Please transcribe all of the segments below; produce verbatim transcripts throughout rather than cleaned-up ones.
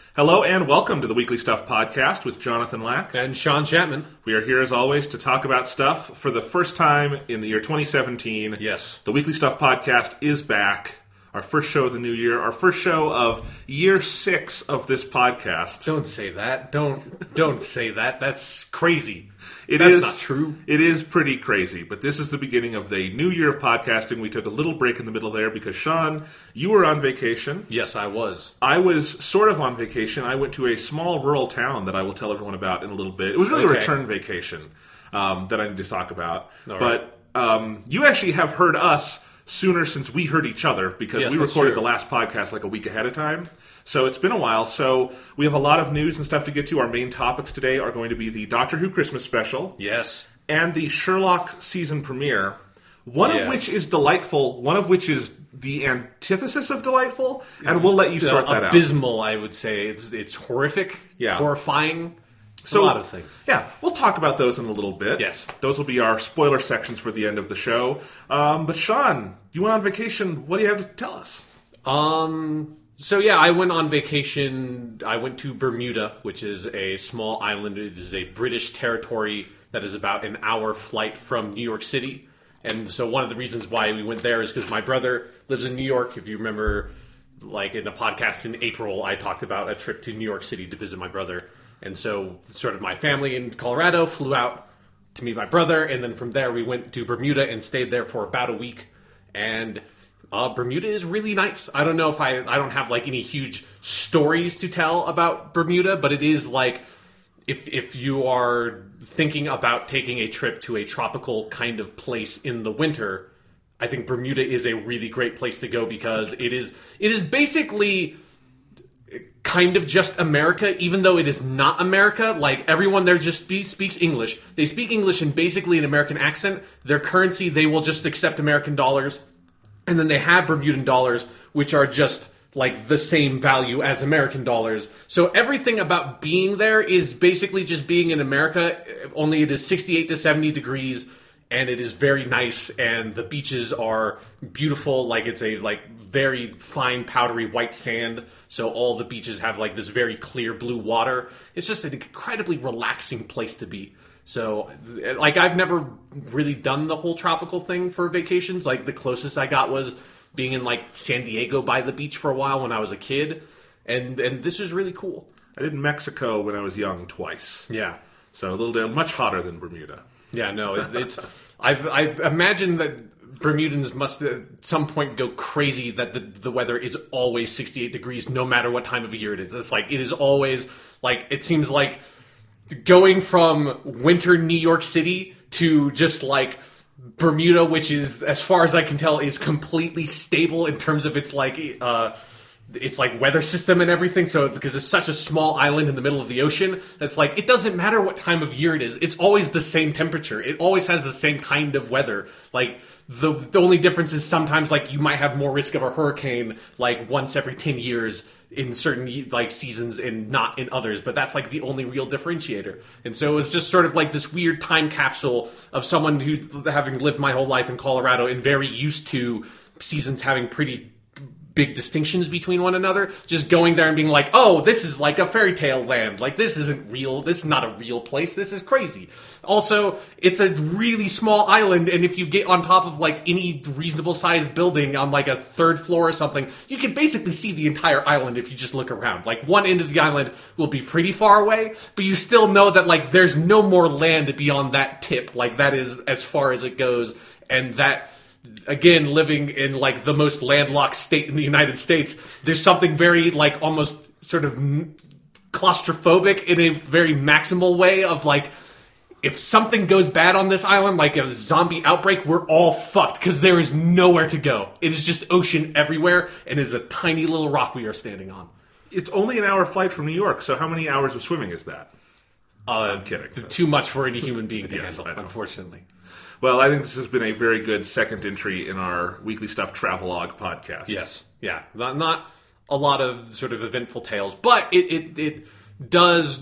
Hello and welcome to the Weekly Stuff Podcast with Jonathan Lack. And Sean Chapman. We are here as always to talk about stuff for the first time in the year twenty seventeen. Yes. The Weekly Stuff Podcast is back. Our first show of the new year. Our first show of year six of this podcast. Don't say that. Don't don't say that. That's crazy. It That's is not true. It is pretty crazy, but this is the beginning of the new year of podcasting. We took a little break in the middle there because, Sean, you were on vacation. Yes, I was. I was sort of on vacation. I went to a small rural town that I will tell everyone about in a little bit. It was really Okay. a return vacation um, that I need to talk about. All but um, you actually have heard us sooner since we heard each other because Yes, we that's recorded true. the last podcast like a week ahead of time. So it's been a while. So we have a lot of news and stuff to get to. Our main topics today are going to be the Doctor Who Christmas special Yes. and the Sherlock season premiere, one Yes. of which is delightful, one of which is the antithesis of delightful, and we'll let you sort Uh, that out. abysmal, I would say. It's it's horrific. Yeah. Horrifying. So, a lot of things. Yeah, we'll talk about those in a little bit. Yes. Those will be our spoiler sections for the end of the show. Um, but Sean, you went on vacation. What do you have to tell us? Um. So yeah, I went on vacation. I went to Bermuda, which is a small island. It is a British territory that is about an hour flight from New York City. And so one of the reasons why we went there is because my brother lives in New York. If you remember, like in a podcast in April, I talked about a trip to New York City to visit my brother. And so sort of my family in Colorado flew out to meet my brother. And then from there, we went to Bermuda and stayed there for about a week. And uh, Bermuda is really nice. I don't know if I, I don't have like any huge stories to tell about Bermuda, but it is like, If if you are thinking about taking a trip to a tropical kind of place in the winter, I think Bermuda is a really great place to go because it is it is basically kind of just America, even though it is not America. Like, everyone there just spe- speaks English. They speak English in basically an American accent. Their currency, they will just accept American dollars. And then they have Bermudan dollars, which are just like the same value as American dollars. So everything about being there is basically just being in America, only it is sixty-eight to seventy degrees, and it is very nice, and the beaches are beautiful. Like, it's a like very fine powdery white sand, so all the beaches have like this very clear blue water. It's just an incredibly relaxing place to be. So, like, I've never really done the whole tropical thing for vacations. Like, the closest I got was being in like San Diego by the beach for a while when I was a kid, and and this was really cool. I did Mexico when I was young twice. Yeah, So a little much hotter than Bermuda. yeah, no, it, it's I've I've imagined that Bermudans must at some point go crazy that the the weather is always sixty-eight degrees no matter what time of year it is. It's like it is always like it seems like going from winter New York City to just like Bermuda, which is, as far as I can tell, is completely stable in terms of its like uh, its like weather system and everything. So because it's such a small island in the middle of the ocean, that's like it doesn't matter what time of year it is. It's always the same temperature. It always has the same kind of weather. Like the the only difference is sometimes like you might have more risk of a hurricane like once every ten years in certain like seasons and not in others, but that's like the only real differentiator. And so it was just sort of like this weird time capsule of someone who, having lived my whole life in Colorado and very used to seasons having pretty big distinctions between one another, just going there and being like, oh, this is like a fairy tale land. Like, this isn't real. This is not a real place. This is crazy. Also, it's a really small island, and if you get on top of like any reasonable sized building on like a third floor or something, you can basically see the entire island if you just look around. Like, one end of the island will be pretty far away, but you still know that like there's no more land beyond that tip. Like, that is as far as it goes, and that, again, living in like the most landlocked state in the United States, there's something very like almost sort of claustrophobic in a very maximal way of like, if something goes bad on this island, like a zombie outbreak, we're all fucked because there is nowhere to go. It is just ocean everywhere, and it is a tiny little rock we are standing on. It's only an hour flight from New York, so how many hours of swimming is that? Uh, I'm kidding. Too much for any human being to Yes, handle, I know. unfortunately. Well, I think this has been a very good second entry in our Weekly Stuff Travelogue podcast. Yes, yeah, not, not a lot of sort of eventful tales, but it it, it does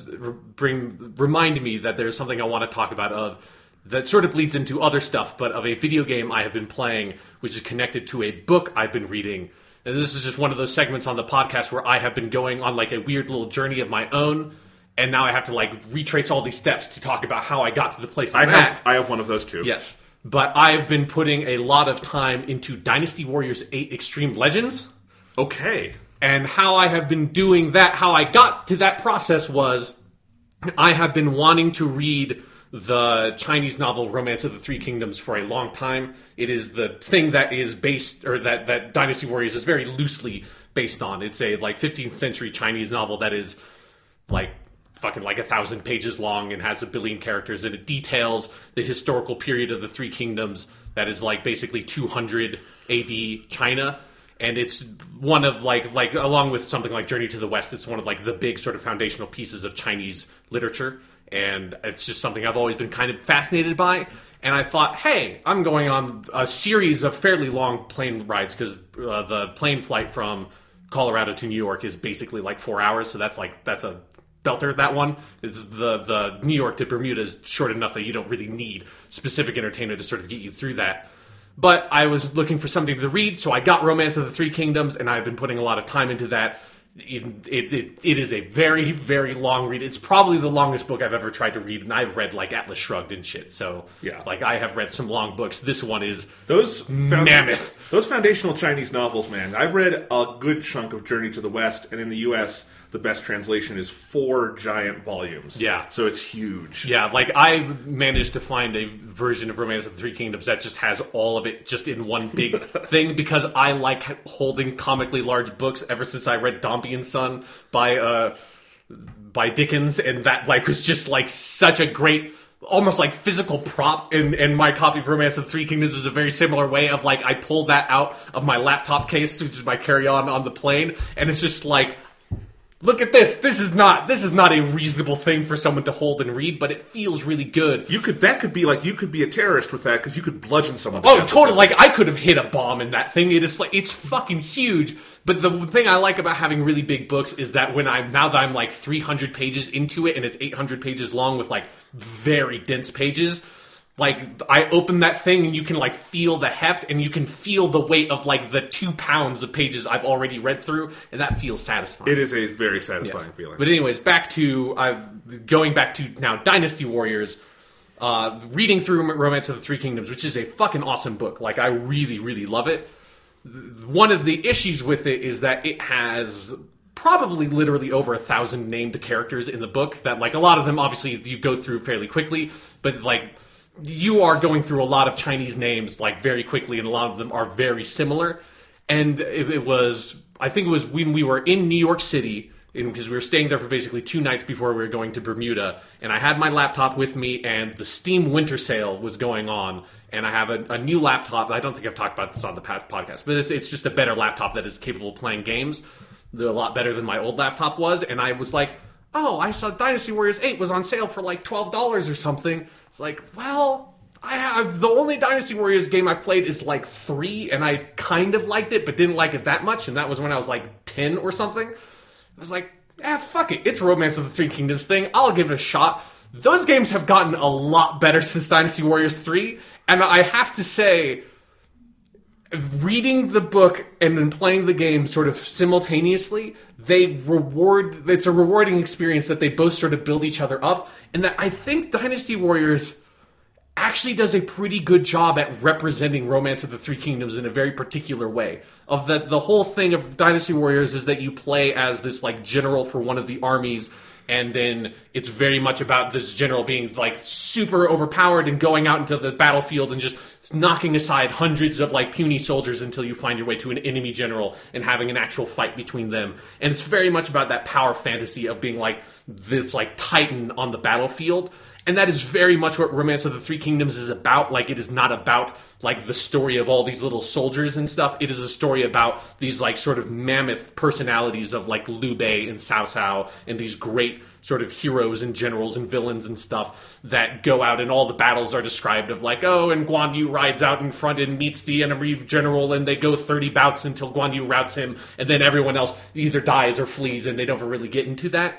bring remind me that there's something I want to talk about of that sort of leads into other stuff, but of a video game I have been playing, which is connected to a book I've been reading. And this is just one of those segments on the podcast where I have been going on like a weird little journey of my own, and now I have to like retrace all these steps to talk about how I got to the place I'm I have at. I have one of those too. Yes. But I've been putting a lot of time into Dynasty Warriors eight Extreme Legends. Okay. And how I have been doing that, how I got to that process was I have been wanting to read the Chinese novel Romance of the Three Kingdoms for a long time. It is the thing that is based, or that, that Dynasty Warriors is very loosely based on. It's a like fifteenth century Chinese novel that is like fucking like a thousand pages long and has a billion characters, and it details the historical period of the Three Kingdoms that is like basically two hundred A D China. And it's one of like like along with something like Journey to the West, it's one of like the big sort of foundational pieces of Chinese literature, and it's just something I've always been kind of fascinated by. And I thought, hey, I'm going on a series of fairly long plane rides because uh, the plane flight from Colorado to New York is basically like four hours, so that's like that's a belter. That one, it's the the New York to Bermuda is short enough that you don't really need specific entertainment to sort of get you through that. But I was looking for something to read, so I got Romance of the Three Kingdoms, and I've been putting a lot of time into that. It, it, it, it is a very, very long read. It's probably the longest book I've ever tried to read, and I've read, like, Atlas Shrugged and shit. So, yeah. like, I have read some long books. This one is those found- mammoth. Those foundational Chinese novels, man. I've read a good chunk of Journey to the West, and in the U S, the best translation is four giant volumes. Yeah. So it's huge. Yeah, like, I managed to find a version of Romance of the Three Kingdoms that just has all of it just in one big thing, because I like holding comically large books ever since I read Dombey and Son by, uh, by Dickens, and that, like, was just, like, such a great, almost like physical prop, and, and my copy of Romance of the Three Kingdoms is a very similar way of, like, I pulled that out of my laptop case, which is my carry-on on the plane, and it's just like, look at this. This is not this is not a reasonable thing for someone to hold and read, but it feels really good. You could that could be like you could be a terrorist with that because you could bludgeon someone. Oh, totally! Like I could have hit a bomb in that thing. It is like it's fucking huge. But the thing I like about having really big books is that when I'm now that I'm like three hundred pages into it and it's eight hundred pages long with like very dense pages. Like, I open that thing and you can, like, feel the heft and you can feel the weight of, like, the two pounds of pages I've already read through, and that feels satisfying. It is a very satisfying yes. feeling. But anyways, back to, uh, going back to now Dynasty Warriors, uh, reading through Romance of the Three Kingdoms, which is a fucking awesome book. Like, I really, really love it. One of the issues with it is that it has probably literally over a thousand named characters in the book that, like, a lot of them, obviously, you go through fairly quickly, but, like, you are going through a lot of Chinese names like very quickly, and a lot of them are very similar. And it, it was, I think it was when we were in New York City, because we were staying there for basically two nights before we were going to Bermuda, and I had my laptop with me, and the Steam Winter Sale was going on, and I have a, a new laptop. I don't think I've talked about this on the podcast, but it's, it's just a better laptop that is capable of playing games. They're a lot better than my old laptop was, and I was like, oh, I saw Dynasty Warriors eight was on sale for like twelve dollars or something. It's like, well, I have the only Dynasty Warriors game I played is like three, and I kind of liked it, but didn't like it that much, and that was when I was like ten or something. I was like, ah, fuck it. It's Romance of the Three Kingdoms thing. I'll give it a shot. Those games have gotten a lot better since Dynasty Warriors three, and I have to say, reading the book and then playing the game sort of simultaneously, they reward, it's a rewarding experience that they both sort of build each other up, and that I think Dynasty Warriors actually does a pretty good job at representing Romance of the Three Kingdoms in a very particular way. Of that, the whole thing of Dynasty Warriors is that you play as this like general for one of the armies, and then it's very much about this general being like super overpowered and going out into the battlefield and just knocking aside hundreds of like puny soldiers until you find your way to an enemy general and having an actual fight between them. And it's very much about that power fantasy of being like this like titan on the battlefield. And that is very much what Romance of the Three Kingdoms is about. Like, it is not about, like, the story of all these little soldiers and stuff. It is a story about these, like, sort of mammoth personalities of, like, Liu Bei and Cao Cao and these great sort of heroes and generals and villains and stuff that go out, and all the battles are described of, like, oh, and Guan Yu rides out in front and meets the enemy general, and they go thirty bouts until Guan Yu routs him, and then everyone else either dies or flees, and they don't really get into that.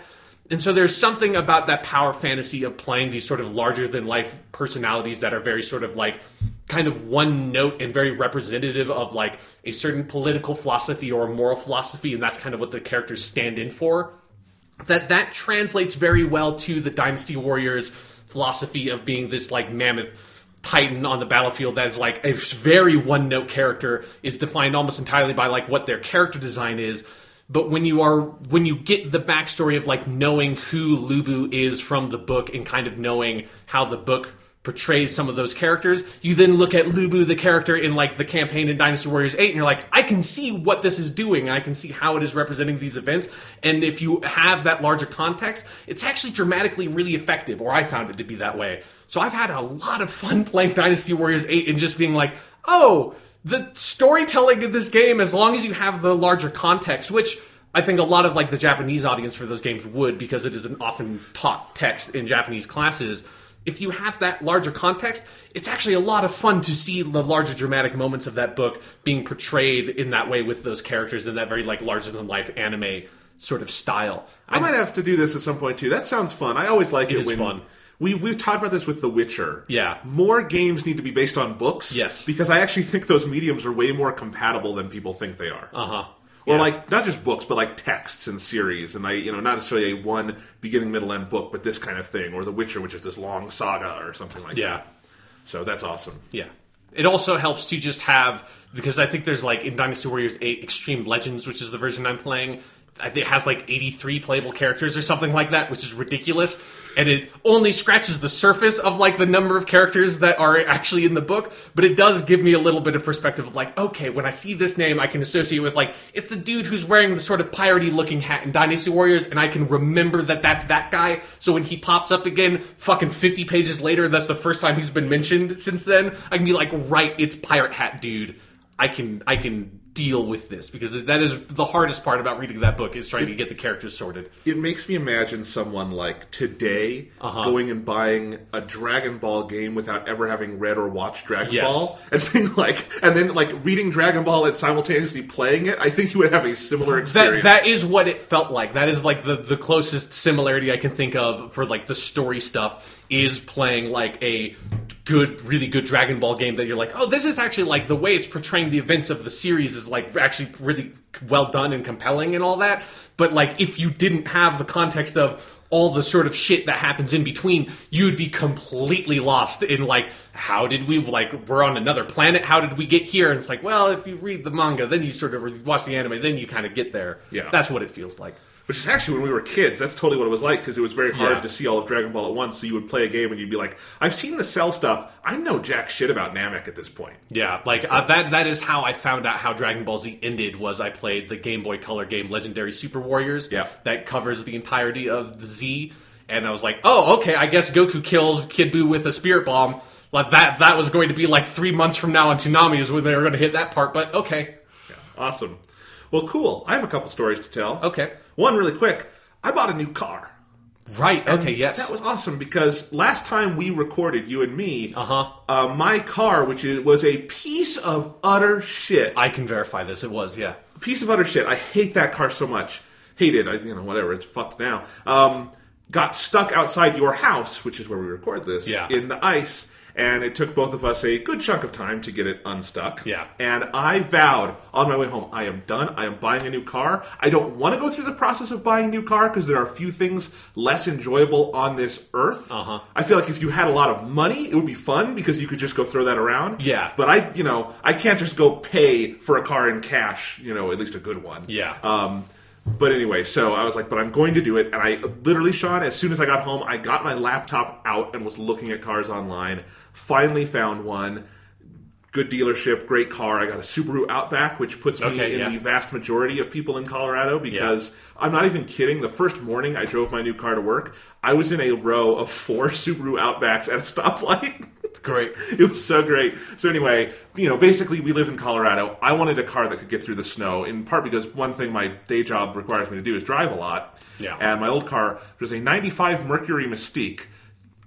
And so there's something about that power fantasy of playing these sort of larger-than-life personalities that are very sort of like kind of one note and very representative of like a certain political philosophy or a moral philosophy, and that's kind of what the characters stand in for. That that translates very well to the Dynasty Warriors philosophy of being this like mammoth titan on the battlefield that is like a very one-note character, is defined almost entirely by like what their character design is. But when you are when you get the backstory of like knowing who Lu Bu is from the book and kind of knowing how the book portrays some of those characters, you then look at Lu Bu, the character in like the campaign in Dynasty Warriors eight, and you're like, I can see what this is doing. I can see how it is representing these events. And if you have that larger context, it's actually dramatically really effective, or I found it to be that way. So I've had a lot of fun playing Dynasty Warriors eight and just being like, oh, the storytelling in this game, as long as you have the larger context, which I think a lot of like the Japanese audience for those games would, because it is an often taught text in Japanese classes. If you have that larger context, it's actually a lot of fun to see the larger dramatic moments of that book being portrayed in that way with those characters in that very like larger than life anime sort of style. I, I might have to do this at some point too. That sounds fun. I always like it, it is when fun. We've, we've talked about this with The Witcher. Yeah. More games need to be based on books. Yes. Because I actually think those mediums are way more compatible than people think they are. Uh-huh. Or Yeah. like, not just books, but like texts and series. And I, you know, not necessarily a one beginning, middle, end book, but this kind of thing. Or The Witcher, which is this long saga or something like Yeah. that. So that's awesome. Yeah. It also helps to just have, because I think there's like in Dynasty Warriors eight Extreme Legends, which is the version I'm playing, I think it has like eighty-three playable characters or something like that, which is ridiculous. And it only scratches the surface of like the number of characters that are actually in the book, but it does give me a little bit of perspective of like, okay, when I see this name, I can associate with like, it's the dude who's wearing the sort of piratey looking hat in Dynasty Warriors, and I can remember that that's that guy. So when he pops up again, fucking fifty pages later, that's the first time he's been mentioned since then, I can be like, right, it's Pirate Hat Dude. I can, I can deal with this, because that is the hardest part about reading that book, is trying to get the characters sorted. It makes me imagine someone like today Uh-huh. going and buying a Dragon Ball game without ever having read or watched Dragon Yes. Ball, and being like, and then like reading Dragon Ball and simultaneously playing it. I think you would have a similar That experience. that is what it felt like. That is like the, the closest similarity I can think of for like the story stuff, is playing like a good, really good Dragon Ball game that you're like, oh, this is actually like the way it's portraying the events of the series is like actually really well done and compelling and all that. But like if you didn't have the context of all the sort of shit that happens in between, you'd be completely lost in like, how did we, like, we're on another planet, how did we get here? And it's like, well, if you read the manga, then you sort of watch the anime, then you kind of get there. Yeah. That's what it feels like. Which is actually, when we were kids, that's totally what it was like, because it was very hard Yeah. to see all of Dragon Ball at once, so you would play a game and you'd be like, I've seen the Cell stuff, I know jack shit about Namek at this point. Yeah, like uh, that. That is how I found out how Dragon Ball Z ended. Was I played the Game Boy Color game Legendary Super Warriors? Yeah. That covers the entirety of the Z, and I was like, oh, okay. I guess Goku kills Kid Buu with a spirit bomb. Like that. That was going to be like three months from now on Toonami is when they were going to hit that part. But okay, Yeah, awesome. Well, cool. I have a couple stories to tell. okay, One really quick. I bought a new car. right. And Okay, yes. That was awesome, because last time we recorded, you and me, Uh-huh. uh, my car, which is, was a piece of utter shit. I can verify this. It was, yeah. piece of utter shit. I hate that car so much. Hate it. I, you know, whatever. It's fucked now. Um, got stuck outside your house, which is where we record this, Yeah. in the ice. And it took both of us a good chunk of time to get it unstuck. Yeah. And I vowed on my way home, I am done. I am buying a new car. I don't want to go through the process of buying a new car, because there are few things less enjoyable on this earth. Uh-huh. I feel like if you had a lot of money, it would be fun, because you could just go throw that around. Yeah. But I, you know, I can't just go pay for a car in cash, you know, at least a good one. Yeah. Um, but anyway, so I was like, but I'm going to do it. And I literally, Sean, as soon as I got home, I got my laptop out and was looking at cars online. Finally found one. Good dealership, great car. I got a Subaru Outback, which puts me Okay, in yeah. the vast majority of people in Colorado, because I'm not even kidding. The first morning I drove my new car to work, I was in a row of four Subaru Outbacks at a stoplight. Great. It was so great. So anyway, you know, basically we live in Colorado. I wanted a car that could get through the snow, in part because one thing my day job requires me to do is drive a lot. Yeah. And my old car was a ninety-five Mercury Mystique.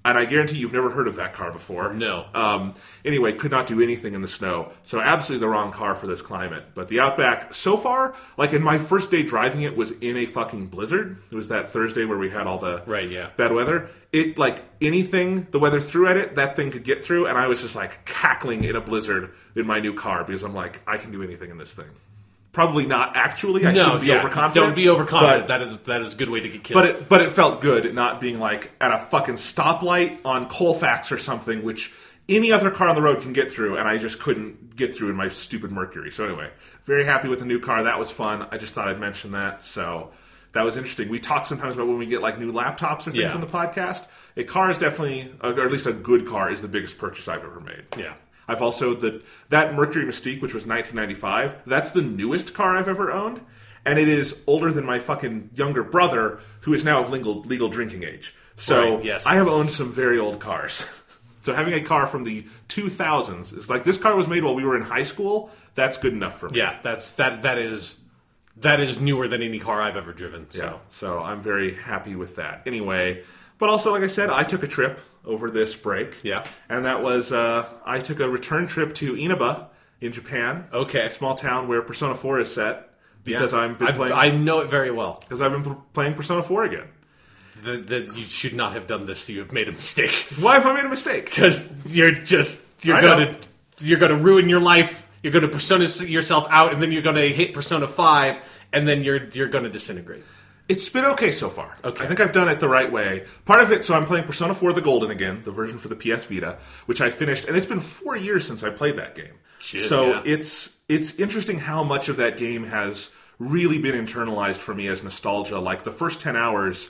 And I guarantee you've never heard of that car before. No. Um, anyway, could not do anything in the snow. So absolutely the wrong car for this climate. But the Outback, so far, like in my first day driving it was in a fucking blizzard. It was that Thursday where we had all the right, yeah. bad weather. It, like, anything the weather threw at it, that thing could get through. And I was just, like, cackling in a blizzard in my new car because I'm like, I can do anything in this thing. Probably not actually. I no, shouldn't be yeah. overconfident. Don't be overconfident. But, that is that is a good way to get killed. But it, but it felt good not being like at a fucking stoplight on Colfax or something, which any other car on the road can get through, and I just couldn't get through in my stupid Mercury. So anyway, very happy with the new car. That was fun. I just thought I'd mention that. So that was interesting. We talk sometimes about when we get like new laptops or things yeah. on the podcast. A car is definitely, or at least a good car, is the biggest purchase I've ever made. Yeah. I've also, the that Mercury Mystique, which was nineteen ninety-five, that's the newest car I've ever owned, and it is older than my fucking younger brother, who is now of legal, legal drinking age. So right, yes. I have owned some very old cars. So having a car from the two thousands, is like this car was made while we were in high school, that's good enough for me. Yeah, that's that. that is that is newer than any car I've ever driven. So. Yeah, so I'm very happy with that. Anyway, but also, like I said, I took a trip over this break. Yeah. And that was, uh, I took a return trip to Inaba in Japan. Okay. A small town where Persona four is set. Because yeah. I've been I've, playing... I know it very well. Because I've been playing Persona four again. The, the, you should not have done this. You have made a mistake. Why have I made a mistake? Because you're just... You're I going know. to you're going to ruin your life. You're going to Persona yourself out, and then you're going to hit Persona five, and then you're you're going to disintegrate. It's been okay so far. Okay. I think I've done it the right way. Part of it, so I'm playing Persona four The Golden again, the version for the P S Vita, which I finished, and it's been four years since I played that game. Shit, so yeah. it's it's interesting how much of that game has really been internalized for me as nostalgia. Like, the first ten hours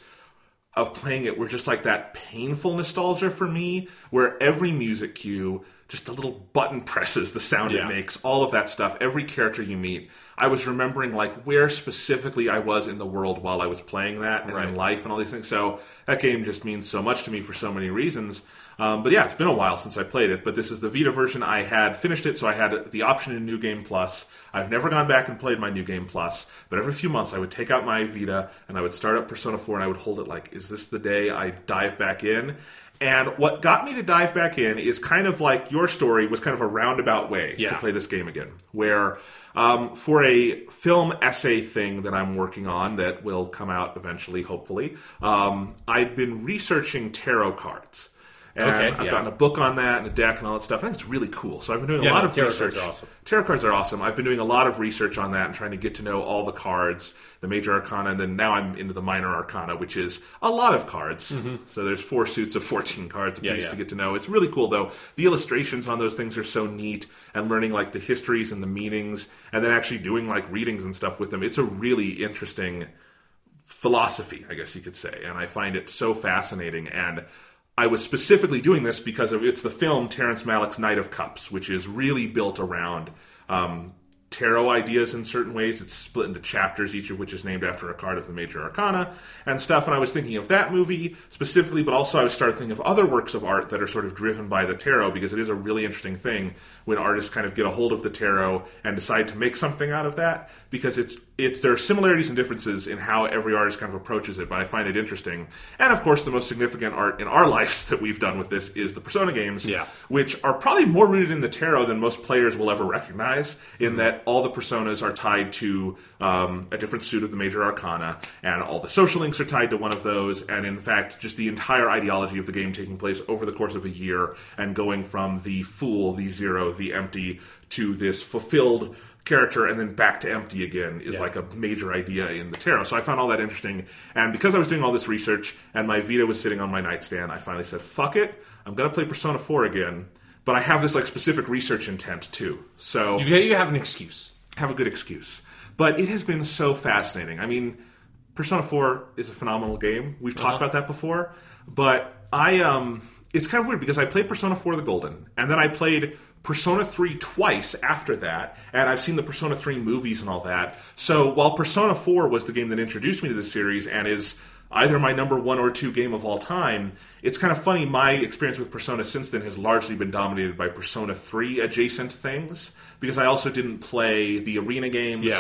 of playing it were just like that painful nostalgia for me, where every music cue, just the little button presses, the sound yeah. it makes, all of that stuff, every character you meet, I was remembering like where specifically I was in the world while I was playing that, and right. in life and all these things. So that game just means so much to me for so many reasons. Um, but yeah, it's been a while since I played it, but this is the Vita version. I had finished it, so I had the option in New Game Plus. I've never gone back and played my New Game Plus, but every few months I would take out my Vita and I would start up Persona four and I would hold it like, is this the day I dive back in? And what got me to dive back in is kind of like your story was kind of a roundabout way yeah. to play this game again, where um, for a film essay thing that I'm working on that will come out eventually, hopefully, um, I've been researching tarot cards. And okay, I've yeah. gotten a book on that and a deck and all that stuff. I think it's really cool. So I've been doing a yeah, lot no, of tarot research. Cards are awesome. Tarot cards are awesome. I've been doing a lot of research on that and trying to get to know all the cards, the major arcana, and then now I'm into the minor arcana, which is a lot of cards. Mm-hmm. So there's four suits of fourteen cards a yeah, piece yeah. to get to know. It's really cool, though. The illustrations on those things are so neat, and learning like the histories and the meanings, and then actually doing like readings and stuff with them. It's a really interesting philosophy, I guess you could say, and I find it so fascinating. And I was specifically doing this because of it's the film Terrence Malick's Knight of Cups, which is really built around um, tarot ideas in certain ways. It's split into chapters, each of which is named after a card of the major arcana and stuff. And I was thinking of that movie specifically, but also I was starting to think of other works of art that are sort of driven by the tarot, because it is a really interesting thing when artists kind of get a hold of the tarot and decide to make something out of that, because it's it's there are similarities and differences in how every artist kind of approaches it, but I find it interesting. And of course, the most significant art in our lives that we've done with this is the Persona games, yeah. which are probably more rooted in the tarot than most players will ever recognize, in mm-hmm. that all the personas are tied to um, a different suit of the major arcana, and all the social links are tied to one of those, and in fact, just the entire ideology of the game taking place over the course of a year, and going from the fool, the zero, the empty, to this fulfilled character, and then back to empty again is yeah. like a major idea in the tarot. So I found all that interesting, and because I was doing all this research, and my Vita was sitting on my nightstand, I finally said, fuck it, I'm going to play Persona four again, but I have this like specific research intent too. So You, you have an excuse. Have a good excuse. But it has been so fascinating. I mean, Persona four is a phenomenal game. We've talked Uh-huh. about that before, but I um it's kind of weird because I played Persona four The Golden, and then I played Persona three twice after that, and I've seen the Persona three movies and all that. So while Persona four was the game that introduced me to the series and is either my number one or two game of all time, it's kind of funny, my experience with Persona since then has largely been dominated by Persona three adjacent things, because I also didn't play the arena games. Yeah.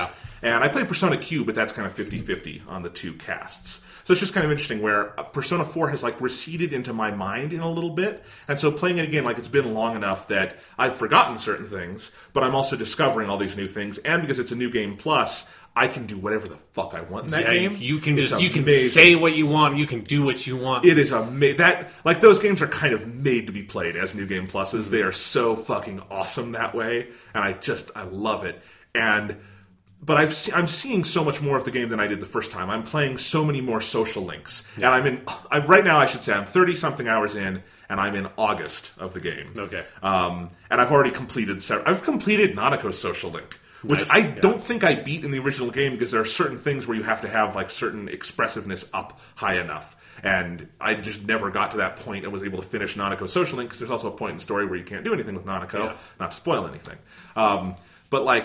And I played Persona Q, but that's kind of fifty-fifty on the two casts. So it's just kind of interesting where Persona four has like receded into my mind in a little bit. And so playing it again, like it's been long enough that I've forgotten certain things, but I'm also discovering all these new things. And because it's a new game plus, I can do whatever the fuck I want in that yeah, game. You can It's just you can amazing. say what you want. You can do what you want. It is amazing. That like those games are kind of made to be played as new game pluses. Mm-hmm. They are so fucking awesome that way, and I just I love it. And but I've se- I'm seeing so much more of the game than I did the first time. I'm playing so many more social links, yeah. and I'm in. I, right now, I should say I'm thirty something hours in, and I'm in August of the game. Okay. Um, and I've already completed. Several, I've completed Nanako's social link. Which Nice. I yeah. don't think I beat in the original game because there are certain things where you have to have like certain expressiveness up high enough. And I just never got to that point and was able to finish Nanako's social link because there's also a point in the story where you can't do anything with Nanako, Yeah. not to spoil anything. Um, but like,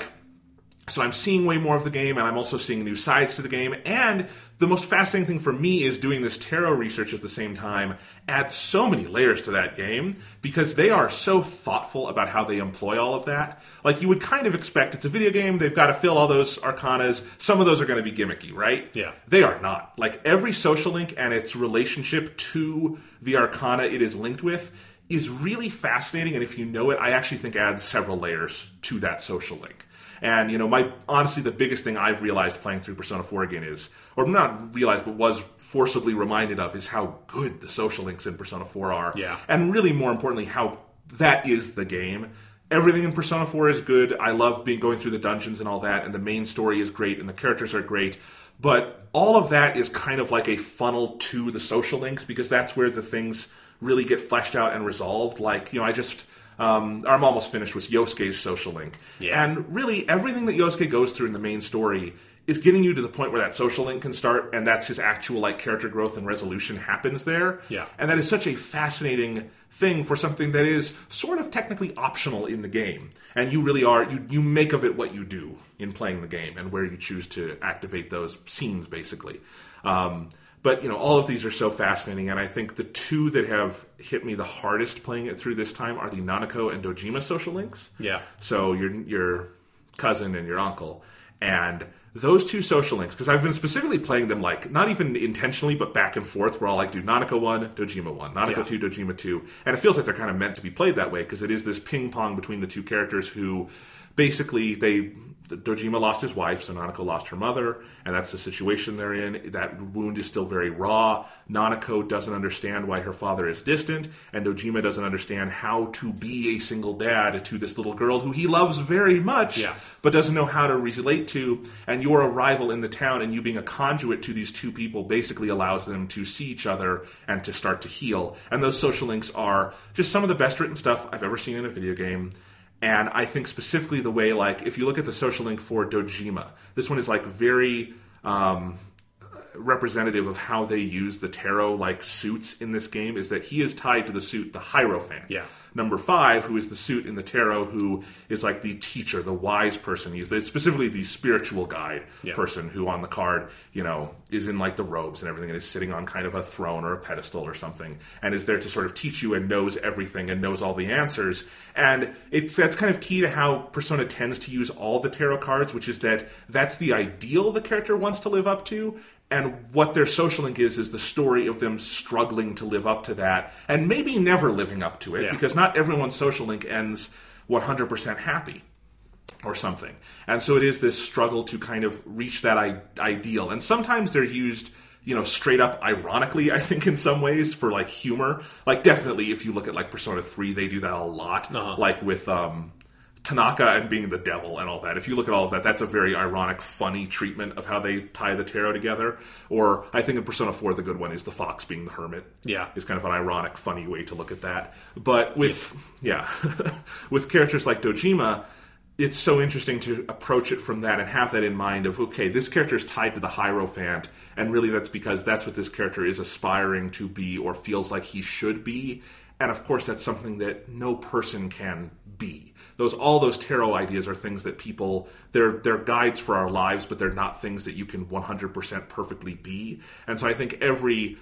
so I'm seeing way more of the game, and I'm also seeing new sides to the game. And the most fascinating thing for me is doing this tarot research at the same time adds so many layers to that game because they are so thoughtful about how they employ all of that. Like, you would kind of expect it's a video game, they've got to fill all those arcanas. Some of those are going to be gimmicky, right? Yeah. They are not. Like, every social link and its relationship to the arcana it is linked with is really fascinating, and if you know it, I actually think adds several layers to that social link. And, you know, my honestly, the biggest thing I've realized playing through Persona four again is, or not realized, but was forcibly reminded of, is how good the social links in Persona four are. Yeah. And really, more importantly, how that is the game. Everything in Persona four is good. I love being going through the dungeons and all that, and the main story is great, and the characters are great. But all of that is kind of like a funnel to the social links, because that's where the things really get fleshed out and resolved. Like, you know, I just... Um, I'm almost finished with Yosuke's social link. Yeah. And really, everything that Yosuke goes through in the main story is getting you to the point where that social link can start, and that's his actual like character growth and resolution happens there. Yeah. And that is such a fascinating thing for something that is sort of technically optional in the game. And you really are, you, you make of it what you do in playing the game and where you choose to activate those scenes, basically. Um, But, you know, all of these are so fascinating, and I think the two that have hit me the hardest playing it through this time are the Nanako and Dojima social links. Yeah. So your your cousin and your uncle. And those two social links, because I've been specifically playing them, like, not even intentionally, but back and forth, where I'll, like, do Nanako one, Dojima one, Nanako Yeah. two, Dojima two. And it feels like they're kind of meant to be played that way, because it is this ping-pong between the two characters who basically, they... Dojima lost his wife, so Nanako lost her mother, and that's the situation they're in. That wound is still very raw. Nanako doesn't understand why her father is distant, and Dojima doesn't understand how to be a single dad to this little girl who he loves very much, Yeah. but doesn't know how to relate to. And your arrival in the town and you being a conduit to these two people basically allows them to see each other and to start to heal. And those social links are just some of the best written stuff I've ever seen in a video game. And I think specifically the way, like, if you look at the social link for Dojima, this one is, like, very um, representative of how they use the tarot, like, suits in this game, is that he is tied to the suit, the Hierophant. Yeah. Number five, who is the suit in the tarot, who is, like, the teacher, the wise person. He's the, specifically the spiritual guide Yeah. person who on the card, you know, is in, like, the robes and everything and is sitting on kind of a throne or a pedestal or something and is there to sort of teach you and knows everything and knows all the answers. And it's that's kind of key to how Persona tends to use all the tarot cards, which is that that's the ideal the character wants to live up to. And what their social link is, is the story of them struggling to live up to that and maybe never living up to it, Yeah. because not everyone's social link ends one hundred percent happy or something. And so it is this struggle to kind of reach that I- ideal. And sometimes they're used, you know, straight up ironically, I think, in some ways for, like, humor. Like, definitely, if you look at, like, Persona three, they do that a lot. Uh-huh. Like, with... um Tanaka and being the devil and all that. If you look at all of that, that's a very ironic, funny treatment of how they tie the tarot together. Or I think in Persona four, the good one is the fox being the hermit. Yeah. Is kind of an ironic, funny way to look at that. But with, yeah, with characters like Dojima, it's so interesting to approach it from that and have that in mind of, okay, this character is tied to the Hierophant, and really that's because that's what this character is aspiring to be or feels like he should be. And of course, that's something that no person can be. Those all those tarot ideas are things that people they're they're guides for our lives, but they're not things that you can one hundred percent perfectly be. And so I think every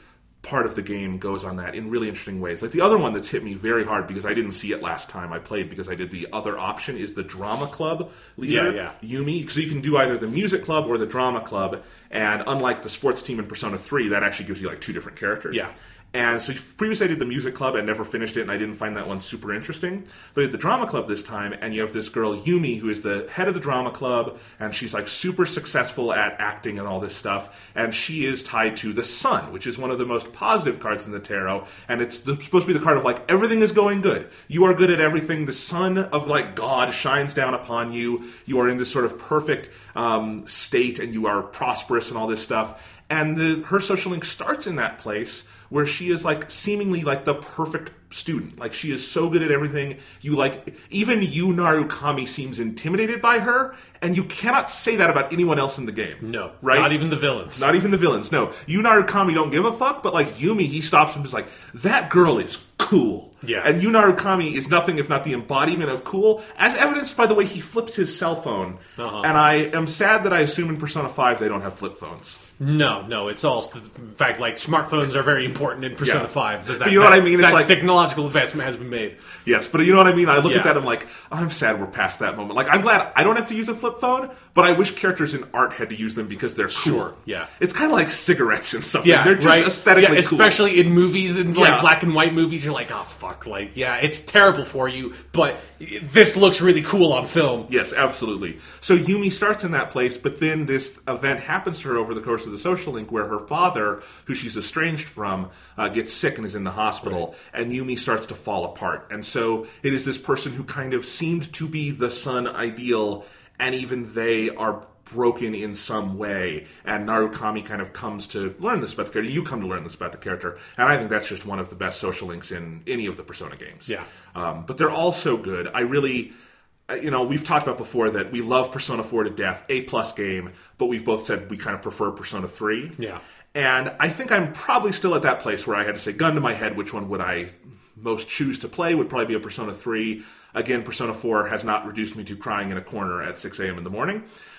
part of the game goes on that in really interesting ways. Like the other one that's hit me very hard because I didn't see it last time I played because I did the other option is the drama club leader, yeah, yeah. Yumi. So you can do either the music club or the drama club, and unlike the sports team in Persona three, that actually gives you like two different characters. Yeah. And so previously I did the music club and never finished it, and I didn't find that one super interesting. But I did the drama club this time, and you have this girl, Yumi, who is the head of the drama club, and she's like super successful at acting and all this stuff. And she is tied to the sun, which is one of the most positive cards in the tarot. And it's the, supposed to be the card of like, everything is going good. You are good at everything. The sun of like God shines down upon you. You are in this sort of perfect um, state, and you are prosperous and all this stuff. And the, her social link starts in that place where she is like seemingly like the perfect student. Like she is so good at everything. You like, even you, Narukami, seems intimidated by her, and you cannot say that about anyone else in the game. No. Right? Not even the villains. Not even the villains, no. You, Narukami, don't give a fuck, but like Yumi, he stops and is like, that girl is cool. Yeah. And Yu Narukami is nothing if not the embodiment of cool, as evidenced by the way he flips his cell phone. Uh-huh. And I am sad that I assume in Persona five they don't have flip phones. No, no, it's all. In fact, like smartphones are very important in Persona Yeah. five. That, But you know what I mean? It's That like- technological advancement has been made. Yes, but you know what I mean? I look Yeah. at that, I'm like, I'm sad we're past that moment. Like, I'm glad I don't have to use a flip phone, but I wish characters in art had to use them because they're cool. Sure, yeah. It's kind of like cigarettes and something. Yeah, they're just right. aesthetically yeah, cool. especially in movies and like Yeah. black and white movies. You're like, oh fuck, like yeah, it's terrible for you, but this looks really cool on film. Yes, absolutely. So Yumi starts in that place, but then this event happens to her over the course of the social link where her father, who she's estranged from, uh, gets sick and is in the hospital, and Yumi starts to fall apart. And so it is this person who kind of seemed to be the son ideal, and even they are broken in some way, and Narukami kind of comes to learn this about the character. You come to learn this about the character, and I think that's just one of the best social links in any of the Persona games. Yeah. Um, but they're all so good. I really... You know, we've talked about before that we love Persona four to death, A-plus game, but we've both said we kind of prefer Persona three. Yeah. And I think I'm probably still at that place where I had to say, gun to my head, which one would I most choose to play? Would probably be a Persona three. Again, Persona four has not reduced me to crying in a corner at six a.m. in the morning.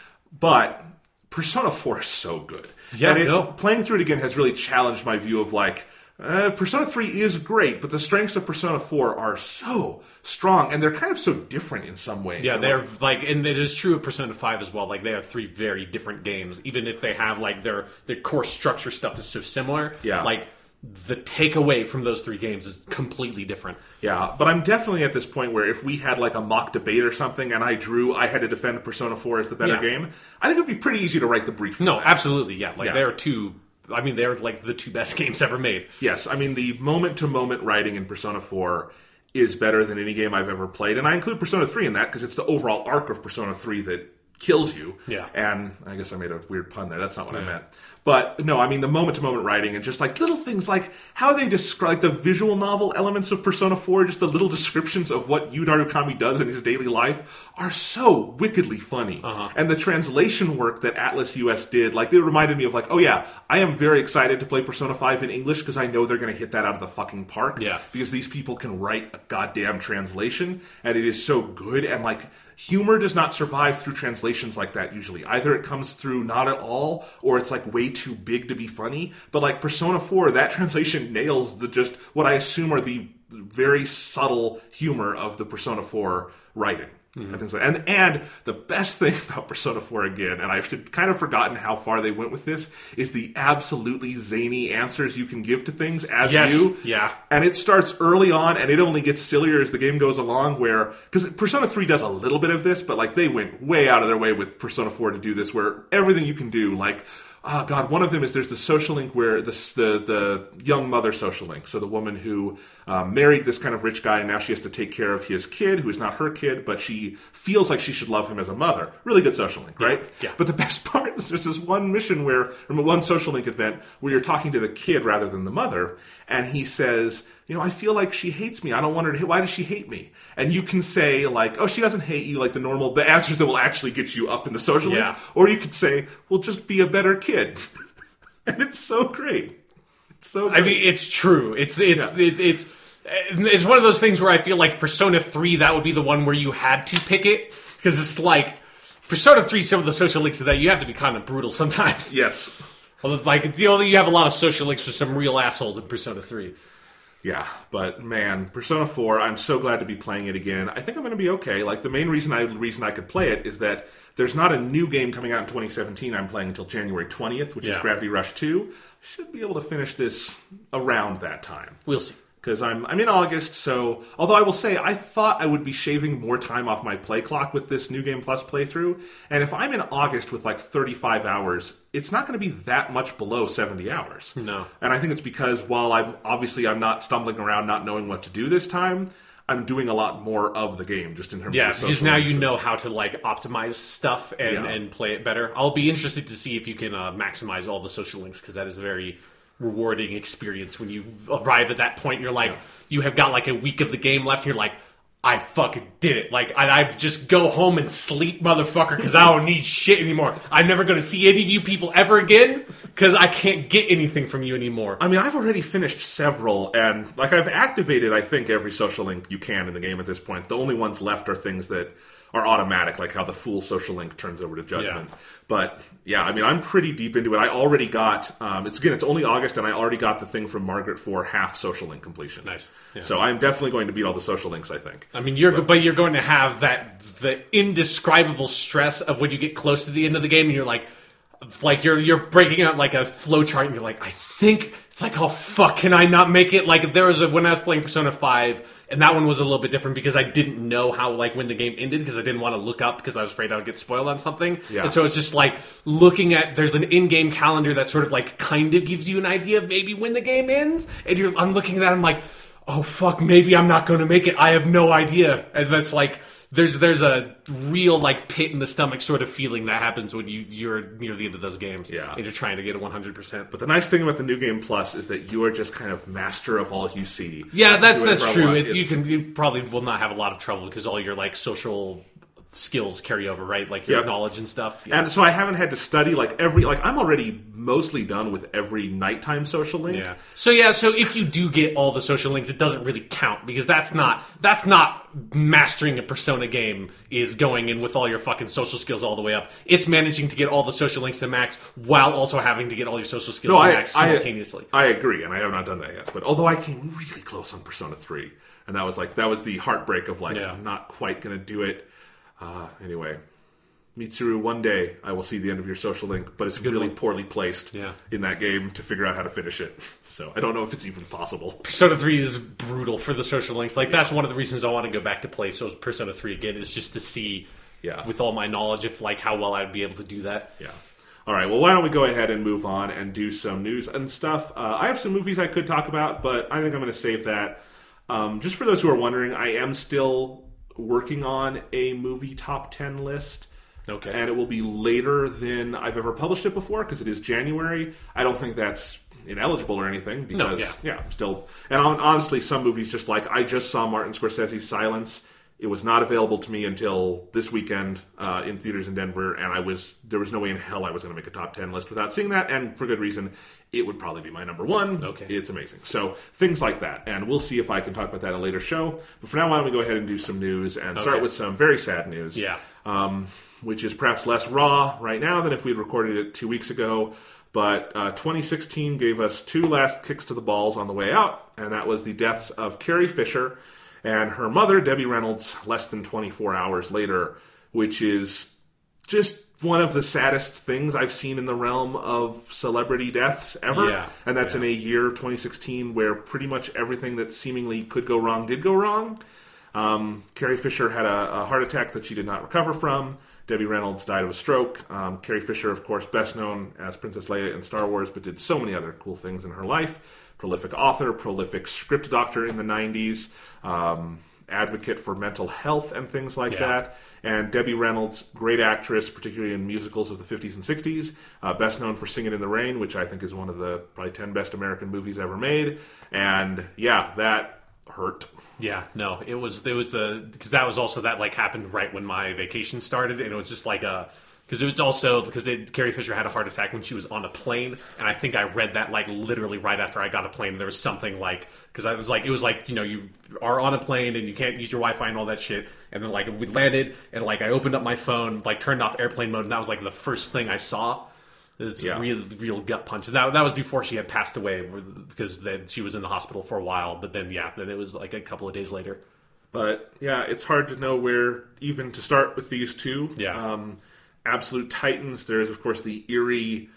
But Persona four is so good. Yeah, and it, no. playing through it again has really challenged my view of like, Uh, Persona three is great, but the strengths of Persona four are so strong, and they're kind of so different in some ways. Yeah, And, they're like, like, and it is true of Persona five as well. Like, they have three very different games, even if they have like their their core structure stuff is so similar. Yeah. like the takeaway from those three games is completely different. yeah, but I'm definitely at this point where if we had like a mock debate or something, and I drew, I had to defend Persona four as the better Yeah. game, I think it would be pretty easy to write the brief. For No, that. absolutely, yeah. Like Yeah. they're two. I mean, they're like the two best games ever made. Yes, I mean, the moment-to-moment writing in Persona four is better than any game I've ever played, and I include Persona three in that because it's the overall arc of Persona three that kills you. Yeah. And I guess I made a weird pun there. That's not what I Yeah. meant. But no, I mean the moment-to-moment writing and just like little things like how they describe like, the visual novel elements of Persona four, just the little descriptions of what Yu Narukami does in his daily life are so wickedly funny. Uh-huh. And the translation work that Atlas U S did, like they reminded me of like, oh yeah, I am very excited to play Persona five in English because I know they're going to hit that out of the fucking park. Yeah. Because these people can write a goddamn translation, and it is so good. And like, humor does not survive through translations like that usually. Either it comes through not at all, or it's like way too big to be funny. But like Persona four, that translation nails the just what I assume are the very subtle humor of the Persona four writing. Mm-hmm. And, things like, and and the best thing about Persona four again, and I've kind of forgotten how far they went with this, is the absolutely zany answers you can give to things as Yes, you. yeah. And it starts early on, and it only gets sillier as the game goes along, where... Because Persona three does a little bit of this, but like they went way out of their way with Persona four to do this, where everything you can do, like... Oh, God, one of them is there's the social link where the, the, the young mother social link. So the woman who um, married this kind of rich guy, and now she has to take care of his kid, who is not her kid, but she feels like she should love him as a mother. Really good social link, right? Yeah. But the best part is there's this one mission where, or one social link event, where you're talking to the kid rather than the mother, and he says, you know, I feel like she hates me. I don't want her to hate. Why does she hate me? And you can say, like, oh, she doesn't hate you, like the normal, the answers that will actually get you up in the social Yeah. link. Or you could say, well, just be a better kid. And it's so great. It's so great. I mean, it's true. It's it's Yeah. it, it's it's one of those things where I feel like Persona three, that would be the one where you had to pick it, because it's like Persona three. Some of the social links to that, you have to be kind of brutal sometimes. Yes. Well, like, the only you have a lot of social links with some real assholes in Persona three. Yeah, but man, Persona four, I'm so glad to be playing it again. I think I'm going to be okay. Like, the main reason I reason I could play it is that there's not a new game coming out in twenty seventeen I'm playing until January twentieth, which is Yeah. Gravity Rush two. I should be able to finish this around that time. We'll see. Because I'm I'm in August, so although I will say I thought I would be shaving more time off my play clock with this New Game Plus playthrough, and if I'm in August with like thirty-five hours, it's not going to be that much below seventy hours. No. And I think it's because while I'm obviously I'm not stumbling around not knowing what to do this time, I'm doing a lot more of the game just in terms Yeah, of the because social now links you and- know how to like optimize stuff and, Yeah. and play it better. I'll be interested to see if you can uh, maximize all the social links because that is a very rewarding experience when you arrive at that point. You're like, Yeah. you have got like a week of the game left. And you're like, I fucking did it. Like, I, I just go home and sleep, motherfucker, because I don't need shit anymore. I'm never going to see any of you people ever again because I can't get anything from you anymore. I mean, I've already finished several, and like I've activated, I think, every social link you can in the game at this point. The only ones left are things that are automatic, like how the full social link turns over to Judgment. Yeah. But yeah, I mean, I'm pretty deep into it. I already got um, it's again, it's only August, and I already got the thing from Margaret for half social link completion. Nice. Yeah. So I'm definitely going to beat all the social links, I think. I mean, you're but, but you're going to have that the indescribable stress of when you get close to the end of the game, and you're like, like you're you're breaking out like a flow chart, and you're like, I think it's like, oh fuck, can I not make it? Like there was a when I was playing Persona five. And that one was a little bit different because I didn't know how, like, when the game ended because I didn't want to look up because I was afraid I would get spoiled on something. Yeah. And so it's just, like, looking at, there's an in-game calendar that sort of, like, kind of gives you an idea of maybe when the game ends. And you're, I'm looking at that, I'm like, oh, fuck, maybe I'm not going to make it. I have no idea. And that's, like, there's there's a real, like, pit in the stomach sort of feeling that happens when you, you're near the end of those games. Yeah. And you're trying to get a one hundred percent. But the nice thing about the New Game Plus is that you are just kind of master of all you see. Yeah, that's Do whatever that's I true. want. It, you It's- can you probably will not have a lot of trouble because all your like social skills carry over, right? Like your Yep. knowledge and stuff. Yeah. And so I haven't had to study like every like I'm already mostly done with every nighttime social link. Yeah. So yeah, so if you do get all the social links, it doesn't really count because that's not that's not mastering a Persona game is going in with all your fucking social skills all the way up. It's managing to get all the social links to max while also having to get all your social skills No, to I, max I, simultaneously. I agree, and I have not done that yet. But although I came really close on Persona three, and that was like that was the heartbreak of like Yeah. I'm not quite going to do it. Uh, anyway, Mitsuru, one day I will see the end of your social link, but it's really one. poorly placed Yeah. in that game to figure out how to finish it. So I don't know if it's even possible. Persona three is brutal for the social links. Like that's one of the reasons I want to go back to play so Persona three again is just to see Yeah. with all my knowledge if like how well I'd be able to do that. Yeah. All right. Well, why don't we go ahead and move on and do some news and stuff? Uh, I have some movies I could talk about, but I think I'm going to save that. Um, just for those who are wondering, I am still working on a movie top ten list. Okay. And it will be later than I've ever published it before because it is January. I don't think that's ineligible or anything because, yeah. yeah, I'm still. And hon- honestly, some movies just like I just saw Martin Scorsese's Silence. It was not available to me until this weekend uh, in theaters in Denver, and I was there was no way in hell I was going to make a top ten list without seeing that, and for good reason. It would probably be my number one. Okay. It's amazing. So things like that, and we'll see if I can talk about that in a later show. But for now, why don't we go ahead and do some news and start Okay. with some very sad news. Yeah. Um, which is perhaps less raw right now than if we'd recorded it two weeks ago. But uh, twenty sixteen gave us two last kicks to the balls on the way out, and that was the deaths of Carrie Fisher and her mother, Debbie Reynolds, less than twenty-four hours later, which is just one of the saddest things I've seen in the realm of celebrity deaths ever. Yeah, and that's yeah. in a year, twenty sixteen, where pretty much everything that seemingly could go wrong did go wrong. Um, Carrie Fisher had a, a heart attack that she did not recover from. Debbie Reynolds died of a stroke. Um, Carrie Fisher, of course, best known as Princess Leia in Star Wars, but did so many other cool things in her life. Prolific author, prolific script doctor in the nineties, um, advocate for mental health and things like Yeah. that. And Debbie Reynolds, great actress, particularly in musicals of the fifties and sixties. Uh, best known for Singing in the Rain, which I think is one of the probably ten best American movies ever made. And yeah, that hurt. Yeah, no, it was it was a because that was also that like happened right when my vacation started, and it was just like a because it was also because Carrie Fisher had a heart attack when she was on a plane, and I think I read that like literally right after I got a plane. There was something like because I was like it was like you know you are on a plane and you can't use your Wi-Fi and all that shit, and then like we landed and like I opened up my phone, like turned off airplane mode, and that was like the first thing I saw. It's Yeah. a real, real gut punch. That that was before she had passed away, because then she was in the hospital for a while. But then, yeah, then it was like a couple of days later. But yeah, it's hard to know where even to start with these two. Yeah. Um, absolute titans. There's, of course, the eerie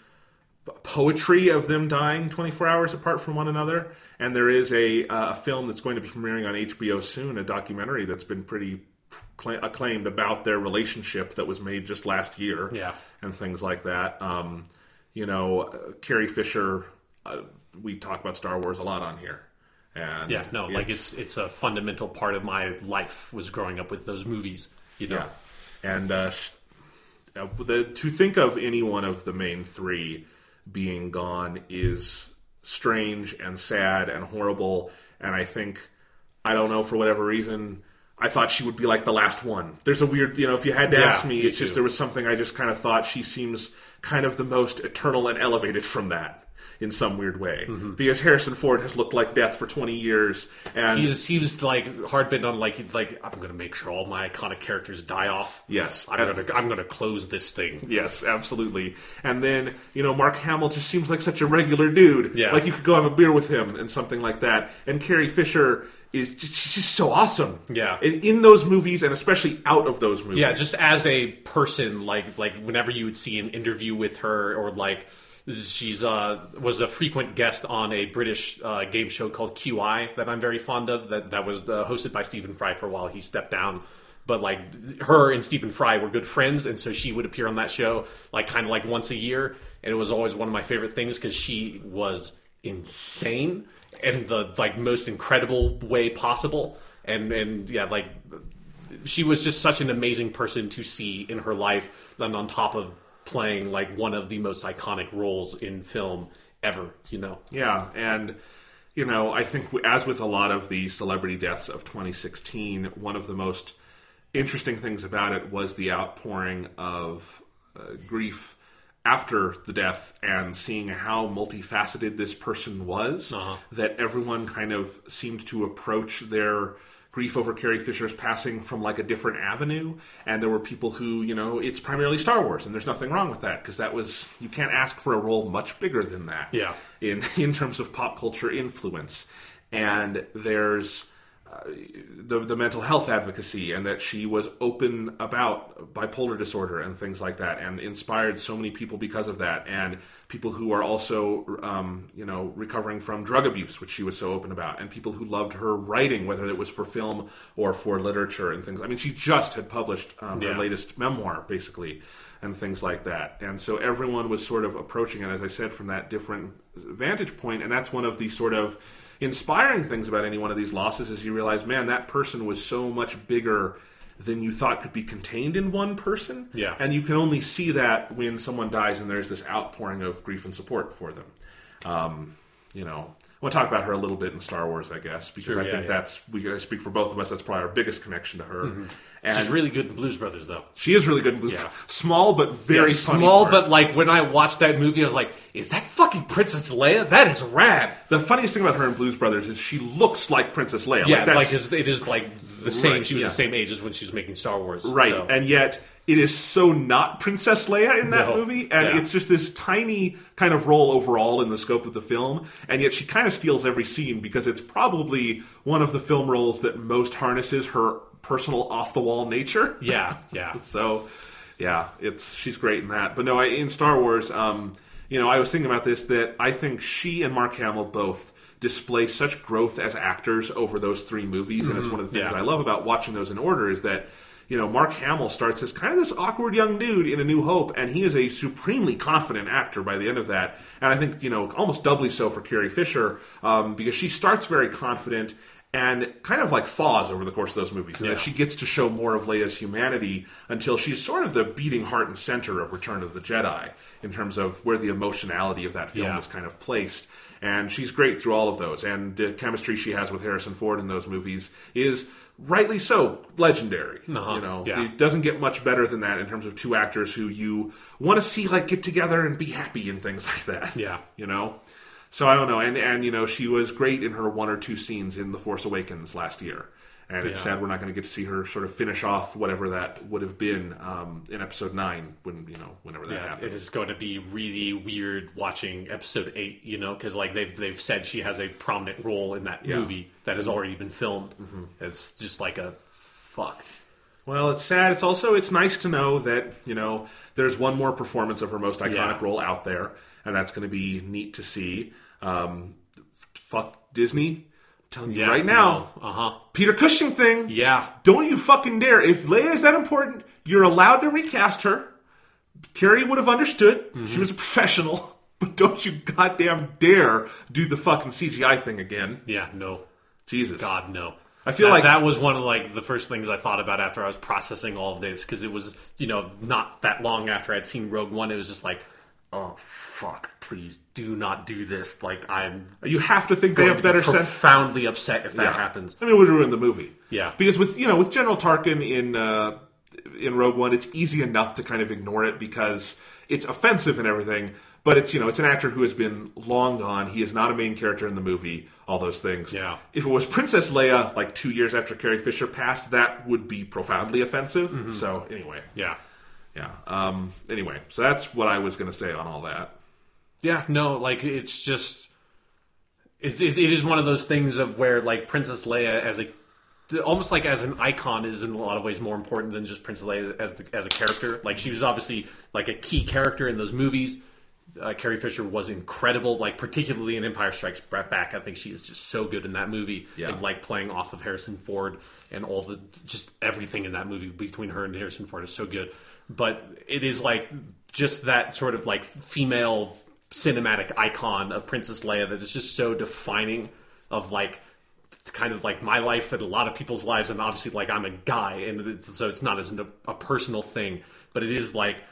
poetry of them dying twenty-four hours apart from one another. And there is a, uh, a film that's going to be premiering on H B O soon, a documentary that's been pretty acclaimed about their relationship that was made just last year. Yeah. And things like that. Um, you know, uh, Carrie Fisher, uh, we talk about Star Wars a lot on here. And Yeah, no, like it's it's a fundamental part of my life, was growing up with those movies, you know. Yeah. And uh, sh- uh, the, to think of any one of the main three being gone is strange and sad and horrible. And I think, I don't know, for whatever reason, I thought she would be like the last one. There's a weird, you know, if you had to Yeah, ask me, me it's just too. there was something I just kind of thought she seems kind of the most eternal and elevated from that in some weird way. Mm-hmm. Because Harrison Ford has looked like death for twenty years. And He's he was like hard bent on like like I'm going to make sure all my iconic characters die off. Yes. I'm going to I'm going to close this thing. Yes, absolutely. And then, you know, Mark Hamill just seems like such a regular dude. Yeah. Like you could go have a beer with him and something like that. And Carrie Fisher is just, she's just so awesome. Yeah. In, in those movies, and especially out of those movies. Yeah, just as a person, like like whenever you would see an interview with her, or like she's uh was a frequent guest on a British uh, game show called Q I that I'm very fond of. That that was uh, hosted by Stephen Fry for a while. He stepped down, but like her and Stephen Fry were good friends, and so she would appear on that show like kind of like once a year, and it was always one of my favorite things because she was insane in the like most incredible way possible, and and yeah, like she was just such an amazing person to see in her life, and on top of playing like one of the most iconic roles in film ever, you know. Yeah, and you know, I think as with a lot of the celebrity deaths of twenty sixteen, one of the most interesting things about it was the outpouring of uh, grief after the death, and seeing how multifaceted this person was, Uh-huh. that everyone kind of seemed to approach their grief over Carrie Fisher's passing from like a different avenue. And there were people who, you know, it's primarily Star Wars, and there's nothing wrong with that, because that was, you can't ask for a role much bigger than that. Yeah. in in terms of pop culture influence. And there's uh, the the mental health advocacy, and that she was open about bipolar disorder and things like that, and inspired so many people because of that, and people who are also um, you know recovering from drug abuse, which she was so open about, and people who loved her writing, whether it was for film or for literature and things. I mean, she just had published um, her Yeah. latest memoir, basically, and things like that. And so everyone was sort of approaching it, as I said, from that different vantage point, and that's one of the sort of inspiring things about any one of these losses, is you realize, man, that person was so much bigger than you thought could be contained in one person. Yeah. And you can only see that when someone dies and there's this outpouring of grief and support for them. Um, you know, I want to talk about her a little bit in Star Wars, I guess, because Sure, I yeah, think yeah. that's, we I speak for both of us, that's probably our biggest connection to her. And She's really good in Blues Brothers, though. she is really good in Blues. Yeah. Small but very Yeah, funny. small, part. but like when I watched that movie, I was like, "Is that fucking Princess Leia? That is rad." The funniest thing about her in Blues Brothers is she looks like Princess Leia. Yeah, that's, like it's, it is like the same. Right, she was yeah. the same age as when she was making Star Wars, right, so. and yet it is so not Princess Leia in that No. movie, and Yeah. it's just this tiny kind of role overall in the scope of the film, and yet she kind of steals every scene, because it's probably one of the film roles that most harnesses her personal off-the-wall nature. Yeah, yeah. So, yeah, it's she's great in that. But no, I, in Star Wars, um, you know, I was thinking about this, that I think she and Mark Hamill both display such growth as actors over those three movies, and it's one of the things yeah. I love about watching those in order, is that, you know, Mark Hamill starts as kind of this awkward young dude in A New Hope, and he is a supremely confident actor by the end of that. And I think, you know, almost doubly so for Carrie Fisher, um, because she starts very confident and kind of like thaws over the course of those movies, and Yeah. that she gets to show more of Leia's humanity until she's sort of the beating heart and center of Return of the Jedi, in terms of where the emotionality of that film Yeah. is kind of placed. And she's great through all of those, and the chemistry she has with Harrison Ford in those movies is rightly so legendary. Uh-huh. You know, Yeah. it doesn't get much better than that in terms of two actors who you want to see like get together and be happy and things like that. Yeah. You know? So I don't know. And, and, you know, she was great in her one or two scenes in The Force Awakens last year. And it's Yeah. sad we're not going to get to see her sort of finish off whatever that would have been um, in episode nine, when you know, whenever that Yeah, happens. it is going to be really weird watching episode eight, you know, because like they've they've said she has a prominent role in that Yeah. movie that has already been filmed. Mm-hmm. It's just like a fuck. Well, it's sad. It's also it's nice to know that you know there's one more performance of her most iconic Yeah. role out there, and that's going to be neat to see. Um, fuck Disney. I'm telling you Yeah, right now, Uh huh. Peter Cushing thing. Yeah. Don't you fucking dare. If Leia is that important, you're allowed to recast her. Carrie would have understood. Mm-hmm. She was a professional. But don't you goddamn dare do the fucking C G I thing again. Yeah. No. Jesus. God, no. I feel that, like... that was one of like the first things I thought about after I was processing all of this, because it was, you know, not that long after I'd seen Rogue One. It was just like, oh fuck, please do not do this. Like, I'm You have to think they going have to better be sense. profoundly upset if that Yeah. happens. I mean, it would ruin the movie. Yeah. Because with you know with General Tarkin in uh, in Rogue One, it's easy enough to kind of ignore it because it's offensive and everything. But it's you know it's an actor who has been long gone. He is not a main character in the movie. All those things. Yeah. If it was Princess Leia, like two years after Carrie Fisher passed, that would be profoundly offensive. Mm-hmm. So anyway, Yeah. yeah. Um, anyway, so that's what I was going to say on all that. Yeah, no, like it's just it's, it, it is one of those things of where like Princess Leia as a almost like as an icon is in a lot of ways more important than just Princess Leia as the, as a character. Like she was obviously like a key character in those movies. Uh, Carrie Fisher was incredible, like particularly in Empire Strikes Back. I think she is just so good in that movie, Yeah. and like playing off of Harrison Ford and all the just everything in that movie between her and Harrison Ford is so good. But it is like just that sort of like female cinematic icon of Princess Leia that is just so defining of like it's kind of like my life and a lot of people's lives, and obviously like I'm a guy, and it's, so it's not as a, a personal thing, but it is like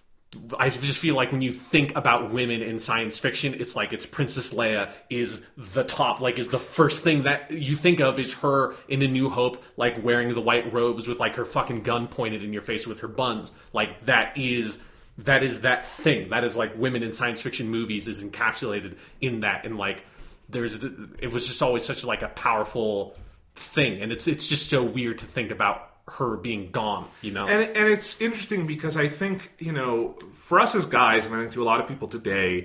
I just feel like when you think about women in science fiction, it's like it's Princess Leia is the top, like is the first thing that you think of is her in A New Hope, like wearing the white robes with like her fucking gun pointed in your face with her buns. Like that is that is that thing. That is like women in science fiction movies is encapsulated in that. And like there's it was just always such like a powerful thing, and it's it's just so weird to think about her being gone, you know. And and it's interesting because I think, you know, for us as guys, and I think to a lot of people today,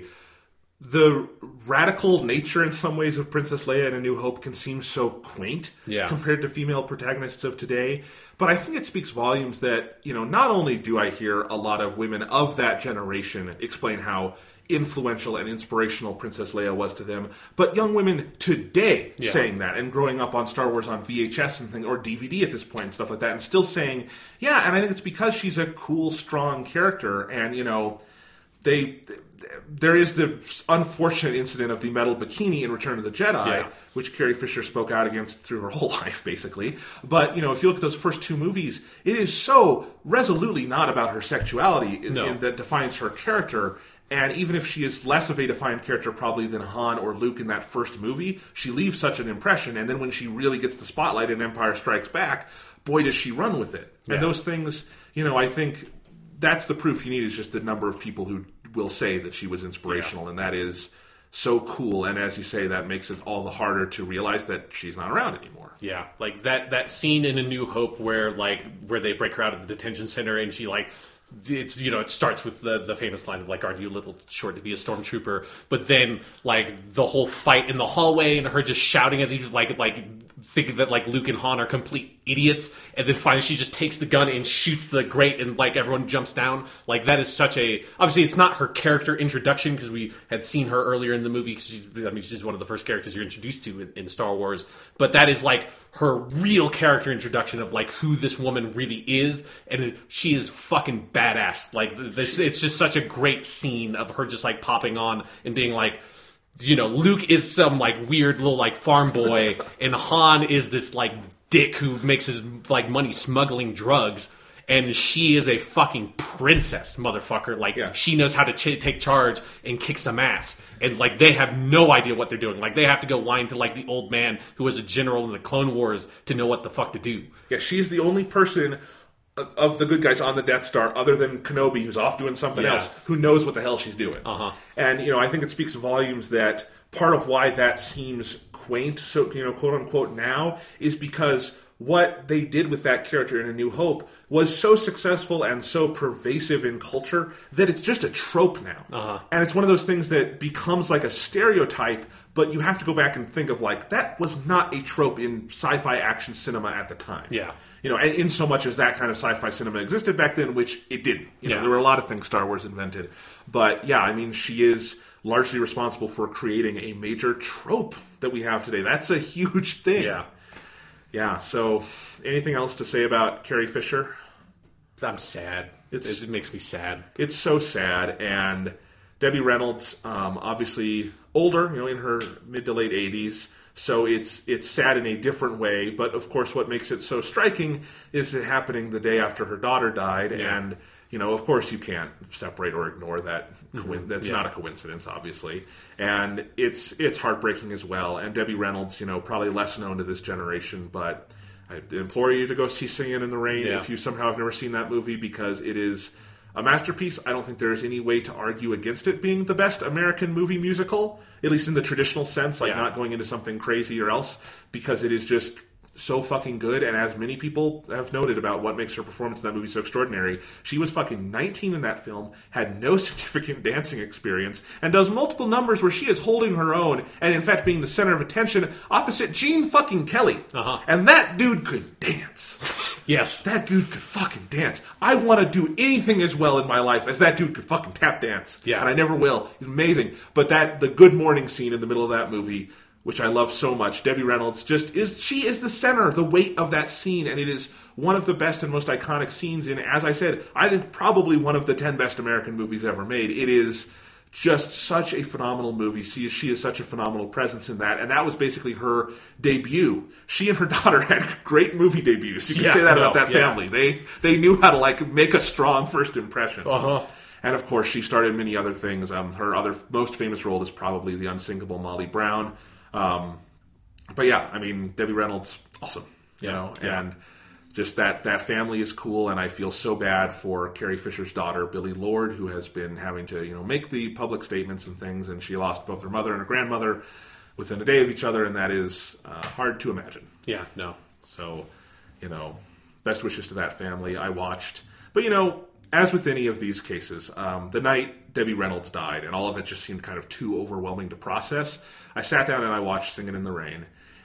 the radical nature in some ways of Princess Leia in A New Hope can seem so quaint Yeah. compared to female protagonists of today. But I think it speaks volumes that, you know, not only do I hear a lot of women of that generation explain how influential and inspirational Princess Leia was to them, but young women today Yeah. saying that and growing up on Star Wars on V H S and thing, or D V D at this point and stuff like that, and still saying, yeah, and I think it's because she's a cool, strong character, and, you know, they... There is the unfortunate incident of the metal bikini in Return of the Jedi, Yeah. which Carrie Fisher spoke out against through her whole life, basically. But, you know, if you look at those first two movies, it is so resolutely not about her sexuality in, No. in that defines her character. And even if she is less of a defined character probably than Han or Luke in that first movie, she leaves such an impression. And then when she really gets the spotlight in Empire Strikes Back, boy, does she run with it. Yeah. And those things, you know, I think that's the proof you need, is just the number of people who will say that she was inspirational. Yeah. And that is so cool. And as you say, that makes it all the harder to realize that she's not around anymore. Yeah, like that that scene in A New Hope where like where they break her out of the detention center and she like it's you know it starts with the the famous line of like, aren't you a little short to be a stormtrooper? But then like the whole fight in the hallway and her just shouting at these like like thinking that like Luke and Han are complete idiots, and then finally she just takes the gun and shoots the grate and like everyone jumps down. Like that is such a obviously it's not her character introduction because we had seen her earlier in the movie because she's I mean she's one of the first characters you're introduced to in, in Star Wars, but that is like her real character introduction of like who this woman really is, and it, she is fucking badass. Like it's, it's just such a great scene of her just like popping on and being like, you know, Luke is some like weird little like farm boy and Han is this like dick who makes his like money smuggling drugs, and she is a fucking princess, motherfucker. Like Yeah. she knows how to ch- take charge and kick some ass, and like they have no idea what they're doing. Like they have to go whine to like the old man who was a general in the Clone Wars to know what the fuck to do. Yeah, she's the only person of the good guys on the Death Star, other than Kenobi, who's off doing something Yeah. else, who knows what the hell she's doing. Uh-huh. And, you know, I think it speaks volumes that part of why that seems quaint, so, you know, quote unquote now, is because what they did with that character in A New Hope was so successful and so pervasive in culture that it's just a trope now. Uh-huh. And it's one of those things that becomes like a stereotype, but you have to go back and think of like, that was not a trope in sci-fi action cinema at the time. Yeah. You know, and in so much as that kind of sci-fi cinema existed back then, which it didn't. You know, Yeah. there were a lot of things Star Wars invented. But yeah, I mean, she is largely responsible for creating a major trope that we have today. That's a huge thing. Yeah. Yeah, so anything else to say about Carrie Fisher? I'm sad. It's- it makes me sad. It's so sad. And Debbie Reynolds, um, obviously older, you know, in her mid to late eighties. So it's it's sad in a different way. But of course, what makes it so striking is it happening the day after her daughter died. Yeah. And, you know, of course you can't separate or ignore that. Mm-hmm. That's Yeah. not a coincidence, obviously. And it's it's heartbreaking as well. And Debbie Reynolds, you know, probably less known to this generation, but I implore you to go see Singing in the Rain Yeah. if you somehow have never seen that movie, because it is a masterpiece. I don't think there is any way to argue against it being the best American movie musical, at least in the traditional sense, like Yeah. not going into something crazy or else, because it is just so fucking good. And as many people have noted about what makes her performance in that movie so extraordinary, she was fucking nineteen in that film, had no significant dancing experience, and does multiple numbers where she is holding her own and in fact being the center of attention opposite Gene fucking Kelly. Uh-huh. And that dude could dance. Yes. That dude could fucking dance. I want to do anything as well in my life as that dude could fucking tap dance. Yeah. And I never will. He's amazing. But that the Good Morning scene in the middle of that movie, which I love so much, Debbie Reynolds just is, she is the center, the weight of that scene, and it is one of the best and most iconic scenes in, as I said, I think probably one of the ten best American movies ever made. It is just such a phenomenal movie. She, she is such a phenomenal presence in that, and that was basically her debut. She and her daughter had great movie debuts. You can Yeah, say that no, about that yeah. family. They they knew how to like make a strong first impression. Uh-huh. And of course, she starred in many other things. Um, her other most famous role is probably the unsinkable Molly Brown. Um, but yeah, I mean, Debbie Reynolds, awesome. You Yeah, know, yeah. and just that that family is cool, and I feel so bad for Carrie Fisher's daughter, Billie Lourd, who has been having to, you know, make the public statements and things, and she lost both her mother and her grandmother within a day of each other, and that is uh, hard to imagine. Yeah, no. So, you know, best wishes to that family. I watched, but you know, as with any of these cases, um, the night Debbie Reynolds died, and all of it just seemed kind of too overwhelming to process, I sat down and I watched Singing in the Rain,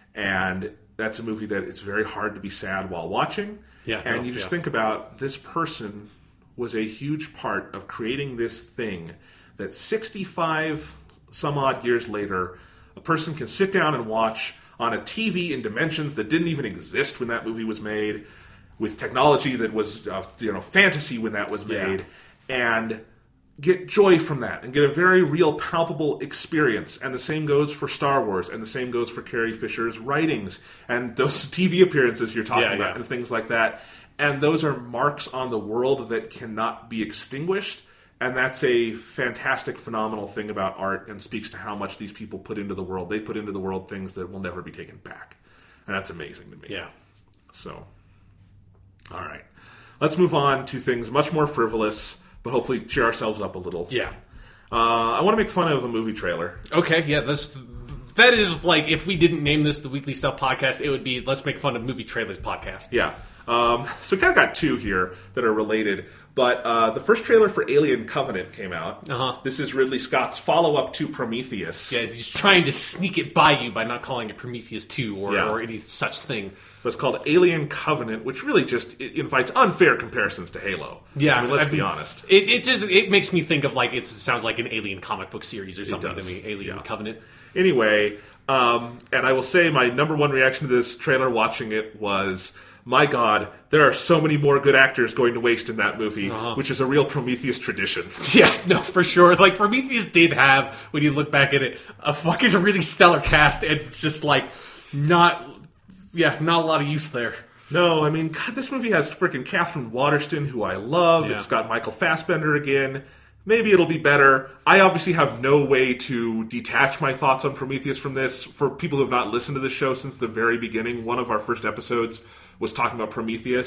and that's a movie that it's very hard to be sad while watching. Yeah, and no, you just yeah. think about this person was a huge part of creating this thing that sixty-five some odd years later, a person can sit down and watch on a T V in dimensions that didn't even exist when that movie was made, with technology that was uh, you know fantasy when that was made, Yeah. and get joy from that and get a very real, palpable experience. And the same goes for Star Wars, and the same goes for Carrie Fisher's writings and those T V appearances you're talking Yeah, about yeah. and things like that. And those are marks on the world that cannot be extinguished. And that's a fantastic, phenomenal thing about art, and speaks to how much these people put into the world. They put into the world things that will never be taken back. And that's amazing to me. Yeah. So, all right. Let's move on to things much more frivolous, but hopefully cheer ourselves up a little. Yeah. Uh, I want to make fun of a movie trailer. Okay, yeah, that's that is like if we didn't name this the Weekly Stuff Podcast, it would be Let's Make Fun of Movie Trailers Podcast. Yeah. Um, so we kind of got two here that are related. But uh, the first trailer for Alien Covenant came out. Uh-huh. This is Ridley Scott's follow-up to Prometheus. Yeah, he's trying to sneak it by you by not calling it Prometheus two or, Yeah. or any such thing. But it's called Alien Covenant, which really just it invites unfair comparisons to Halo. Yeah, I mean, let's I be mean, honest. It it just it makes me think of like it sounds like an Alien comic book series or something does, to me. Alien yeah. Covenant. Anyway, um, and I will say my number one reaction to this trailer watching it was, my God, there are so many more good actors going to waste in that movie, Uh-huh. which is a real Prometheus tradition. Yeah, no, for sure. Like Prometheus did have, when you look back at it, a fucking really stellar cast, and it's just like not, yeah, not a lot of use there. No, I mean, God, this movie has freaking Catherine Waterston, who I love. Yeah. It's got Michael Fassbender again. Maybe it'll be better. I obviously have no way to detach my thoughts on Prometheus from this. For people who have not listened to this show since the very beginning, one of our first episodes was talking about Prometheus.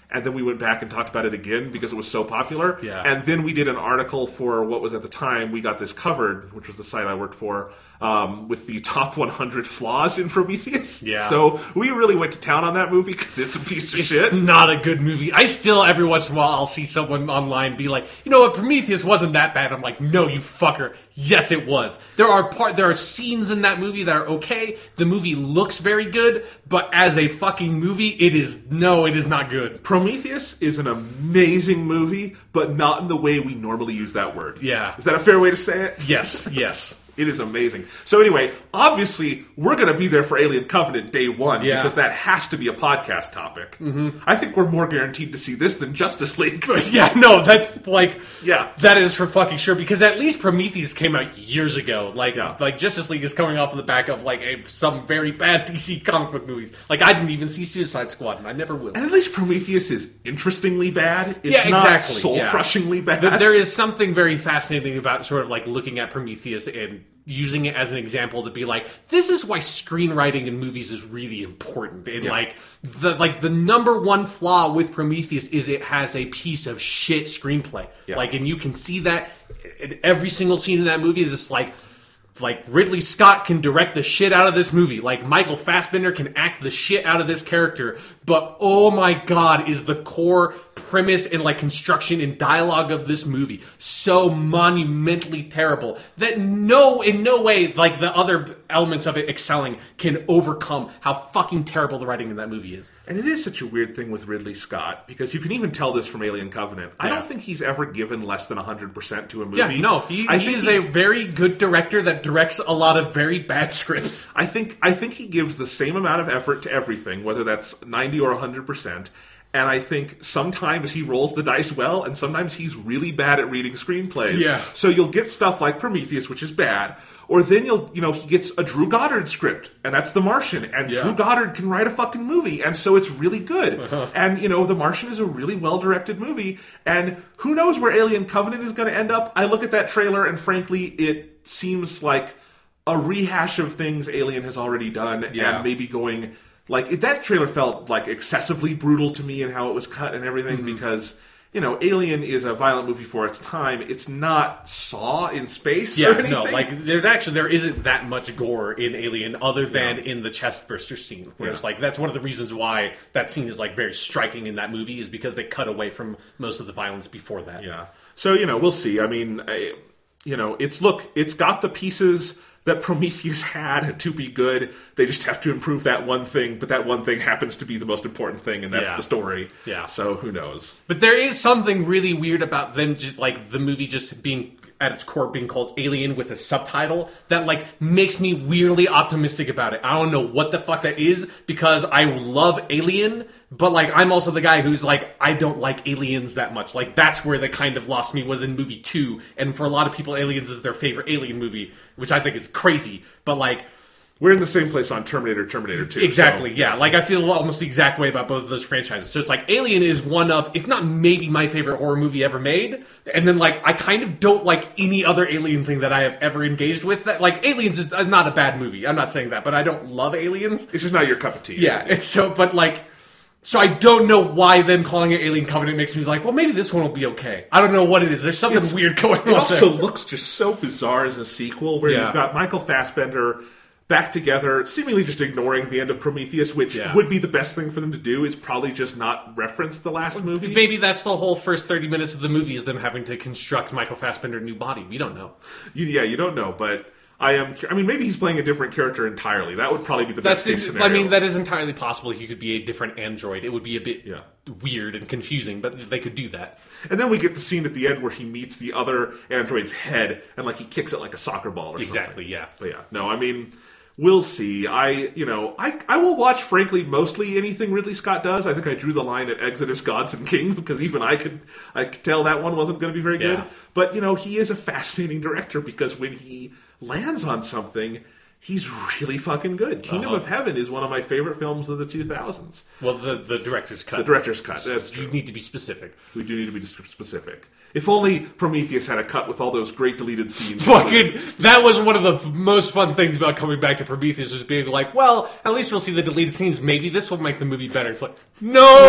and then we went back and talked about it again because it was so popular. Yeah. And then we did an article for what was at the time, We Got This Covered, which was the site I worked for, um, with the top one hundred flaws in Prometheus. Yeah. So we really went to town on that movie because it's a piece of It's shit. not a good movie. I still, every once in a while, I'll see someone online be like, you know what, Prometheus wasn't that bad. I'm like, no, you fucker. Yes, it was. There are part, there are scenes in that movie that are okay. The movie looks very good, but as a fucking movie, it is, no, it is not good. Prometheus is an amazing movie, but not in the way we normally use that word. Yeah. Is that a fair way to say it? Yes, yes. It is amazing. So anyway, obviously, we're going to be there for Alien Covenant day one Yeah. because that has to be a podcast topic. Mm-hmm. I think we're more guaranteed to see this than Justice League. Yeah, no, that's like, Yeah. that is for fucking sure, because at least Prometheus came out years ago. Like, Yeah. like Justice League is coming off of the back of like a, some very bad D C comic book movies. Like, I didn't even see Suicide Squad, and I never will. And at least Prometheus is interestingly bad. It's Yeah, not exactly, soul-crushingly bad. Th- There is something very fascinating about sort of like looking at Prometheus and using it as an example to be like, this is why screenwriting in movies is really important. And Yeah. like the like the number one flaw with Prometheus is it has a piece of shit screenplay. Yeah. Like, and you can see that in every single scene in that movie is just like. Like, Ridley Scott can direct the shit out of this movie. Like, Michael Fassbender can act the shit out of this character. But, oh my god, is the core premise and, like, construction and dialogue of this movie so monumentally terrible that no, in no way, like, the other elements of it excelling can overcome how fucking terrible the writing in that movie is. And it is such a weird thing with Ridley Scott, because you can even tell this from Alien Covenant. I Yeah. don't think he's ever given less than one hundred percent to a movie. Yeah, no, he, I he think is he- a very good director that directs a lot of very bad scripts. I think I think he gives the same amount of effort to everything, whether that's ninety or one hundred percent. And I think sometimes he rolls the dice well, and sometimes he's really bad at reading screenplays. Yeah. So you'll get stuff like Prometheus, which is bad, or then you'll, you know, he gets a Drew Goddard script, and that's The Martian, and Yeah. Drew Goddard can write a fucking movie, and so it's really good. Uh-huh. And, you know, The Martian is a really well-directed movie, and who knows where Alien Covenant is going to end up? I look at that trailer, and frankly, it seems like a rehash of things Alien has already done, Yeah. and maybe going... Like, it, that trailer felt, like, excessively brutal to me and how it was cut and everything, Mm-hmm. because, you know, Alien is a violent movie for its time. It's not Saw in space Yeah, or anything. no, like there's actually there isn't that much gore in Alien other than in the chestburster scene. Whereas Yeah. like that's one of the reasons why that scene is like very striking in that movie is because they cut away from most of the violence before that. Yeah. So, you know, we'll see. I mean, I, you know, it's, look, it's got the pieces that Prometheus had to be good. They just have to improve that one thing, but that one thing happens to be the most important thing, and that's Yeah. the story. Yeah. So, who knows? But there is something really weird about them just like the movie just being at its core being called Alien with a subtitle that like makes me weirdly optimistic about it. I don't know what the fuck that is because I love Alien, but like I'm also the guy who's like I don't like aliens that much. Like that's where they kind of lost me was in movie two, and for a lot of people Aliens is their favorite Alien movie, which I think is crazy. But like We're in the same place on Terminator, Terminator two. Exactly, so- yeah. Like, I feel almost the exact way about both of those franchises. So it's like, Alien is one of, if not maybe my favorite horror movie ever made. And then, like, I kind of don't like any other Alien thing that I have ever engaged with. That Like, Aliens is not a bad movie. I'm not saying that, but I don't love Aliens. It's just not your cup of tea. Yeah, it's so, but like, so I don't know why them calling it Alien Covenant makes me like, well, maybe this one will be okay. I don't know what it is. There's something It's- weird going It on also there. looks just so bizarre as a sequel, where Yeah. you've got Michael Fassbender back together, seemingly just ignoring the end of Prometheus, which Yeah. would be the best thing for them to do, is probably just not reference the last movie. Maybe that's the whole first thirty minutes of the movie is them having to construct Michael Fassbender a new body. We don't know. You, yeah, you don't know, but I am. I mean, maybe he's playing a different character entirely. That would probably be the That's best case I scenario. mean, that is entirely possible. He could be a different android. It would be a bit Yeah. weird and confusing, but they could do that. And then we get the scene at the end where he meets the other android's head, and like he kicks it like a soccer ball or something. Exactly, yeah. But yeah, no, I mean, we'll see. I, you know, I, I will watch, frankly, mostly anything Ridley Scott does. I think I drew the line at Exodus, Gods and Kings, because even I could, I could tell that one wasn't going to be very Yeah. good. But, you know, he is a fascinating director, because when he lands on something, he's really fucking good. Kingdom Uh-huh. of Heaven is one of my favorite films of the two thousands. Well, the the director's cut. The director's cut, that's You true. need to be specific. We do need to be specific. If only Prometheus had a cut with all those great deleted scenes. Fucking, that was one of the f- most fun things about coming back to Prometheus was being like, well, at least we'll see the deleted scenes. Maybe this will make the movie better. It's like, no,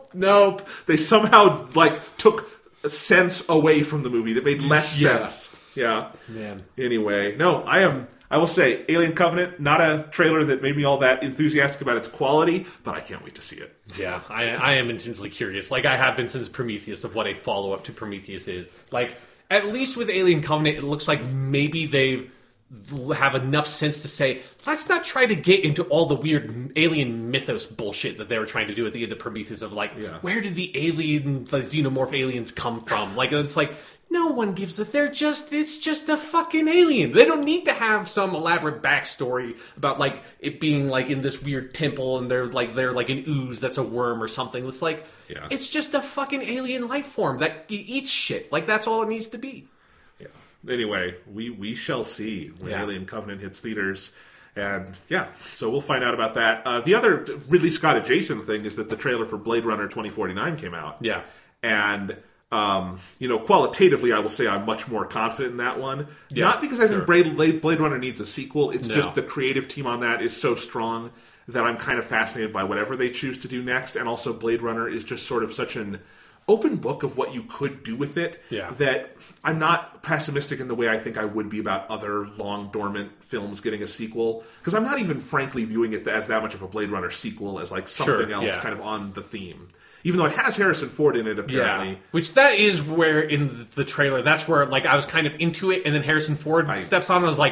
Nope. They somehow, like, took sense away from the movie that made less Yeah. sense. Yeah. Man. Anyway, no, I am... I will say, Alien Covenant, not a trailer that made me all that enthusiastic about its quality, but I can't wait to see it. Yeah, I, I am intensely curious. Like I have been since Prometheus of what a follow-up to Prometheus is. Like, at least with Alien Covenant, it looks like maybe they have enough sense to say, let's not try to get into all the weird alien mythos bullshit that they were trying to do at the end of Prometheus of like, Yeah. where did the alien, the xenomorph aliens come from? Like, it's like, no one gives a, they're just, it's just a fucking alien. They don't need to have some elaborate backstory about like it being like in this weird temple and they're like, they're like an ooze that's a worm or something. It's like, Yeah. it's just a fucking alien life form that e- eats shit. Like, that's all it needs to be. Yeah. Anyway, we, we shall see when Yeah. Alien Covenant hits theaters. And, yeah, so we'll find out about that. Uh, the other Ridley Scott adjacent thing is that the trailer for Blade Runner twenty forty-nine came out. Yeah. And... Um, you know, qualitatively, I will say I'm much more confident in that one. Yeah, Not because I think sure. Blade, Blade Runner needs a sequel. It's No. just the creative team on that is so strong that I'm kind of fascinated by whatever they choose to do next. And also, Blade Runner is just sort of such an open book of what you could do with it Yeah. that I'm not pessimistic in the way I think I would be about other long dormant films getting a sequel. Because I'm not even frankly viewing it as that much of a Blade Runner sequel as like something Sure, else yeah. kind of on the theme. Even though it has Harrison Ford in it, apparently. Yeah, which that is where in the, the trailer, that's where like I was kind of into it, and then Harrison Ford I- steps on, and I was like,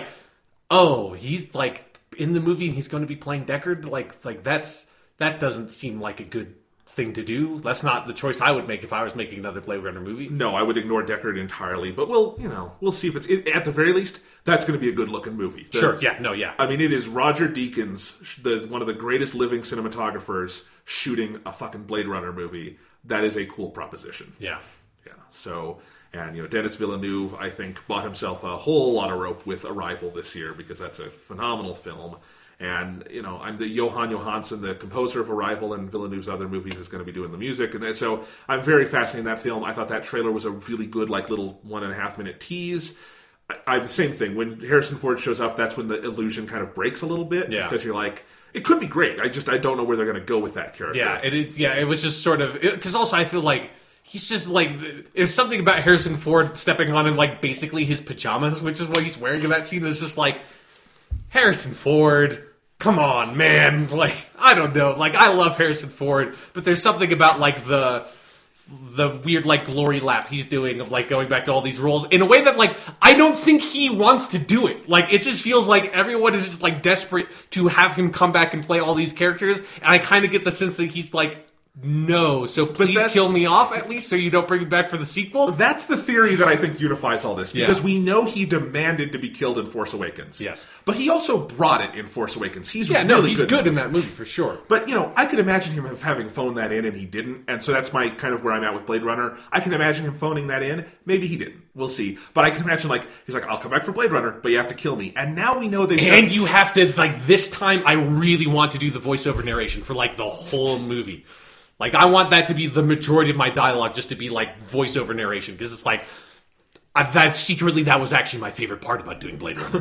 oh, he's like in the movie, and he's going to be playing Deckard. Like, like that's that doesn't seem like a good thing to do. That's not the choice I would make if I was making another Blade Runner movie. No, I would ignore Deckard entirely, but we'll, you know, we'll see if it's it, at the very least that's going to be a good looking movie. The- Sure, yeah, no, yeah, I mean, it is Roger Deakins, the one of the greatest living cinematographers, shooting a fucking Blade Runner movie. That is a cool proposition. yeah. Yeah. So, and you know, Dennis Villeneuve, I think, bought himself a whole lot of rope with Arrival this year because that's a phenomenal film. And you know, I'm the Johan Johansson, the composer of Arrival and Villeneuve's other movies, is going to be doing the music, and so I'm very fascinated in that film. I thought that trailer was a really good, like little one and a half minute tease. I, I'm same thing when Harrison Ford shows up. That's when the illusion kind of breaks a little bit Yeah. because you're like, it could be great. I just I don't know where they're going to go with that character. Yeah, it is. Yeah, it was just sort of because also I feel like he's just like there's something about Harrison Ford stepping on in like basically his pajamas, which is what he's wearing in that scene. Is just like Harrison Ford. Come on, man. Like I don't know. Like I love Harrison Ford, but there's something about like the the weird like glory lap he's doing of like going back to all these roles in a way that like I don't think he wants to do it. Like it just feels like everyone is just like desperate to have him come back and play all these characters, and I kind of get the sense that he's like, no, so please that's- kill me off at least so you don't bring me back for the sequel. That's the theory that I think unifies all this, because Yeah. we know he demanded to be killed in Force Awakens. Yes. But he also brought it in Force Awakens. He's Yeah, really no, he's good. good in that movie for sure. But, you know, I could imagine him having phoned that in and he didn't. And so that's my kind of where I'm at with Blade Runner. I can imagine him phoning that in. Maybe he didn't. We'll see. But I can imagine, like, he's like, I'll come back for Blade Runner, but you have to kill me. And now we know they've And done- you have to, like, this time I really want to do the voiceover narration for, like, the whole movie. Like, I want that to be the majority of my dialogue, just to be, like, voiceover narration. Because it's like, I, that secretly, that was actually my favorite part about doing Blade Runner.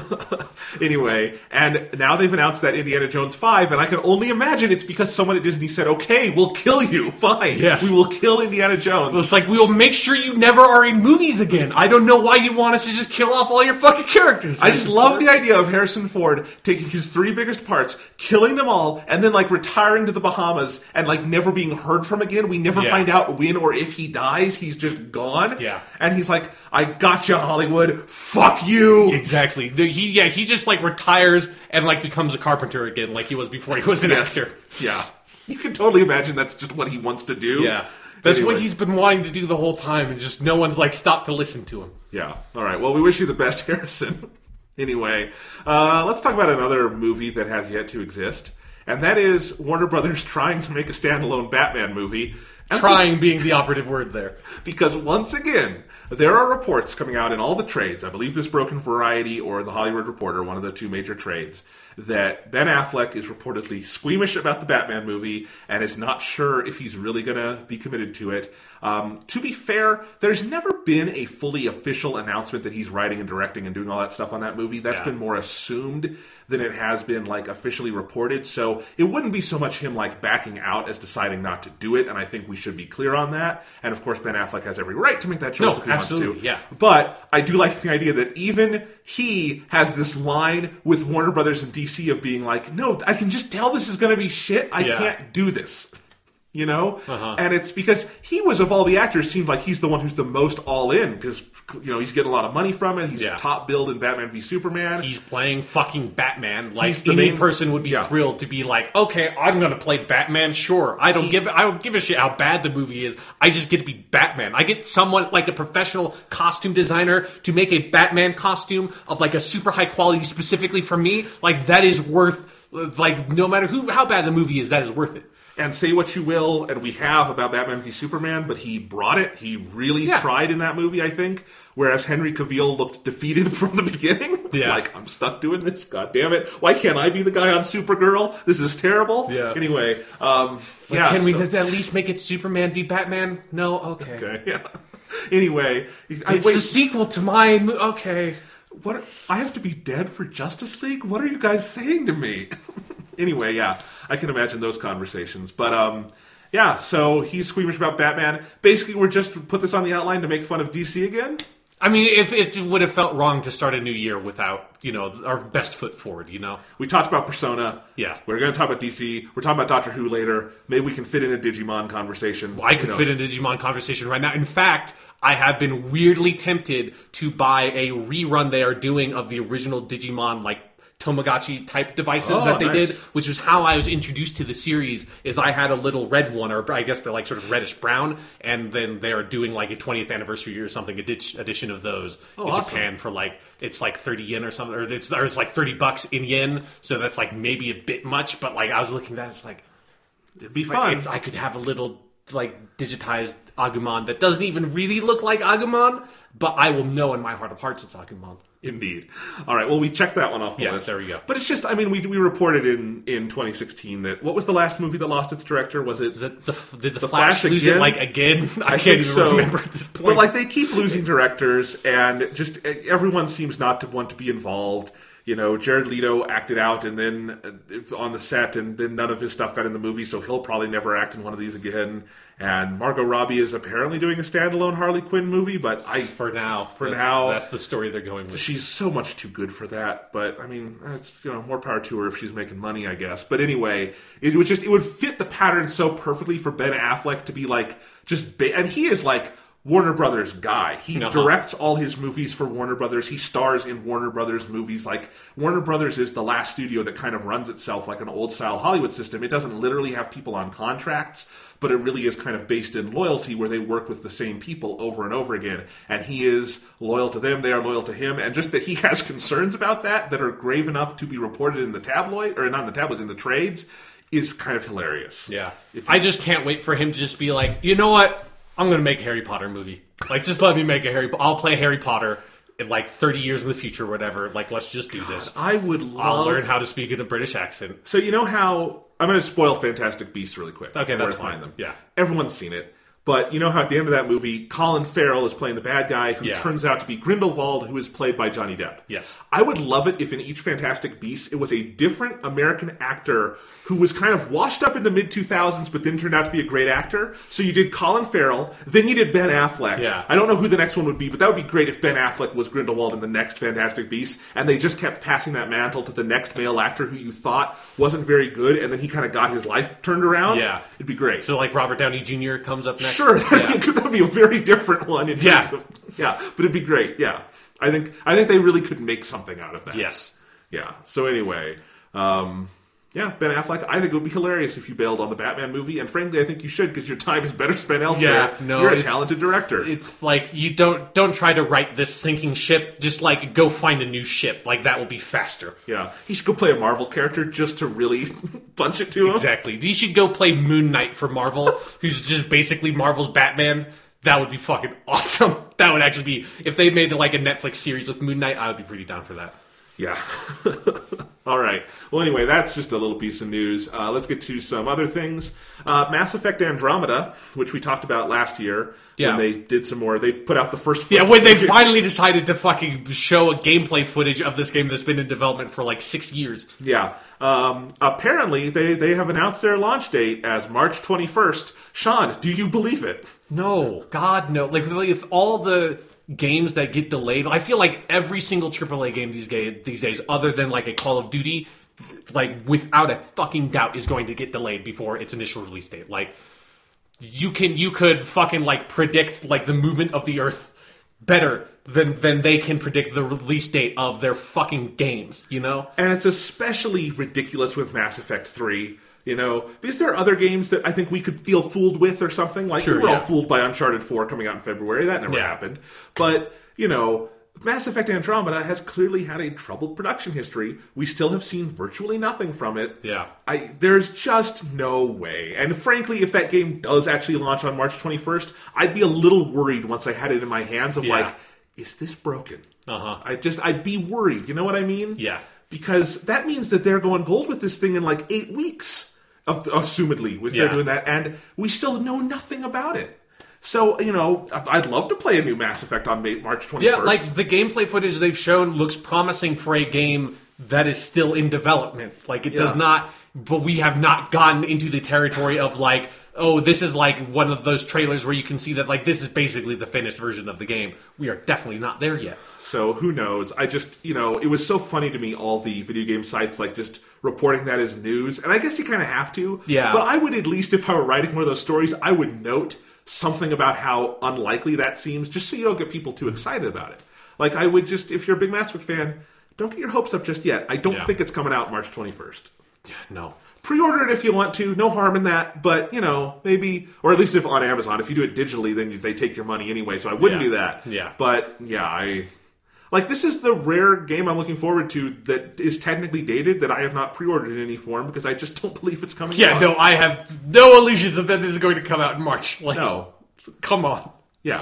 Anyway, and now they've announced that Indiana Jones five, and I can only imagine it's because someone at Disney said, okay, we'll kill you. Fine. Yes. We will kill Indiana Jones. It's like, we will make sure you never are in movies again. I don't know why you want us to just kill off all your fucking characters. I just love the idea of Harrison Ford taking his three biggest parts, killing them all, and then like retiring to the Bahamas and like never being heard from again. We never Yeah. find out when or if he dies. He's just gone. Yeah. And he's like, I gotcha, Hollywood. Fuck you. Exactly. The- He yeah, he just like retires and like becomes a carpenter again, like he was before he was an Yes. actor. Yeah. You can totally imagine that's just what he wants to do. Yeah, that's Anyway. what he's been wanting to do the whole time, and just no one's like stopped to listen to him. Yeah. All right. Well, we wish you the best, Harrison. Anyway, uh, let's talk about another movie that has yet to exist, and that is Warner Brothers trying to make a standalone Batman movie. And Trying being the operative word there. Because once again, there are reports coming out in all the trades, I believe this broke in Variety or the Hollywood Reporter, one of the two major trades, that Ben Affleck is reportedly squeamish about the Batman movie and is not sure if he's really going to be committed to it. Um, to be fair, there's never been a fully official announcement that he's writing and directing and doing all that stuff on that movie. That's Yeah. been more assumed than it has been like officially reported. So it wouldn't be so much him like backing out as deciding not to do it. And I think we we should be clear on that. And of course, Ben Affleck has every right to make that choice No, if he absolutely, wants to. yeah. But I do like the idea that even he has this line with Warner Brothers and D C of being like, no, I can just tell this is going to be shit. I Yeah. can't do this. You know? Uh-huh. And it's because he was, of all the actors, seemed like he's the one who's the most all in because, you know, he's getting a lot of money from it. He's Yeah. top billed in Batman v Superman. He's playing fucking Batman. Like He's the any main- person would be yeah. thrilled to be like, okay, I'm going to play Batman. Sure, I don't He- give I don't give a shit how bad the movie is. I just get to be Batman. I get someone like a professional costume designer to make a Batman costume of like a super high quality specifically for me. Like that is worth. Like no matter who how bad the movie is, that is worth it. And say what you will, and we have about Batman v Superman, but he brought it. He really Yeah. tried in that movie, I think. Whereas Henry Cavill looked defeated from the beginning. Yeah. Like, I'm stuck doing this. God damn it. Why can't I be the guy on Supergirl? This is terrible. Yeah. Anyway, um, Like, yeah. can we so- just at least make it Superman v Batman? No, okay. Okay, yeah. Anyway, I, It's wait, a sequel to my mo- okay. what? I have to be dead for Justice League? What are you guys saying to me? Anyway, yeah, I can imagine those conversations. But, um, yeah, so he's squeamish about Batman. Basically, we're just put this on the outline to make fun of D C again. I mean, if it would have felt wrong to start a new year without, you know, our best foot forward, you know? We talked about Persona. Yeah. We're going to talk about D C. We're talking about Doctor Who later. Maybe we can fit in a Digimon conversation. I Who could knows? fit into Digimon conversation right now. In fact, I have been weirdly tempted to buy a rerun they are doing of the original Digimon, like, Tamagotchi type devices Oh, that they nice. did, which was how I was introduced to the series. Is I had a little red one, or I guess they're like sort of reddish brown, and then they are doing like a twentieth anniversary or something edi- edition of those Oh, in awesome. Japan for like it's like thirty yen or something, or it's, or it's like thirty bucks in yen, so that's like maybe a bit much. But like I was looking at that, it's like It'd be like, fun. it's, I could have a little like digitized Agumon that doesn't even really look like Agumon, but I will know in my heart of hearts it's Agumon. Indeed. All right. Well, we checked that one off the Yeah, list. there we go. But it's just, I mean, we we reported in, in twenty sixteen that what was the last movie that lost its director? Was it? Is it the, did the, The Flash, Flash lose again? it like again? I, I can't think even so. remember at this point. But like they keep losing directors, and just everyone seems not to want to be involved. You know, Jared Leto acted out, and then uh, on the set, and then none of his stuff got in the movie, so he'll probably never act in one of these again. And Margot Robbie is apparently doing a standalone Harley Quinn movie, but I for now, for now- that's the story they're going with. she's so much too good for that. But I mean, it's, you know, more power to her if she's making money, I guess. But anyway, it would just it would fit the pattern so perfectly for Ben Affleck to be like just ba- and he is like Warner Brothers guy. He Uh-huh. directs all his movies for Warner Brothers. He stars in Warner Brothers movies. Like Warner Brothers is the last studio that kind of runs itself like an old style Hollywood system. It doesn't literally have people on contracts, but it really is kind of based in loyalty where they work with the same people over and over again. And he is loyal to them, they are loyal to him, and just that he has concerns about that that are grave enough to be reported in the tabloid, or not in the tabloids, in the trades, is kind of hilarious. Yeah, If I just can't wait for him to just be like, you know what? I'm going to make a Harry Potter movie. Like, just let me make a Harry. I'll play Harry Potter in like thirty years in the future, or whatever. Like, let's just do this. I would love... I'll learn how to speak in a British accent. So you know how... I'm going to spoil Fantastic Beasts really quick. Okay, where that's to find fine. them. Yeah. Everyone's seen it. But you know how at the end of that movie, Colin Farrell is playing the bad guy who Yeah. turns out to be Grindelwald, who is played by Johnny Depp. Yes. I would love it if in each Fantastic Beast it was a different American actor who was kind of washed up in the mid two thousands but then turned out to be a great actor. So you did Colin Farrell, then you did Ben Affleck. Yeah. I don't know who the next one would be, but that would be great if Ben Affleck was Grindelwald in the next Fantastic Beast, and they just kept passing that mantle to the next male actor who you thought wasn't very good, and then he kind of got his life turned around. Yeah. It'd be great. So, like, Robert Downey Junior comes up next. Sure, Yeah. that would be a very different one. In terms Yeah. of, yeah, but it'd be great. Yeah, I think I think they really could make something out of that. Yes. Yeah. So anyway, um, yeah, Ben Affleck. I think it would be hilarious if you bailed on the Batman movie, and frankly, I think you should because your time is better spent elsewhere. Yeah, no, you're a it's- talented director. It's like you don't don't try to write this sinking ship. Just like go find a new ship. Like that will be faster. Yeah, he should go play a Marvel character just to really punch it to him. Exactly. You should go play Moon Knight for Marvel, who's just basically Marvel's Batman. That would be fucking awesome. That would actually be if they made like a Netflix series with Moon Knight. I would be pretty down for that. Yeah. All right. Well, anyway, that's just a little piece of news. Uh, let's get to some other things. Uh, Mass Effect Andromeda, which we talked about last year, yeah. when they did some more. They put out the first. Yeah, when they finally decided to fucking show a gameplay footage of this game that's been in development for like six years. Yeah. Um, apparently, they they have announced their launch date as March twenty-first. Sean, do you believe it? No, God, no. Like, if all the games that get delayed, I feel like every single triple A game these days, these days, other than like a Call of Duty, like without a fucking doubt, is going to get delayed before its initial release date. Like, you can, you could fucking like predict like the movement of the Earth better than than they can predict the release date of their fucking games. You know, and it's especially ridiculous with Mass Effect three. You know, because there are other games that I think we could feel fooled with or something. Like, sure, we were yeah. all fooled by Uncharted four coming out in February. That never yeah. happened. But, you know, Mass Effect Andromeda has clearly had a troubled production history. We still have seen virtually nothing from it. Yeah. I There's just no way. And frankly, if that game does actually launch on March twenty-first, I'd be a little worried once I had it in my hands of yeah. like, is this broken? Uh-huh. I just, I'd be worried. You know what I mean? Yeah. Because that means that they're going gold with this thing in like eight weeks. Assumedly, if they're yeah. doing that, and we still know nothing about it. So, you know, I'd love to play a new Mass Effect on March twenty-first. Yeah, like, the gameplay footage they've shown looks promising for a game that is still in development. Like, it yeah. does not, but we have not gotten into the territory of, like, oh, this is like one of those trailers where you can see that, like, this is basically the finished version of the game. We are definitely not there yet. So who knows? I just, you know, it was so funny to me, all the video game sites, like, just reporting that as news. And I guess you kind of have to. Yeah. But I would, at least if I were writing one of those stories, I would note something about how unlikely that seems, just so you don't get people too excited about it. Like, I would just, if you're a big Mass Effect fan, don't get your hopes up just yet. I don't yeah. think it's coming out March twenty-first. No. Pre-order it if you want to. No harm in that. But, you know, maybe... Or at least if on Amazon. If you do it digitally, then they take your money anyway. So I wouldn't yeah. do that. Yeah. But, yeah, I... Like, this is the rare game I'm looking forward to that is technically dated that I have not pre-ordered in any form because I just don't believe it's coming yeah, out. Yeah, no, I have no illusions that this is going to come out in March. Like, no. Come on. Yeah.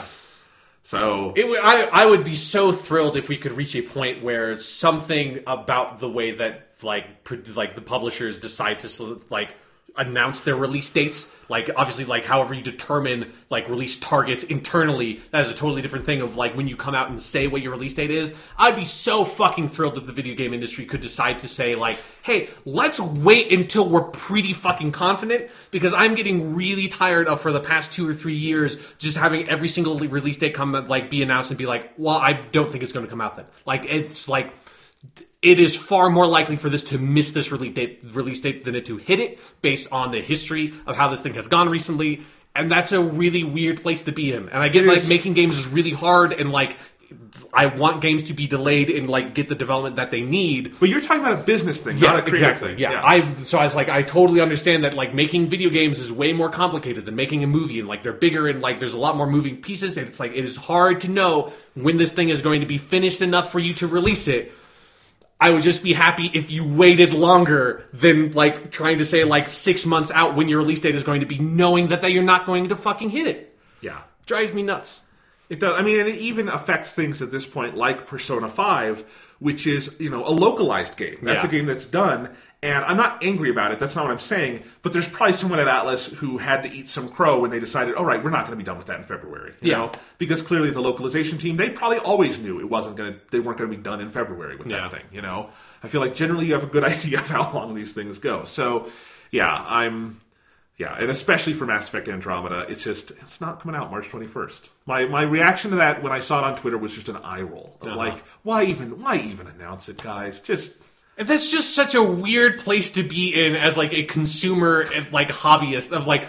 So... It, I, I would be so thrilled if we could reach a point where something about the way that, like, like the publishers decide to, like, announce their release dates, like, obviously, like, however you determine, like, release targets internally, that is a totally different thing of, like, when you come out and say what your release date is. I'd be so fucking thrilled if the video game industry could decide to say, like, hey, let's wait until we're pretty fucking confident, because I'm getting really tired of, for the past two or three years, just having every single release date come, like, be announced and be like, well, I don't think it's going to come out then. Like, it's, like... It is far more likely for this to miss this release date, release date than it to hit it, based on the history of how this thing has gone recently. And that's a really weird place to be in. And I get, like, making games is really hard, and, like, I want games to be delayed and, like, get the development that they need. But you're talking about a business thing, yes, not a creative exactly. thing. Yeah. yeah. I so I was like, I totally understand that, like, making video games is way more complicated than making a movie, and, like, they're bigger and, like, there's a lot more moving pieces, and it's like, it is hard to know when this thing is going to be finished enough for you to release it. I would just be happy if you waited longer than, like, trying to say, like, six months out when your release date is going to be, knowing that, that you're not going to fucking hit it. Yeah. Drives me nuts. It does. I mean, and it even affects things at this point, like Persona five, which is, you know, a localized game. That's yeah. a game that's done, and I'm not angry about it. That's not what I'm saying. But there's probably someone at Atlas who had to eat some crow when they decided, all right, we're not going to be done with that in February. You yeah. know? Because clearly the localization team, they probably always knew it wasn't going to, they weren't going to be done in February with yeah. that thing, you know? I feel like generally you have a good idea of how long these things go. So, yeah, I'm... Yeah, and especially for Mass Effect Andromeda, it's just, it's not coming out March twenty-first. My my reaction to that when I saw it on Twitter was just an eye roll. Of uh-huh. like, why even why even announce it, guys? Just... And that's just such a weird place to be in as, like, a consumer, like, hobbyist of, like,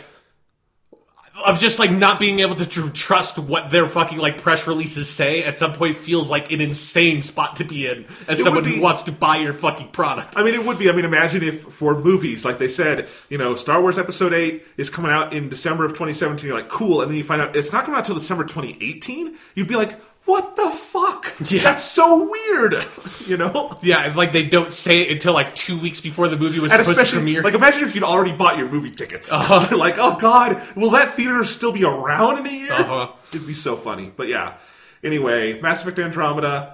of just, like, not being able to tr- trust what their fucking, like, press releases say at some point feels like an insane spot to be in as it someone be, who wants to buy your fucking product. I mean, it would be. I mean, imagine if for movies, like they said, you know, Star Wars Episode eight is coming out in December of twenty seventeen. You're like, cool. And then you find out it's not coming out until December twenty eighteen. You'd be like, what the fuck? Yeah. That's so weird. You know? Yeah, like they don't say it until like two weeks before the movie was and supposed to premiere. Like, imagine if you'd already bought your movie tickets. Uh-huh. You're like, oh god, will that theater still be around in a year? Uh-huh. It'd be so funny. But yeah. Anyway, Mass Effect Andromeda,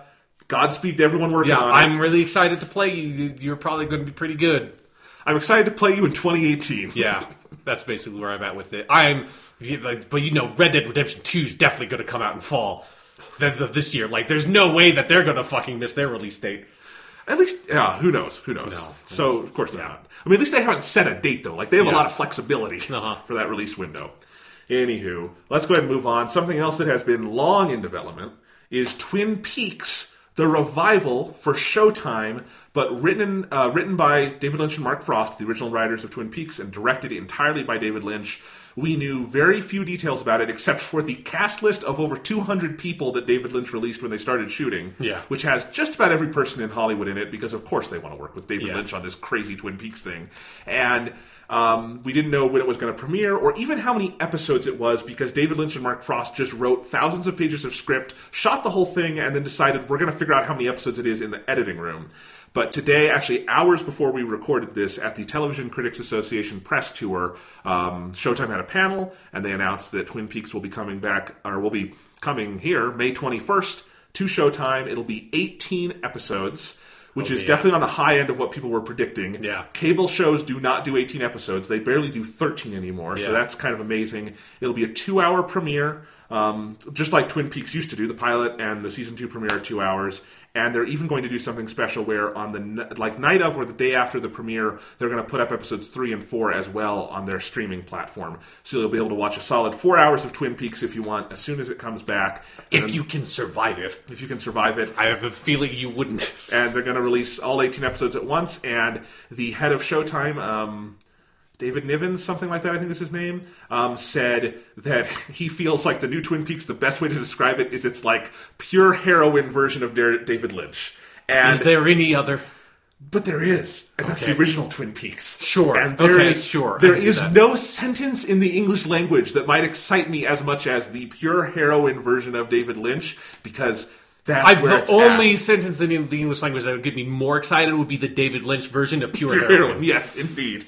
Godspeed to everyone working Yeah, on I'm it. really excited to play you. You're probably going to be pretty good. I'm excited to play you in twenty eighteen. Yeah, that's basically where I'm at with it. I'm, but you know, Red Dead Redemption two is definitely going to come out in fall th- th- this year. Like, there's no way that they're going to fucking miss their release date. At least, yeah, who knows? Who knows? No, so, of course they're not. I mean, at least they haven't set a date, though. Like, they have Yeah. a lot of flexibility Uh-huh. for that release window. Anywho, let's go ahead and move on. Something else that has been long in development is Twin Peaks, the revival for Showtime, but written uh, written by David Lynch and Mark Frost, the original writers of Twin Peaks, and directed entirely by David Lynch. We knew very few details about it, except for the cast list of over two hundred people that David Lynch released when they started shooting, Yeah. which has just about every person in Hollywood in it, because of course they want to work with David Yeah. Lynch on this crazy Twin Peaks thing. And um, we didn't know when it was going to premiere, or even how many episodes it was, because David Lynch and Mark Frost just wrote thousands of pages of script, shot the whole thing, and then decided we're going to figure out how many episodes it is in the editing room. But today, actually hours before we recorded this, at the Television Critics Association press tour, um, Showtime had a panel, and they announced that Twin Peaks will be coming back, or will be coming here May twenty-first to Showtime. It'll be eighteen episodes, which Oh, is yeah. definitely on the high end of what people were predicting. Yeah. Cable shows do not do eighteen episodes. They barely do thirteen anymore, so Yeah. that's kind of amazing. It'll be a two-hour premiere, um, just like Twin Peaks used to do. The pilot and the season two premiere are two hours. And they're even going to do something special where on the n- like night of or the day after the premiere, they're going to put up episodes three and four as well on their streaming platform. So you'll be able to watch a solid four hours of Twin Peaks if you want, as soon as it comes back. If And you can survive it. if you can survive it. I have a feeling you wouldn't. And they're going to release all eighteen episodes at once. And the head of Showtime, um, David Nivens, something like that, I think is his name, um, said that he feels like the new Twin Peaks, the best way to describe it is it's like pure heroin version of Dar- David Lynch. And, Is there any other? but there is, and that's Okay. the original Twin Peaks. Sure. And there Okay, is- sure. I There can do is that. no sentence in the English language that might excite me as much as the pure heroin version of David Lynch, because that's I've, where the it's only at. sentence in the English language that would get me more excited would be the David Lynch version of Pure, Pure Heroin. heroin. Yes, indeed.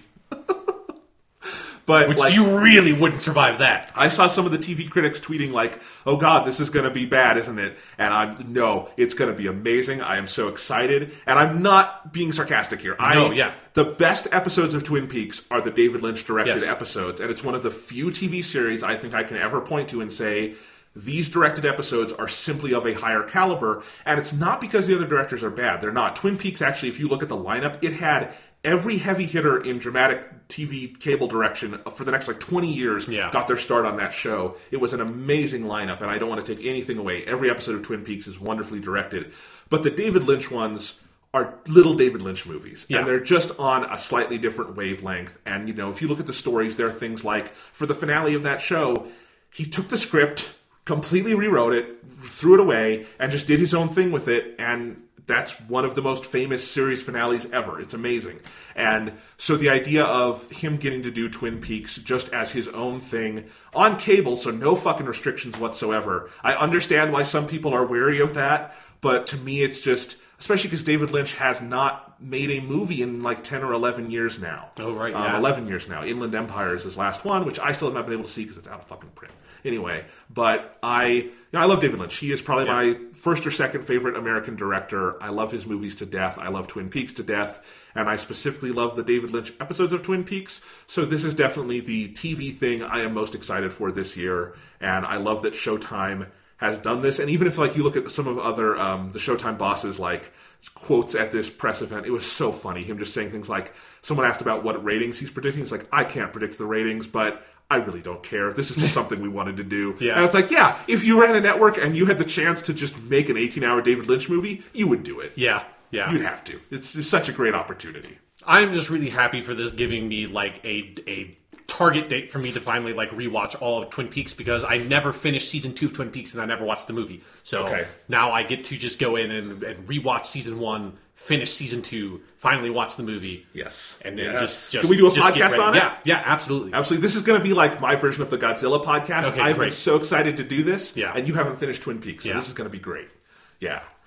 But Which like, you really wouldn't survive that. I saw some of the T V critics tweeting like, "Oh God, this is going to be bad, isn't it?" And I'm no, it's going to be amazing. I am so excited, and I'm not being sarcastic here. I, No, yeah. The best episodes of Twin Peaks are the David Lynch directed Yes. episodes, and it's one of the few T V series I think I can ever point to and say these directed episodes are simply of a higher caliber. And it's not because the other directors are bad; they're not. Twin Peaks, actually, if you look at the lineup, it had every heavy hitter in dramatic T V cable direction for the next like twenty years Yeah. got their start on that show. It was an amazing lineup, and I don't want to take anything away. Every episode of Twin Peaks is wonderfully directed. But the David Lynch ones are little David Lynch movies. Yeah. And they're just on a slightly different wavelength. And, you know, if you look at the stories, there are things like, for the finale of that show, he took the script, completely rewrote it, threw it away, and just did his own thing with it, and that's one of the most famous series finales ever. It's amazing. And so the idea of him getting to do Twin Peaks just as his own thing on cable, so no fucking restrictions whatsoever. I understand why some people are wary of that, but to me it's just, especially because David Lynch has not made a movie in like ten or eleven years now. Oh, right, Um, yeah. eleven years now. Inland Empire is his last one, which I still have not been able to see because it's out of fucking print. Anyway, but I, you know, I love David Lynch. He is probably Yeah. my first or second favorite American director. I love his movies to death. I love Twin Peaks to death. And I specifically love the David Lynch episodes of Twin Peaks. So this is definitely the T V thing I am most excited for this year. And I love that Showtime has done this. And even if like you look at some of other um, the Showtime bosses, like quotes at this press event, it was so funny. Him just saying things like, someone asked about what ratings he's predicting. He's like, I can't predict the ratings, but I really don't care. This is just something we wanted to do. Yeah. And it's like, yeah, if you ran a network and you had the chance to just make an eighteen-hour David Lynch movie, you would do it. Yeah, yeah. You'd have to. It's, it's such a great opportunity. I'm just really happy for this giving me like a a target date for me to finally like rewatch all of Twin Peaks, because I never finished season two of Twin Peaks and I never watched the movie. So Okay. now I get to just go in and, and rewatch season one, finish season two, finally watch the movie. Yes. And then Yes. just, just Can we do a just get podcast ready. on it? Yeah, yeah, absolutely. Absolutely. This is going to be like my version of the Godzilla podcast. Okay, I've been great. so excited to do this, Yeah. and you haven't finished Twin Peaks, so Yeah. this is going to be great. Yeah.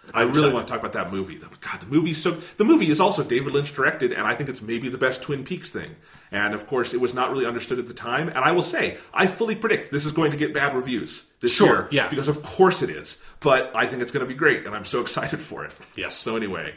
I really want to talk about that movie. God, the movie's so... The movie is also David Lynch directed, and I think it's maybe the best Twin Peaks thing. And, of course, it was not really understood at the time. And I will say, I fully predict this is going to get bad reviews this sure, year. Yeah. Because, of course, it is. But I think it's going to be great, and I'm so excited for it. Yes. So, anyway,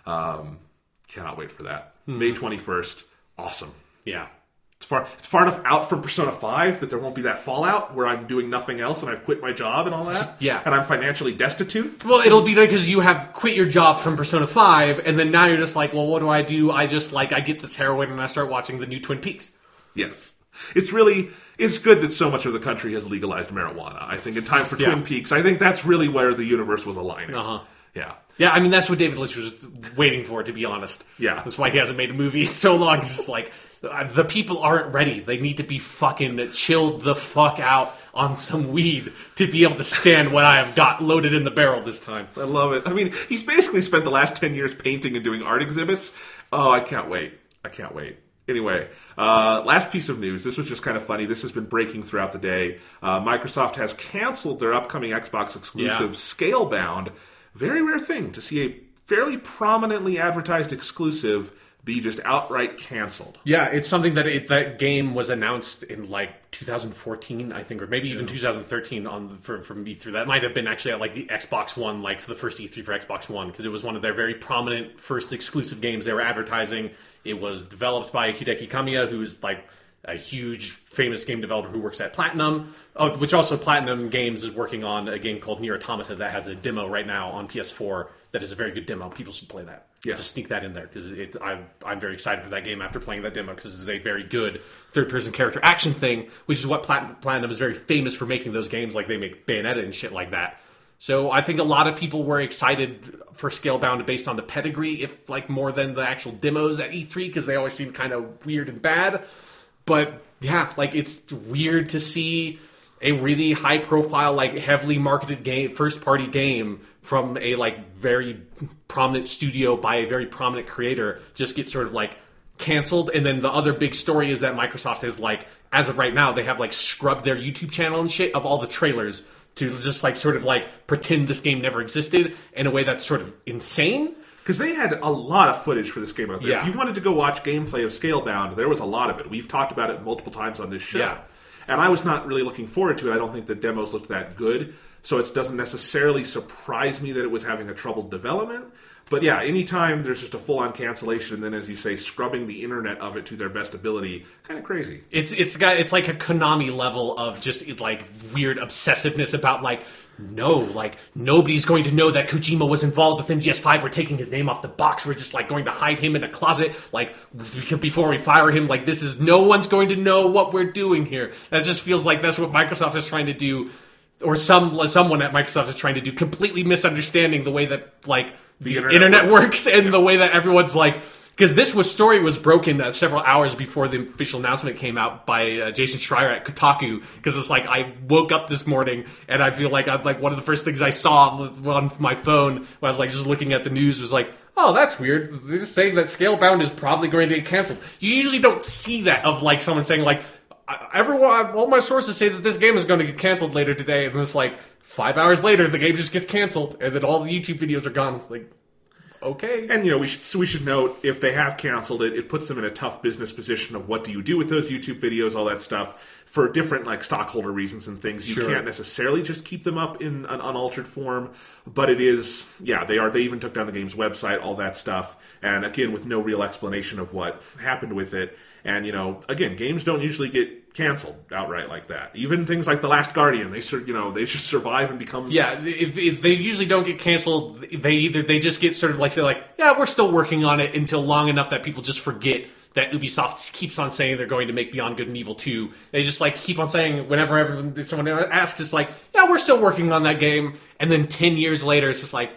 um, cannot wait for that. Mm-hmm. May twenty-first. Awesome. Yeah. It's far, it's far enough out from Persona five that there won't be that fallout where I'm doing nothing else and I've quit my job and all that. Yeah. And I'm financially destitute. Well, it'll be because you have quit your job from Persona five, and then now you're just like, well, what do I do? I just, like, I get this heroin and I start watching the new Twin Peaks. Yes. It's really, it's good that so much of the country has legalized marijuana. I think in time for yeah. Twin Peaks, I think that's really where the universe was aligning. Uh-huh. Yeah. Yeah, I mean, that's what David Lynch was waiting for, to be honest. Yeah. That's why he hasn't made a movie in so long. It's just like, the people aren't ready. They need to be fucking chilled the fuck out on some weed to be able to stand what I have got loaded in the barrel this time. I love it. I mean, he's basically spent the last ten years painting and doing art exhibits. Oh, I can't wait. I can't wait. Anyway, uh, last piece of news. This was just kind of funny. This has been breaking throughout the day. Uh, Microsoft has canceled their upcoming Xbox exclusive Yeah. Scalebound. Very rare thing to see a fairly prominently advertised exclusive be just outright canceled. Yeah, it's something that it, that game was announced in like two thousand fourteen, I think, or maybe even two thousand thirteen on the, for, from E three. That might have been actually at like the Xbox One, like for the first E three for Xbox One, because it was one of their very prominent first exclusive games they were advertising. It was developed by Hideki Kamiya, who's like a huge famous game developer who works at Platinum, oh, which also Platinum Games is working on a game called Nier Automata that has a demo right now on P S four that is a very good demo. People should play that. Yeah. Just sneak that in there because I'm, I'm very excited for that game after playing that demo because it's a very good third-person character action thing, which is what Plat- Platinum is very famous for making those games. Like they make Bayonetta and shit like that. So I think a lot of people were excited for Scalebound based on the pedigree, if like more than the actual demos at E three, because they always seem kind of weird and bad. But yeah, like it's weird to see a really high profile, like heavily marketed game, first party game from a like very prominent studio by a very prominent creator just get sort of like canceled. And then the other big story is that Microsoft is like, as of right now, they have like scrubbed their YouTube channel and shit of all the trailers to just like sort of like pretend this game never existed in a way that's sort of insane. Because they had a lot of footage for this game out there. Yeah. If you wanted to go watch gameplay of Scalebound, there was a lot of it. We've talked about it multiple times on this show. Yeah. And I was not really looking forward to it. I don't think the demos looked that good. So it doesn't necessarily surprise me that it was having a troubled development. But yeah, anytime there's just a full-on cancellation and then, as you say, scrubbing the internet of it to their best ability, kind of crazy. It's it's got it's like a Konami level of just like weird obsessiveness about like no, like nobody's going to know that Kojima was involved with M G S five. We're taking his name off the box. We're just like going to hide him in a closet, like before we fire him. Like this is no one's going to know what we're doing here. That just feels like that's what Microsoft is trying to do, or some someone at Microsoft is trying to do, completely misunderstanding the way that like the, the internet, internet works, works and yeah. the way that everyone's like. Because this was story was broken uh, several hours before the official announcement came out by uh, Jason Schreier at Kotaku. Because it's like I woke up this morning and I feel like I'm like one of the first things I saw on my phone when I was like just looking at the news was like, oh, that's weird. They're just saying that Scalebound is probably going to get canceled. You usually don't see that of like someone saying like, everyone, all my sources say that this game is going to get canceled later today, and it's like five hours later the game just gets canceled, and then all the YouTube videos are gone. It's like. Okay. And, you know, we should so we should note, if they have canceled it, it puts them in a tough business position of what do you do with those YouTube videos, all that stuff, for different, like, stockholder reasons and things. You sure. can't necessarily just keep them up in an unaltered form, but it is, yeah, they are. They even took down the game's website, all that stuff, and, again, with no real explanation of what happened with it. And, you know, again, games don't usually get canceled outright like that. Even things like The Last Guardian, they you know they just survive and become. Yeah, if, if they usually don't get canceled, they either they just get sort of like say like, yeah, we're still working on it until long enough that people just forget that Ubisoft keeps on saying they're going to make Beyond Good and Evil two. They just like keep on saying whenever everyone, someone asks, it's like, yeah, we're still working on that game, and then ten years later, it's just like,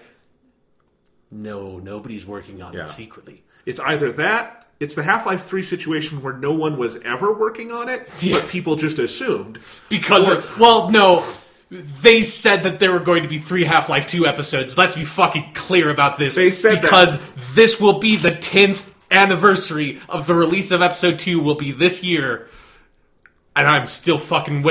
no, nobody's working on yeah. it secretly. It's either that. It's the Half-Life three situation where no one was ever working on it, yeah. but people just assumed. Because, or, of, well, no, they said that there were going to be three Half-Life two episodes. Let's be fucking clear about this. They said because that. This will be the tenth anniversary of the release of episode two will be this year, and I'm still fucking waiting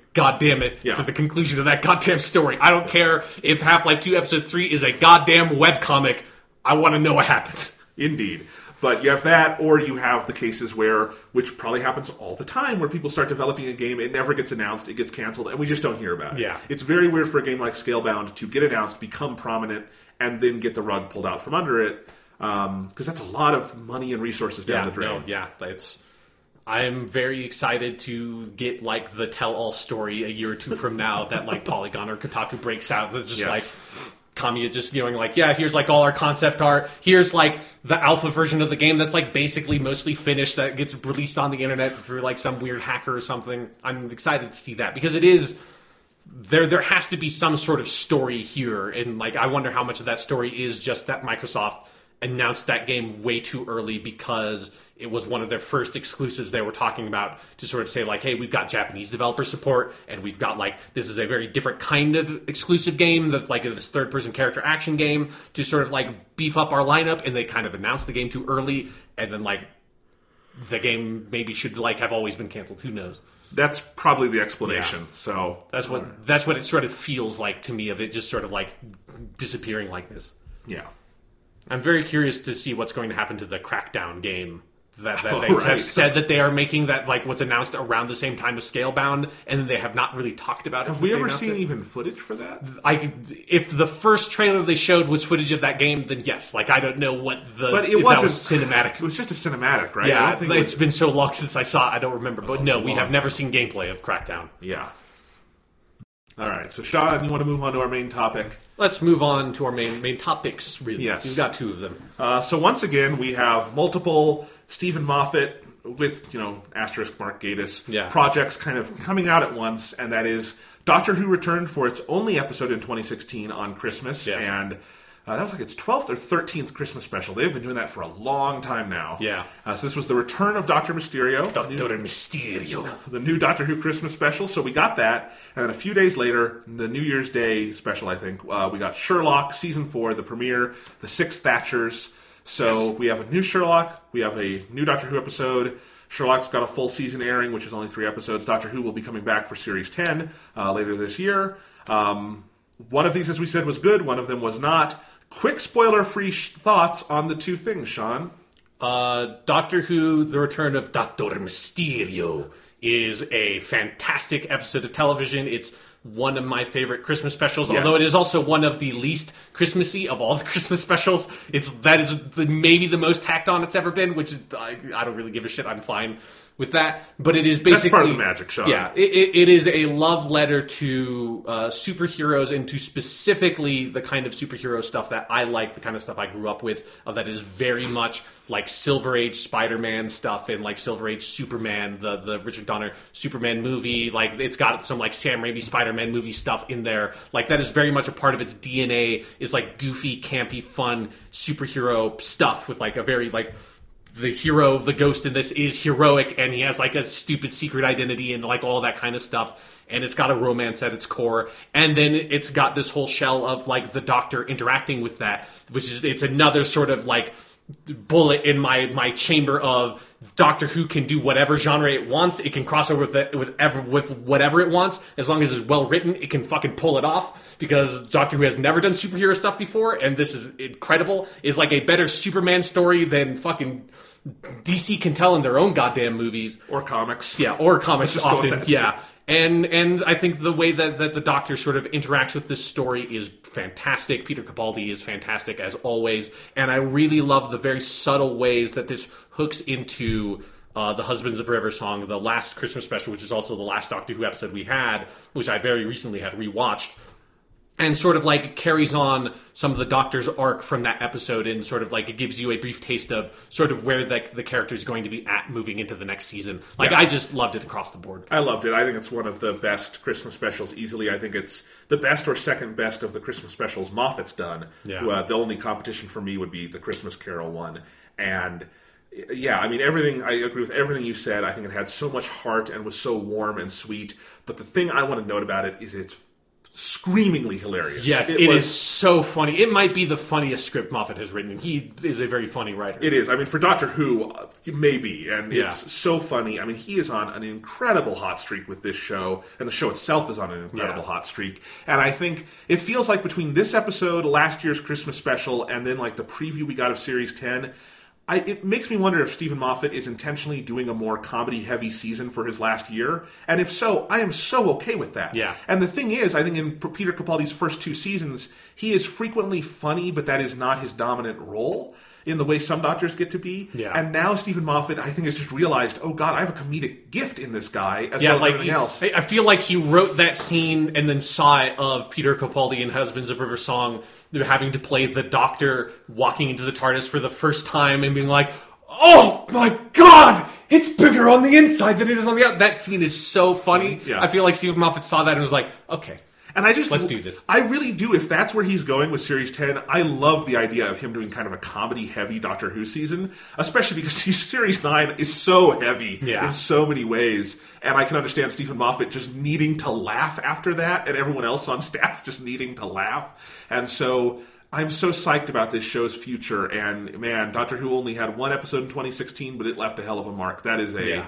God damn it, Yeah. for the conclusion of that goddamn story. I don't care if Half-Life two Episode three is a goddamn webcomic. I want to know what happened. Indeed. But you have that, or you have the cases where, which probably happens all the time, where people start developing a game, it never gets announced, it gets canceled, and we just don't hear about it. Yeah. It's very weird for a game like Scalebound to get announced, become prominent, and then get the rug pulled out from under it, because um, that's a lot of money and resources down yeah, the drain. No, yeah, it's... I'm very excited to get, like, the tell-all story a year or two from now that, like, Polygon or Kotaku breaks out. That's just, Yes. like... Kamiya just going like, yeah, here's like all our concept art. Here's like the alpha version of the game that's like basically mostly finished that gets released on the internet through like some weird hacker or something. I'm excited to see that because it is there. There has to be some sort of story here, and like I wonder how much of that story is just that Microsoft announced that game way too early because it was one of their first exclusives they were talking about to sort of say like, hey, we've got Japanese developer support and we've got like, this is a very different kind of exclusive game that's like this third person character action game to sort of like beef up our lineup. And they kind of announced the game too early. And then like the game maybe should like have always been canceled. Who knows? That's probably the explanation. Yeah. So that's what, that's what it sort of feels like to me of it just sort of like disappearing like this. Yeah. I'm very curious to see what's going to happen to the Crackdown game. That, that Oh, they right. have said that they are making that like what's announced around the same time as Scalebound, and they have not really talked about it. Have since we they ever announced seen it. even footage for that? I if the first trailer they showed was footage of that game, then yes. Like I don't know what the But it if wasn't that was cinematic. It was just a cinematic, right? I Yeah, don't think it's it was, been so long since I saw it, I don't remember. But a no, we long have never seen gameplay of Crackdown. yeah. All right, so Sean, you want to move on to our main topic? Let's move on to our main main topics. Really, Yes. we've got two of them. Uh, so once again, we have multiple Stephen Moffat with, you know, asterisk Mark Gatiss Yeah. projects kind of coming out at once, and that is Doctor Who returned for its only episode in twenty sixteen on Christmas, Yeah. and uh, that was like its twelfth or thirteenth Christmas special. They've been doing that for a long time now. Yeah. Uh, so this was the return of Doctor Mysterio. Doctor Mysterio. The new Doctor Who Christmas special. So we got that, and then a few days later, the New Year's Day special, I think, uh, we got Sherlock season four, the premiere, the Six Thatchers. So Yes. we have a new Sherlock, we have a new Doctor Who episode. Sherlock's got a full season airing, which is only three episodes. Doctor Who will be coming back for Series ten uh, later this year. Um, one of these, as we said, was good. One of them was not. Quick spoiler-free sh- thoughts on the two things, Sean. Uh, Doctor Who: The Return of Doctor Mysterio is a fantastic episode of television. It's one of my favorite Christmas specials, Yes. although it is also one of the least Christmassy of all the Christmas specials. It's that is the, maybe the most tacked on it's ever been, which is, I, I don't really give a shit. I'm fine with that, but it is basically part of the magic, Sean. Yeah, it, it, it is a love letter to uh, superheroes and to specifically the kind of superhero stuff that I like, the kind of stuff I grew up with. Of that is very much like Silver Age Spider-Man stuff and like Silver Age Superman, the the Richard Donner Superman movie. Like it's got some like Sam Raimi Spider-Man movie stuff in there. Like that is very much a part of its D N A. Is like goofy, campy, fun superhero stuff with like a very like. The hero, the ghost in this is heroic, and he has like a stupid secret identity and like all that kind of stuff. And it's got a romance at its core, and then it's got this whole shell of like the Doctor interacting with that, which is it's another sort of like bullet in my my chamber of Doctor Who can do whatever genre it wants. It can cross over with it, with ever with whatever it wants, as long as it's well written. It can fucking pull it off because Doctor Who has never done superhero stuff before, and this is incredible. It's like a better Superman story than fucking D C can tell in their own goddamn movies. Or comics. Yeah, or comics Let's just go with often. that. Yeah. And and I think the way that, that the Doctor sort of interacts with this story is fantastic. Peter Capaldi is fantastic as always. And I really love the very subtle ways that this hooks into uh, the Husbands of Forever song, the last Christmas special, which is also the last Doctor Who episode we had, which I very recently had rewatched. And sort of like carries on some of the Doctor's arc from that episode, and sort of like it gives you a brief taste of sort of where the, the character is going to be at moving into the next season. Like Yeah. I just loved it across the board. I loved it. I think it's one of the best Christmas specials easily. I think it's the best or second best of the Christmas specials Moffat's done. Yeah. Uh, the only competition for me would be the Christmas Carol one. And yeah, I mean, everything, I agree with everything you said. I think it had so much heart and was so warm and sweet. But the thing I want to note about it is it's screamingly hilarious. Yes, it, it was, is so funny. It might be the funniest script Moffat has written. He is a very funny writer. It is. I mean, for Doctor Who, uh, maybe, and yeah. it's so funny. I mean, he is on an incredible hot streak with this show, and the show itself is on an incredible yeah. hot streak. And I think it feels like between this episode, last year's Christmas special, and then like the preview we got of Series ten, I, it makes me wonder if Stephen Moffat is intentionally doing a more comedy-heavy season for his last year. And if so, I am so okay with that. Yeah. And the thing is, I think in Peter Capaldi's first two seasons, he is frequently funny, but that is not his dominant role in the way some doctors get to be. Yeah. And now Stephen Moffat, I think, has just realized, oh God, I have a comedic gift in this guy, as yeah, well as like, everything else. I feel like he wrote that scene and then saw it of Peter Capaldi in Husbands of River Song. They're having to play the doctor walking into the TARDIS for the first time and being like, oh my God! It's bigger on the inside than it is on the outside. That scene is so funny. Yeah. I feel like Stephen Moffat saw that and was like, okay. And I just let's do this. I really do. If that's where he's going with Series ten, I love the idea of him doing kind of a comedy-heavy Doctor Who season, especially because Series nine is so heavy yeah. in so many ways. And I can understand Stephen Moffat just needing to laugh after that, and everyone else on staff just needing to laugh. And so I'm so psyched about this show's future. And man, Doctor Who only had one episode in twenty sixteen, but it left a hell of a mark. That is a yeah.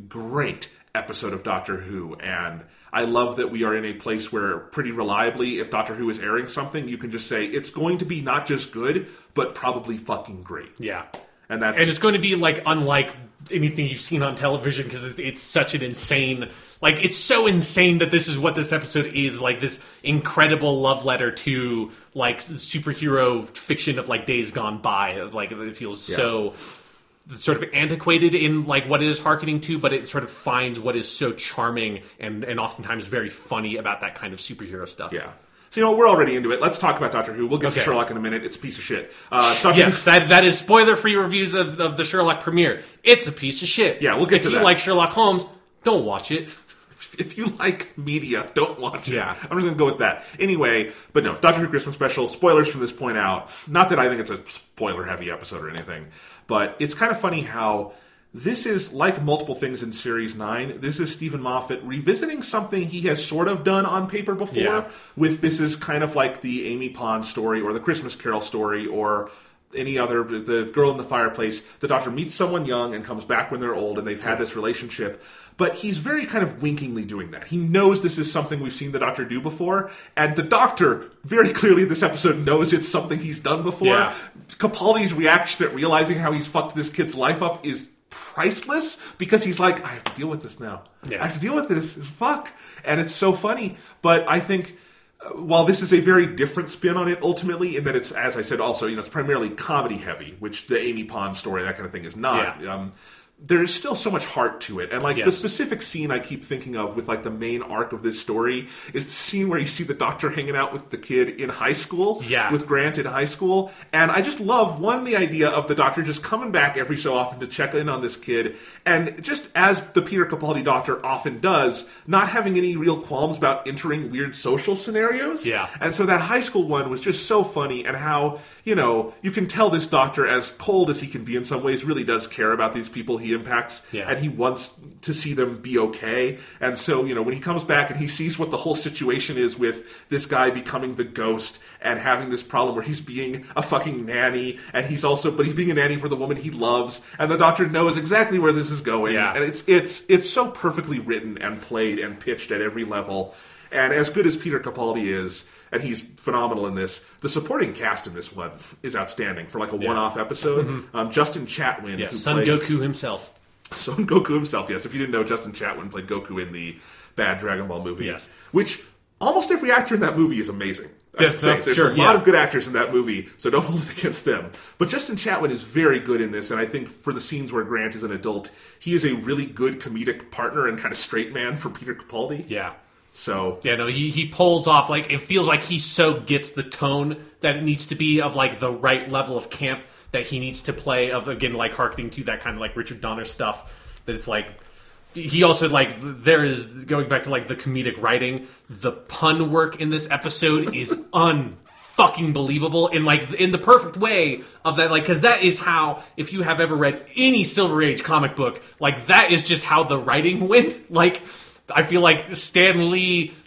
great episode of Doctor Who, and I love that we are in a place where pretty reliably, if Doctor Who is airing something, you can just say it's going to be not just good, but probably fucking great. Yeah. And that's and it's going to be like unlike anything you've seen on television because it's, it's such an insane, like it's so insane that this is what this episode is, like this incredible love letter to like superhero fiction of like days gone by. Of like it feels yeah. so sort of antiquated in like what it is hearkening to, but it sort of finds what is so charming and, and oftentimes very funny about that kind of superhero stuff. Yeah. So, you know, we're already into it. Let's talk about Doctor Who. We'll get okay. to Sherlock in a minute. It's a piece of shit. Uh, Doctor yes, Who... that that is spoiler-free reviews of, of the Sherlock premiere. It's a piece of shit. Yeah, we'll get if to that. If you like Sherlock Holmes, don't watch it. If you like media, don't watch it. Yeah. I'm just going to go with that. Anyway, but no, Doctor Who Christmas Special, spoilers from this point out. Not that I think it's a spoiler-heavy episode or anything, but it's kind of funny how this is, like multiple things in Series nine, this is Stephen Moffat revisiting something he has sort of done on paper before, yeah. with this is kind of like the Amy Pond story or the Christmas Carol story or any other, the girl in the fireplace. The Doctor meets someone young and comes back when they're old and they've had this relationship. But he's very kind of winkingly doing that. He knows this is something we've seen the Doctor do before, and the Doctor, very clearly this episode, knows it's something he's done before. Yeah. Capaldi's reaction at realizing how he's fucked this kid's life up is priceless, because he's like, I have to deal with this now. Yeah. I have to deal with this. Fuck. And it's so funny. But I think uh, while this is a very different spin on it ultimately, in that it's, as I said, also, you know, it's primarily comedy heavy, which the Amy Pond story, that kind of thing, is not. Yeah. Um, there is still so much heart to it. And, like, yes. the specific scene I keep thinking of with, like, the main arc of this story is the scene where you see the Doctor hanging out with the kid in high school. Yeah. With Grant in high school. And I just love, one, the idea of the Doctor just coming back every so often to check in on this kid. And just as the Peter Capaldi Doctor often does, not having any real qualms about entering weird social scenarios. Yeah. And so that high school one was just so funny, and how, you know, you can tell this Doctor, as cold as he can be in some ways, really does care about these people he impacts, yeah. and he wants to see them be okay. And so, you know, when he comes back and he sees what the whole situation is with this guy becoming the ghost and having this problem where he's being a fucking nanny, and he's also, but he's being a nanny for the woman he loves, and the Doctor knows exactly where this is going. Yeah. And it's it's it's so perfectly written and played and pitched at every level. And as good as Peter Capaldi is, and he's phenomenal in this, the supporting cast in this one is outstanding for like a yeah. one-off episode. Mm-hmm. Um, Justin Chatwin, yes, who Son plays Goku himself. Son Goku himself, yes. If you didn't know, Justin Chatwin played Goku in the bad Dragon Ball movie. Yes. Which almost every actor in that movie is amazing. I yes, should say. no, There's sure, a lot yeah. of good actors in that movie, so don't hold it against them. But Justin Chatwin is very good in this, and I think for the scenes where Grant is an adult, he is a really good comedic partner and kind of straight man for Peter Capaldi. Yeah. So yeah, no, he he pulls off, like, it feels like he so gets the tone that it needs to be of like the right level of camp that he needs to play, of again like harkening to that kind of like Richard Donner stuff, that it's like he also like there is, going back to like the comedic writing, the pun work in this episode is un fucking believable in like in the perfect way of that, like, because that is how, if you have ever read any Silver Age comic book, like that is just how the writing went. Like, I feel like Stan Lee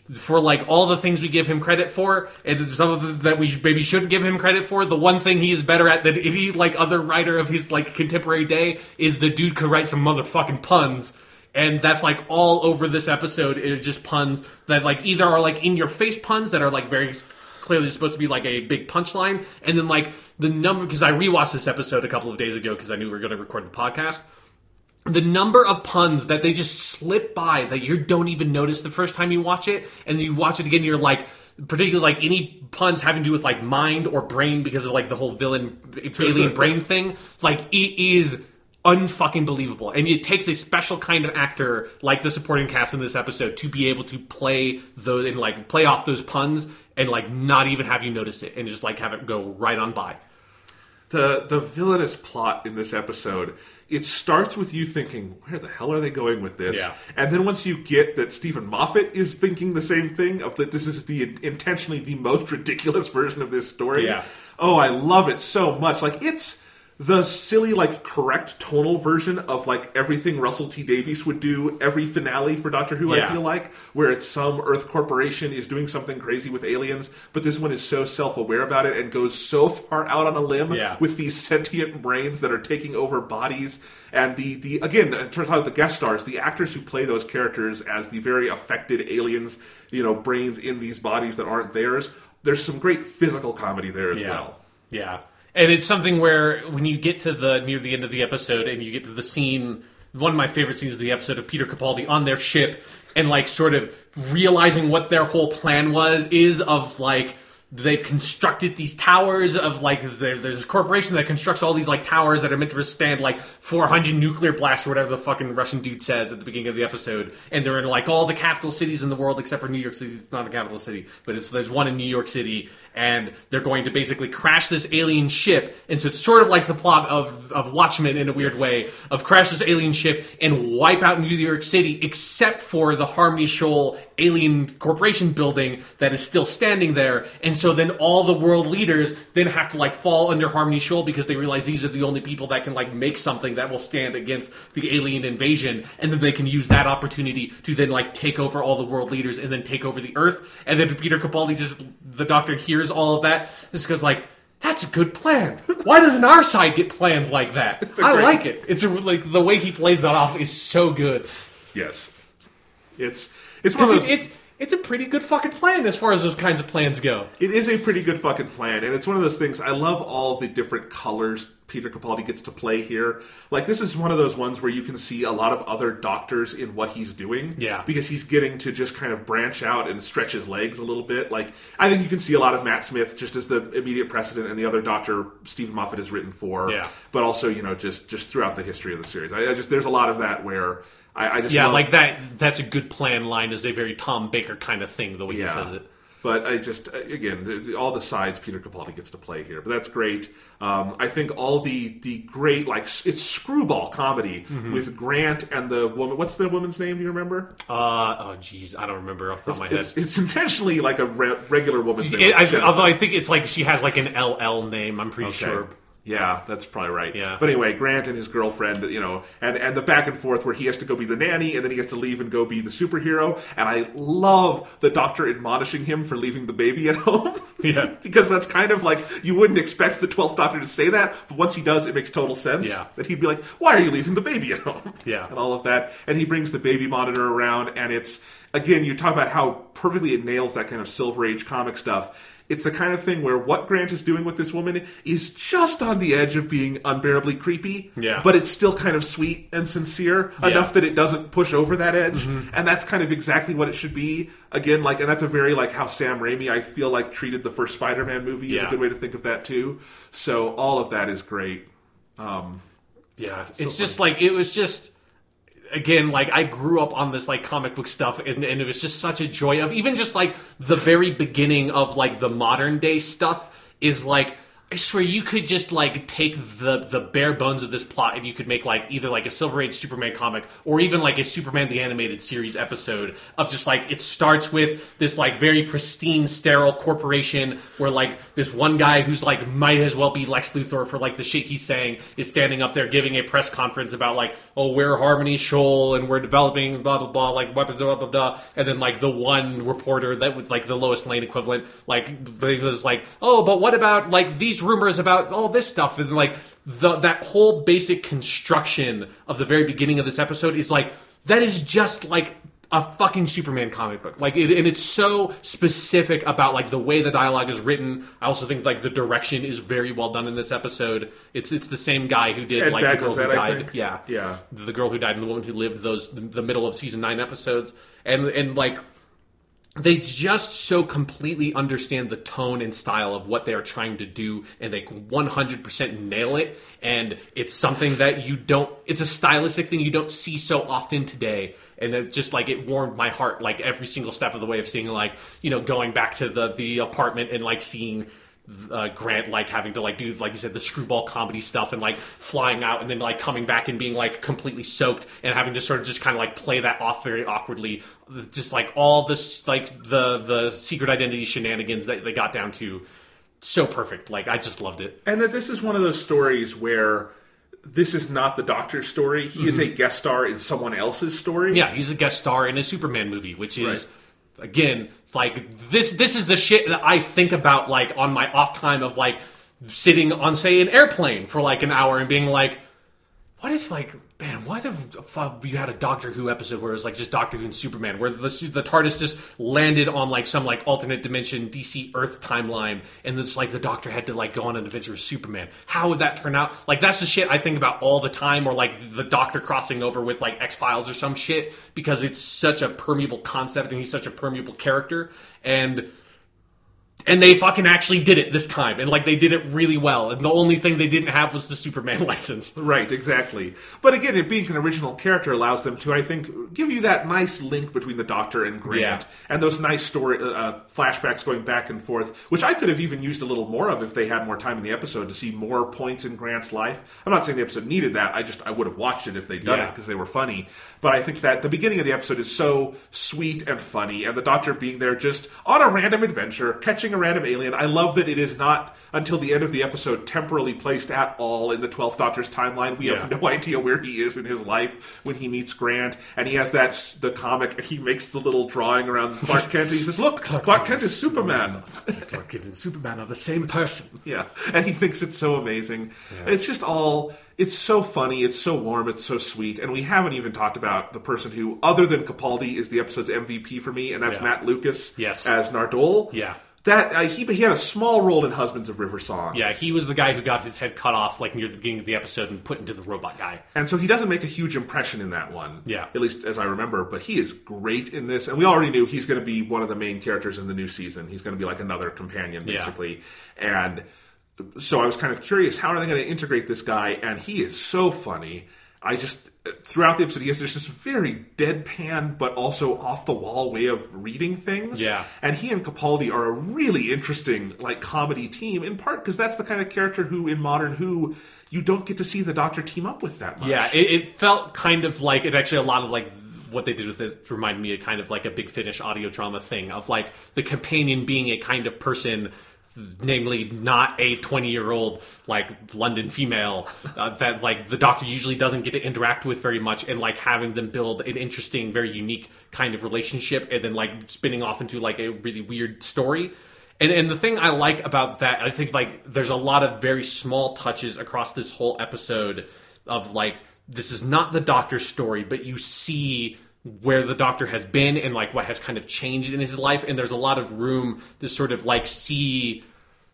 for like all the things we give him credit for, and some of the, that we maybe shouldn't give him credit for, the one thing he is better at than any like other writer of his like contemporary day is the dude could write some motherfucking puns. And that's like all over this episode is just puns that like either are like in your face puns that are like very clearly supposed to be like a big punchline, and then like the number, because I rewatched this episode a couple of days ago because I knew we were going to record the podcast. The number of puns that they just slip by that you don't even notice the first time you watch it, and then you watch it again and you're like, particularly like any puns having to do with like mind or brain because of like the whole villain alien brain thing, like it is unfucking believable. And it takes a special kind of actor like the supporting cast in this episode to be able to play those and like play off those puns and like not even have you notice it and just like have it go right on by. The the villainous plot in this episode, it starts with you thinking, where the hell are they going with this? Yeah. And then once you get that Stephen Moffat is thinking the same thing, of that this is the intentionally the most ridiculous version of this story. Yeah. Oh, I love it so much. Like, it's the silly, like, correct tonal version of, like, everything Russell T Davies would do every finale for Doctor Who, Yeah. I feel like, where it's some Earth corporation is doing something crazy with aliens, but this one is so self-aware about it and goes so far out on a limb Yeah. with these sentient brains that are taking over bodies. And the, the again, it turns out the guest stars, the actors who play those characters as the very affected aliens, you know, brains in these bodies that aren't theirs, there's some great physical comedy there as Yeah. well. Yeah. And it's something where when you get to the near the end of the episode and you get to the scene, one of my favorite scenes of the episode of Peter Capaldi on their ship and like sort of realizing what their whole plan was is of like they've constructed these towers of like there, there's a corporation that constructs all these like towers that are meant to withstand like four hundred nuclear blasts or whatever the fucking Russian dude says at the beginning of the episode, and they're in like all the capital cities in the world except for New York City. It's not a capital city, but it's there's one in New York City, and they're going to basically crash this alien ship. And so it's sort of like the plot of, of Watchmen in a weird Yes. way, of crash this alien ship and wipe out New York City except for the Harmony Shoal alien corporation building that is still standing there. And so then all the world leaders then have to like fall under Harmony Shoal because they realize these are the only people that can like make something that will stand against the alien invasion, and then they can use that opportunity to then like take over all the world leaders and then take over the Earth. And then Peter Capaldi just, the Doctor hears all of that, just goes like, that's a good plan. Why doesn't our side get plans like that? I great- like it. It's a, like the way he plays that off is so good. Yes. It's it's one of It's, those, it's it's a pretty good fucking plan as far as those kinds of plans go. it is a pretty good fucking plan, and it's one of those things. I love all the different colors Peter Capaldi gets to play here. Like, this is one of those ones where you can see a lot of other doctors in what he's doing. Yeah. Because he's getting to just kind of branch out and stretch his legs a little bit. Like, I think you can see a lot of Matt Smith just as the immediate precedent, and the other doctor Stephen Moffat has written for. Yeah. But also, you know, just just throughout the history of the series. I, I just there's a lot of that where I, I just Yeah, love, like that. That's a good plan line is a very Tom Baker kind of thing, the way he says it. But I just, again, the, the, all the sides Peter Capaldi gets to play here. But that's great. Um, I think all the the great, like, it's screwball comedy Mm-hmm. with Grant and the woman. What's the woman's name? Do you remember? Uh, oh, jeez, I don't remember off the top of my head. It's, it's intentionally like a re- regular woman's name. It, like I, Jennifer. although I think it's like she has like an L L name, I'm pretty Okay. sure. Yeah, that's probably right. Yeah. But anyway, Grant and his girlfriend, you know, and, and the back and forth where he has to go be the nanny and then he has to leave and go be the superhero. And I love the doctor admonishing him for leaving the baby at home. Yeah. Because that's kind of like, you wouldn't expect the twelfth Doctor to say that, but once he does, it makes total sense. Yeah. That he'd be like, why are you leaving the baby at home? Yeah. And all of that. And he brings the baby monitor around, and it's, again, you talk about how perfectly it nails that kind of Silver Age comic stuff. It's the kind of thing where what Grant is doing with this woman is just on the edge of being unbearably creepy, Yeah. but it's still kind of sweet and sincere enough that it doesn't push over that edge. Mm-hmm. And that's kind of exactly what it should be. Again, like, and that's a very, like, how Sam Raimi, I feel like, treated the first Spider-Man movie is Yeah. a good way to think of that, too. So all of that is great. Um, Yeah, it's just like it was just again like I grew up on this like comic book stuff, and, and it was just such a joy of even just like the very beginning of like the modern day stuff is like I swear you could just like take the the bare bones of this plot and you could make like either like a Silver Age Superman comic or even like a Superman the Animated Series episode of just like it starts with this like very pristine sterile corporation where like this one guy who's like might as well be Lex Luthor for like the shit he's saying is standing up there giving a press conference about like, oh, we're Harmony Shoal and we're developing blah blah blah like weapons blah blah blah, and then like the one reporter that was like the Lois Lane equivalent like was like, oh, but what about like these rumors about all this stuff, and like the that whole basic construction of the very beginning of this episode is like that is just like a fucking Superman comic book, like it, and it's so specific about like the way the dialogue is written. I also think like the direction is very well done in this episode. It's it's the same guy who did Ed like Beck, the girl that, who I died, think? yeah, Yeah. the girl who died and the woman who lived those the middle of season nine episodes, and and like. They just so completely understand the tone and style of what they are trying to do, and they one hundred percent nail it. And it's something that you don't, it's a stylistic thing you don't see so often today. And it just like, it warmed my heart, like every single step of the way of seeing like, you know, going back to the, the apartment and like seeing Uh, Grant like having to like do like you said the screwball comedy stuff and like flying out and then like coming back and being like completely soaked and having to sort of just kind of like play that off very awkwardly, just like all this like the the secret identity shenanigans that they got down to, so perfect. Like I just loved it. And that this is one of those stories where this is not the Doctor's story. He mm-hmm. is a guest star in someone else's story. Yeah, he's a guest star in a Superman movie, which is right. again like this this is the shit that I think about like on my off time of like sitting on say an airplane for like an hour and being like, what if like man, what if uh, you had a Doctor Who episode where it was like just Doctor Who and Superman, where the the TARDIS just landed on like some like alternate dimension D C Earth timeline, and it's like the Doctor had to like go on an adventure with Superman. How would that turn out? Like that's the shit I think about all the time, or like the Doctor crossing over with like X-Files or some shit, because it's such a permeable concept and he's such a permeable character. And And they fucking actually did it this time. And, like, they did it really well. And the only thing they didn't have was the Superman license. Right, exactly. But again, it being an original character allows them to, I think, give you that nice link between the Doctor and Grant. Yeah. And those nice story uh, flashbacks going back and forth, which I could have even used a little more of if they had more time in the episode to see more points in Grant's life. I'm not saying the episode needed that. I just, I would have watched it if they'd done yeah. it because they were funny. But I think that the beginning of the episode is so sweet and funny. And the Doctor being there just on a random adventure, catching a random alien. I love that it is not until the end of the episode temporally placed at all in the twelfth Doctor's timeline. We yeah. have no idea where he is in his life when he meets Grant, and he has that the comic. He makes the little drawing around Clark Kent. And he says, "Look, Clark, Clark Kent is Superman." Clark Kent and Superman are the same person. Yeah, and he thinks it's so amazing. Yeah. It's just all. It's so funny. It's so warm. It's so sweet. And we haven't even talked about the person who, other than Capaldi, is the episode's M V P for me, and that's yeah. Matt Lucas yes. as Nardole. Yeah. That uh, he he had a small role in Husbands of River Song. Yeah, he was the guy who got his head cut off like near the beginning of the episode and put into the robot guy. And so he doesn't make a huge impression in that one. Yeah. At least as I remember. But he is great in this. And we already knew he's going to be one of the main characters in the new season. He's going to be like another companion, basically. Yeah. And so I was kind of curious, how are they going to integrate this guy? And he is so funny. I just, throughout the episode, he has there's this very deadpan, but also off-the-wall way of reading things. Yeah. And he and Capaldi are a really interesting, like, comedy team, in part because that's the kind of character who, in modern Who, you don't get to see the Doctor team up with that much. Yeah, it, it felt kind of like, it actually, a lot of, like, what they did with it reminded me of kind of like a Big Finish audio drama thing, of, like, the companion being a kind of person, namely not a twenty-year-old, like, London female uh, that, like, the Doctor usually doesn't get to interact with very much, and, like, having them build an interesting, very unique kind of relationship, and then, like, spinning off into, like, a really weird story. And and the thing I like about that, I think, like, there's a lot of very small touches across this whole episode of, like, this is not the Doctor's story, but you see where the Doctor has been and like what has kind of changed in his life, and there's a lot of room to sort of like see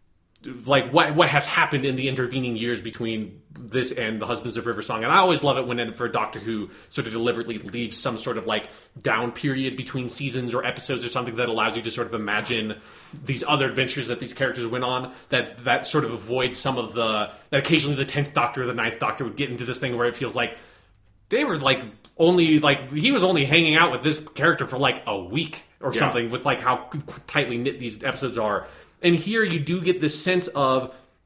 like what what has happened in the intervening years between this and the Husbands of River Song. And I always love it when for Doctor Who sort of deliberately leaves some sort of like down period between seasons or episodes or something that allows you to sort of imagine these other adventures that these characters went on, that that sort of avoids some of the that occasionally the tenth Doctor or the ninth Doctor would get into this thing where it feels like they were like only like he was only hanging out with this character for like a week or yeah. something, with like how tightly knit these episodes are. And here you do get this sense of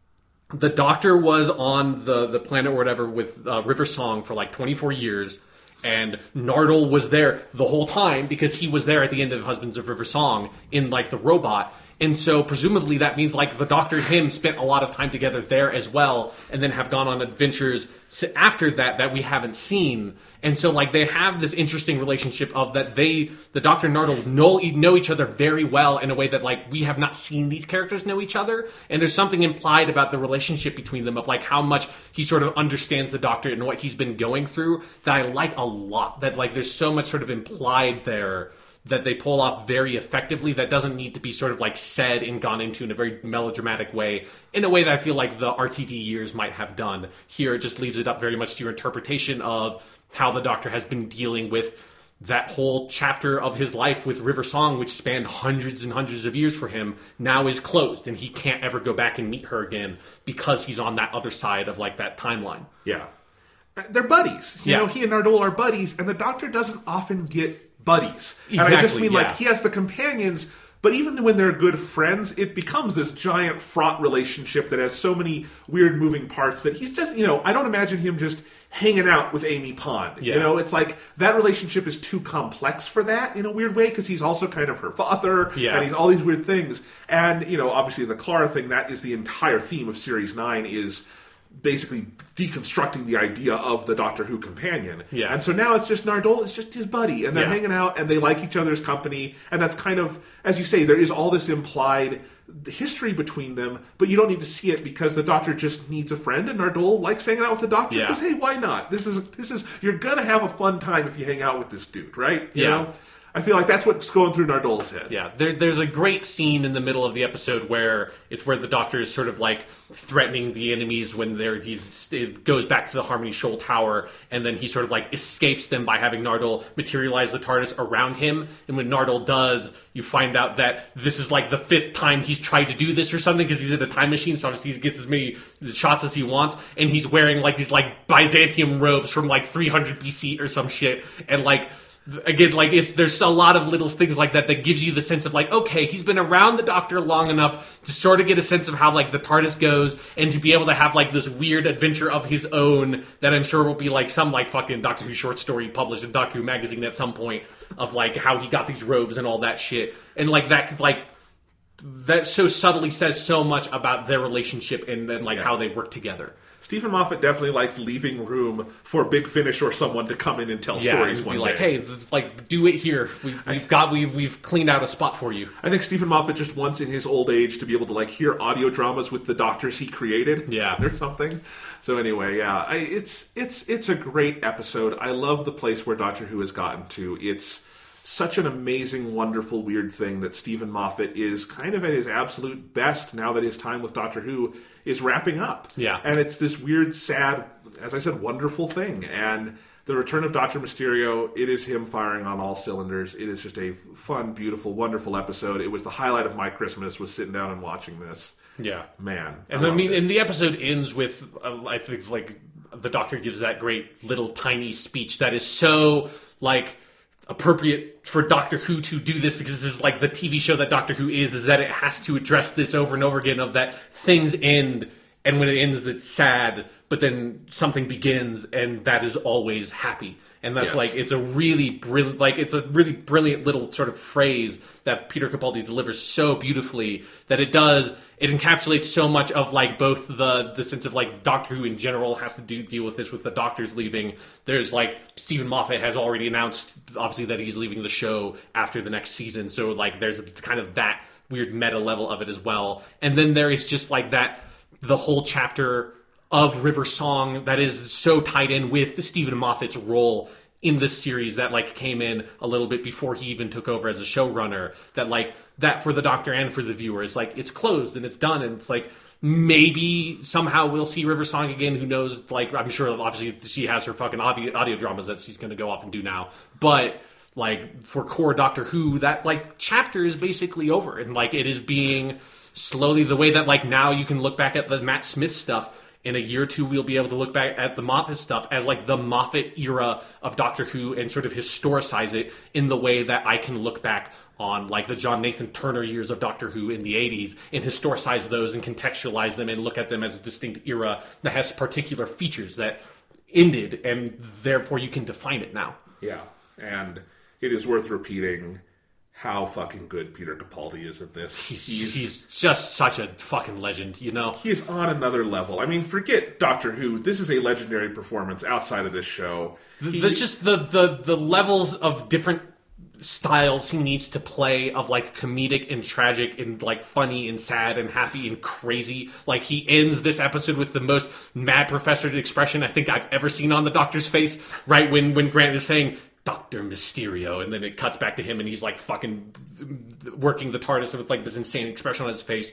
the Doctor was on the, the planet or whatever with uh, River Song for like twenty-four years, and Nardole was there the whole time because he was there at the end of Husbands of River Song in like the robot. And so presumably that means like the Doctor and him spent a lot of time together there as well, and then have gone on adventures after that that we haven't seen. And so like they have this interesting relationship of that they, the Doctor and Nardole know, know each other very well in a way that like we have not seen these characters know each other. And there's something implied about the relationship between them of like how much he sort of understands the Doctor and what he's been going through that I like a lot. That like there's so much sort of implied there that they pull off very effectively that doesn't need to be sort of like said and gone into in a very melodramatic way, in a way that I feel like the R T D years might have done. Here it just leaves it up very much to your interpretation of how the Doctor has been dealing with that whole chapter of his life with River Song, which spanned hundreds and hundreds of years for him, now is closed, and he can't ever go back and meet her again because he's on that other side of like that timeline. Yeah. They're buddies. You Yeah. know, he and Nardole are buddies, and the Doctor doesn't often get buddies. And I just Exactly, mean, yeah. like, he has the companions, but even when they're good friends, it becomes this giant fraught relationship that has so many weird moving parts that he's just, you know, I don't imagine him just hanging out with Amy Pond. Yeah. You know, it's like that relationship is too complex for that in a weird way, because he's also kind of her father, Yeah. and he's all these weird things. And, you know, obviously the Clara thing, that is the entire theme of Series nine, is basically deconstructing the idea of the Doctor Who companion. Yeah. And so now it's just Nardole, it's just his buddy, and they're Yeah. hanging out, and they like each other's company, and that's kind of, as you say, there is all this implied history between them, but you don't need to see it because the Doctor just needs a friend, and Nardole likes hanging out with the Doctor, Yeah. because, hey, why not? This is, this is, you're gonna have a fun time if you hang out with this dude, right? You Yeah. know? I feel like that's what's going through Nardole's head. Yeah, there, there's a great scene in the middle of the episode where it's where the Doctor is sort of like threatening the enemies when they're he's it goes back to the Harmony Shoal Tower, and then he sort of like escapes them by having Nardole materialize the TARDIS around him. And when Nardole does, you find out that this is like the fifth time he's tried to do this or something, because he's in a time machine, so obviously he gets as many shots as he wants, and he's wearing like these like Byzantium robes from like three hundred B C or some shit, and like. Again, like it's there's a lot of little things like that that gives you the sense of like, okay, he's been around the Doctor long enough to sort of get a sense of how like the TARDIS goes, and to be able to have like this weird adventure of his own that I'm sure will be like some like fucking Doctor Who short story published in Doctor Who magazine at some point of like how he got these robes and all that shit, and like that like that so subtly says so much about their relationship and then like Yeah. how they work together. Stephen Moffat definitely liked leaving room for Big Finish or someone to come in and tell stories and one be like, day. hey, th- like do it here. We've, we've got we've we've cleaned out a spot for you. I think Stephen Moffat just wants in his old age to be able to like hear audio dramas with the doctors he created, Yeah. or something. So anyway, yeah, I, it's it's it's a great episode. I love the place where Doctor Who has gotten to. It's such an amazing, wonderful, weird thing that Stephen Moffat is kind of at his absolute best now that his time with Doctor Who is wrapping up. Yeah. And it's this weird, sad, as I said, wonderful thing. And the return of Doctor Mysterio, it is him firing on all cylinders. It is just a fun, beautiful, wonderful episode. It was the highlight of my Christmas, was sitting down and watching this. Yeah. Man. And I, loved mean, it. and the episode ends with, uh, I think, like, the Doctor gives that great little tiny speech that is so, like, appropriate for Doctor Who to do this, because this is, like, the T V show that Doctor Who is, is that it has to address this over and over again of that things end, and when it ends, it's sad, but then something begins, and that is always happy. And that's Yes. like, it's a really brilliant, like, it's a really brilliant little sort of phrase that Peter Capaldi delivers so beautifully that it does, it encapsulates so much of, like, both the, the sense of, like, Doctor Who in general has to do, deal with this with the Doctors leaving. There's, like, Stephen Moffat has already announced, obviously, that he's leaving the show after the next season. So, like, there's kind of that weird meta level of it as well. And then there is just, like, that, the whole chapter of River Song that is so tied in with Stephen Moffat's role in this series that, like, came in a little bit before he even took over as a showrunner, that, like, that for the Doctor and for the viewer is like, it's closed and it's done, and it's like, maybe somehow we'll see River Song again, who knows, like, I'm sure obviously she has her fucking audio, audio dramas that she's going to go off and do now, but, like, for core Doctor Who, that, like, chapter is basically over, and, like, it is being slowly, the way that, like, now you can look back at the Matt Smith stuff, in a year or two we'll be able to look back at the Moffat stuff as like the Moffat era of Doctor Who and sort of historicize it in the way that I can look back on like the John Nathan Turner years of Doctor Who in the eighties and historicize those and contextualize them and look at them as a distinct era that has particular features that ended, and therefore you can define it now. Yeah, and it is worth repeating how fucking good Peter Capaldi is at this. He's, he's, he's just such a fucking legend, you know? He is on another level. I mean, forget Doctor Who. This is a legendary performance outside of this show. He, the, just the, the, the levels of different styles he needs to play of like comedic and tragic and like funny and sad and happy and crazy. Like he ends this episode with the most mad professor expression I think I've ever seen on the Doctor's face, right when when Grant is saying Doctor Mysterio, and then it cuts back to him and he's like fucking working the TARDIS with like this insane expression on his face.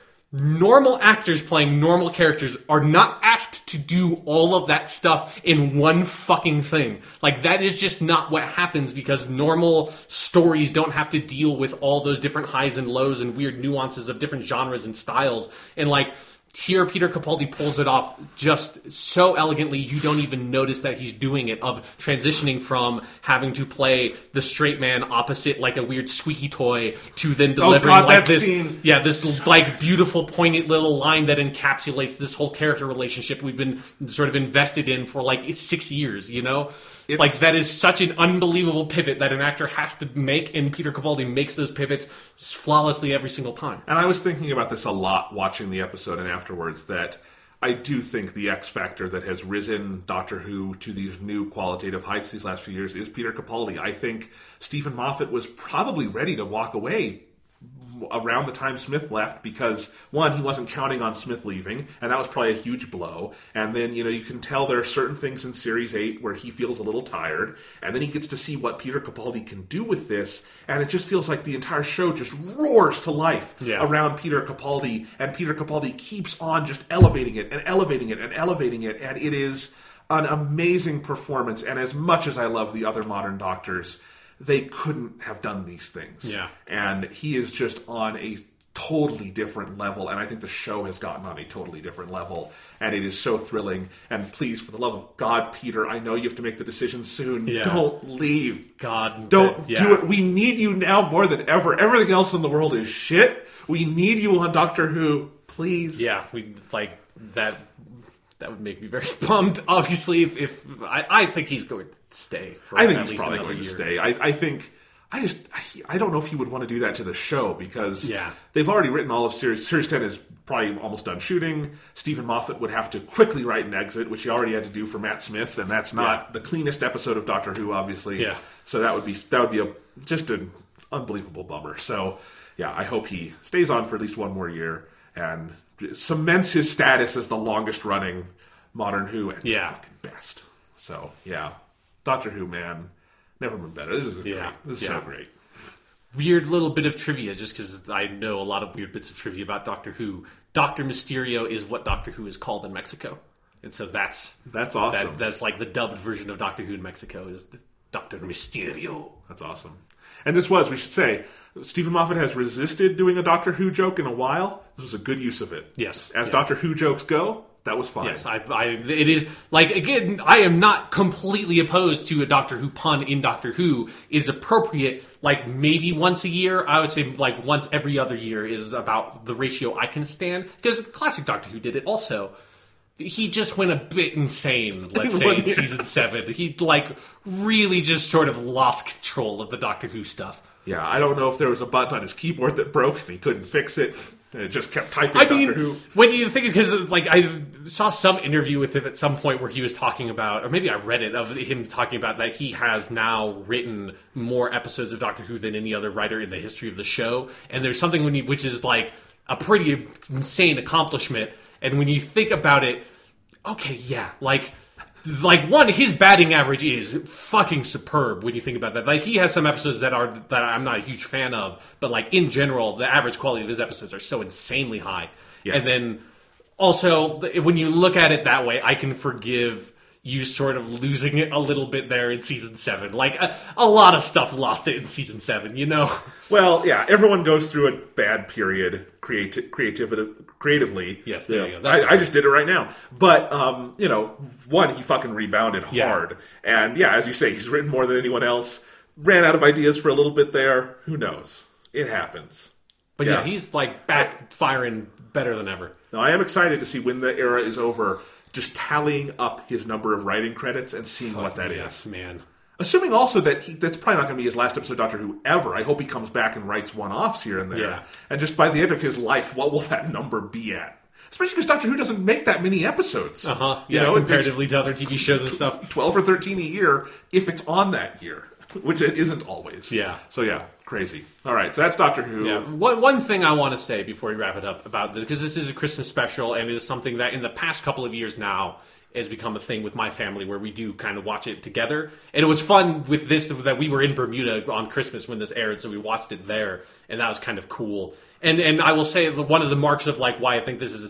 Normal actors playing normal characters are not asked to do all of that stuff in one fucking thing. Like, that is just not what happens, because normal stories don't have to deal with all those different highs and lows and weird nuances of different genres and styles. And, like, here Peter Capaldi pulls it off just so elegantly you don't even notice that he's doing it, of transitioning from having to play the straight man opposite like a weird squeaky toy to then delivering oh God, like that this scene. yeah this like beautiful poignant little line that encapsulates this whole character relationship we've been sort of invested in for like six years, you know? It's, like, that is such an unbelievable pivot that an actor has to make, and Peter Capaldi makes those pivots flawlessly every single time. And I was thinking about this a lot watching the episode and afterwards, that I do think the X factor that has risen Doctor Who to these new qualitative heights these last few years is Peter Capaldi. I think Stephen Moffat was probably ready to walk away around the time Smith left, because one, he wasn't counting on Smith leaving, and that was probably a huge blow. And then, you know, you can tell there are certain things in Series eight where he feels a little tired, and then he gets to see what Peter Capaldi can do with this, and it just feels like the entire show just roars to life yeah. around Peter Capaldi, and Peter Capaldi keeps on just elevating it and elevating it and elevating it, and it is an amazing performance. And as much as I love the other modern Doctors, they couldn't have done these things. Yeah. And he is just on a totally different level, and I think the show has gotten on a totally different level, and it is so thrilling. And please, for the love of God, Peter, I know you have to make the decision soon. Yeah. Don't leave. God. Don't but, yeah. do it. We need you now more than ever. Everything else in the world is shit. We need you on Doctor Who. Please. Yeah, we like that. That would make me very bummed, obviously, if, if I, I think he's going to stay for I think at he's least probably another going year. to stay. I, I think... I just... I, I don't know if he would want to do that to the show, because yeah. they've already written all of Series... Series ten is probably almost done shooting. Stephen Moffat would have to quickly write an exit, which he already had to do for Matt Smith, and that's not yeah. the cleanest episode of Doctor Who, obviously. Yeah. So that would be that would be a just an unbelievable bummer. So, yeah, I hope he stays on for at least one more year and cements his status as the longest-running Modern Who and yeah. fucking best. So, yeah. Doctor Who, man. Never been better. This is yeah. great. This is yeah. so great. Weird little bit of trivia, just because I know a lot of weird bits of trivia about Doctor Who. Doctor Mysterio is what Doctor Who is called in Mexico. And so that's... That's awesome. That, that's like the dubbed version of Doctor Who in Mexico is Doctor Mysterio. That's awesome. And this was, we should say, Stephen Moffat has resisted doing a Doctor Who joke in a while. This was a good use of it. Yes. As yeah. Doctor Who jokes go, that was fine. Yes, I, I, it is, like, again, I am not completely opposed to a Doctor Who pun in Doctor Who. It is appropriate, like, maybe once a year. I would say, like, once every other year is about the ratio I can stand. Because classic Doctor Who did it also. He just went a bit insane, let's say, in season seven. He, like, really just sort of lost control of the Doctor Who stuff. Yeah, I don't know if there was a button on his keyboard that broke and he couldn't fix it. And it just kept typing I Doctor mean, Who. when you think, because, like, I saw some interview with him at some point where he was talking about, or maybe I read it, of him talking about that he has now written more episodes of Doctor Who than any other writer in the history of the show. And there's something when you, which is, like, a pretty insane accomplishment. And when you think about it, okay, yeah, like, like one, his batting average is fucking superb when you think about that. Like, he has some episodes that are that I'm not a huge fan of, but like in general, the average quality of his episodes are so insanely high. Yeah. And then also, when you look at it that way, I can forgive you sort of losing it a little bit there in season seven. Like, a, a lot of stuff lost it in season seven, you know? Well, yeah, everyone goes through a bad period creati- creativity, creatively. Yes, there yeah. you go. That's I, I just did it right now. But, um, you know, one, he fucking rebounded Yeah. hard. And, yeah, as you say, he's written more than anyone else. Ran out of ideas for a little bit there. Who knows? It happens. But yeah, Yeah. he's like back firing better than ever. Now, I am excited to see when the era is over, just tallying up his number of writing credits and seeing what that is. Yes, man. Assuming also that he, that's probably not going to be his last episode of Doctor Who ever. I hope he comes back and writes one-offs here and there. Yeah. And just by the end of his life, what will that number be at? Especially because Doctor Who doesn't make that many episodes. Uh-huh. You Yeah, know, comparatively to other T V shows and stuff. twelve or thirteen a year if it's on that year, which it isn't always. Yeah. So yeah, crazy. All right, so that's Doctor Who. Yeah. One, one thing I want to say before we wrap it up about this, because this is a Christmas special and it is something that in the past couple of years now has become a thing with my family where we do kind of watch it together. And it was fun with this that we were in Bermuda on Christmas when this aired, so we watched it there, and that was kind of cool. And and I will say one of the marks of like why I think this is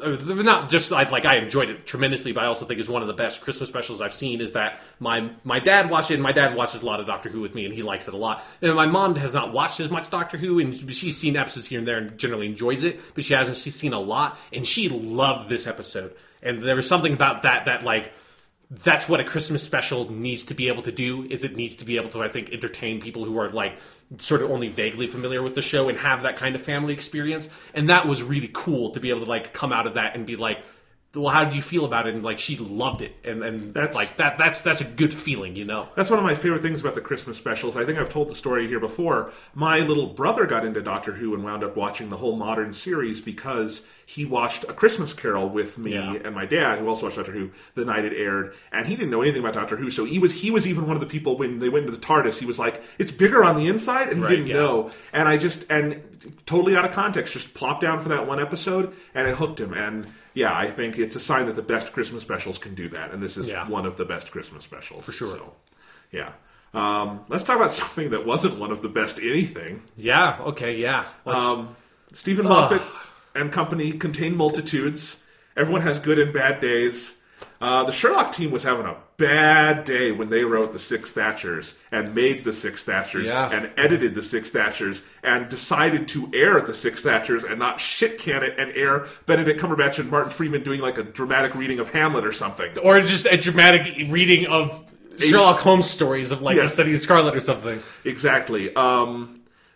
not just like I enjoyed it tremendously, but I also think it's one of the best Christmas specials I've seen. Is that my my dad watched it, and my dad watches a lot of Doctor Who with me, and he likes it a lot. And my mom has not watched as much Doctor Who, and she's seen episodes here and there, and generally enjoys it, but she hasn't she's seen a lot, and she loved this episode. And there was something about that that like that's what a Christmas special needs to be able to do. Is it needs to be able to I think entertain people who are like sort of only vaguely familiar with the show and have that kind of family experience. And that was really cool to be able to like come out of that and be like, well, how did you feel about it? And like she loved it, and and That's- like that that's that's a good feeling, you know. That's one of my favorite things about the Christmas specials. I think I've told the story here before. My little brother got into Doctor Who and wound up watching the whole modern series because he watched A Christmas Carol with me Yeah. and my dad, who also watched Doctor Who, the night it aired. And he didn't know anything about Doctor Who, so he was he was even one of the people when they went into the TARDIS, he was like, it's bigger on the inside, and he Right, didn't yeah. know. And I just, and totally out of context, just plopped down for that one episode, and it hooked him. And yeah, I think it's a sign that the best Christmas specials can do that, and this is Yeah. one of the best Christmas specials. For sure. So, yeah. Um, let's talk about something that wasn't one of the best anything. Yeah, okay, yeah. Let's- Um, Stephen Moffat and company contain multitudes. Everyone has good and bad days. Uh, the Sherlock team was having a bad day when they wrote The Six Thatchers and made The Six Thatchers Yeah. and edited The Six Thatchers and decided to air The Six Thatchers and not shit can it and air Benedict Cumberbatch and Martin Freeman doing like a dramatic reading of Hamlet or something. or just a dramatic reading of Sherlock Holmes stories of like Yes. the study of Scarlet or something. Exactly. Um,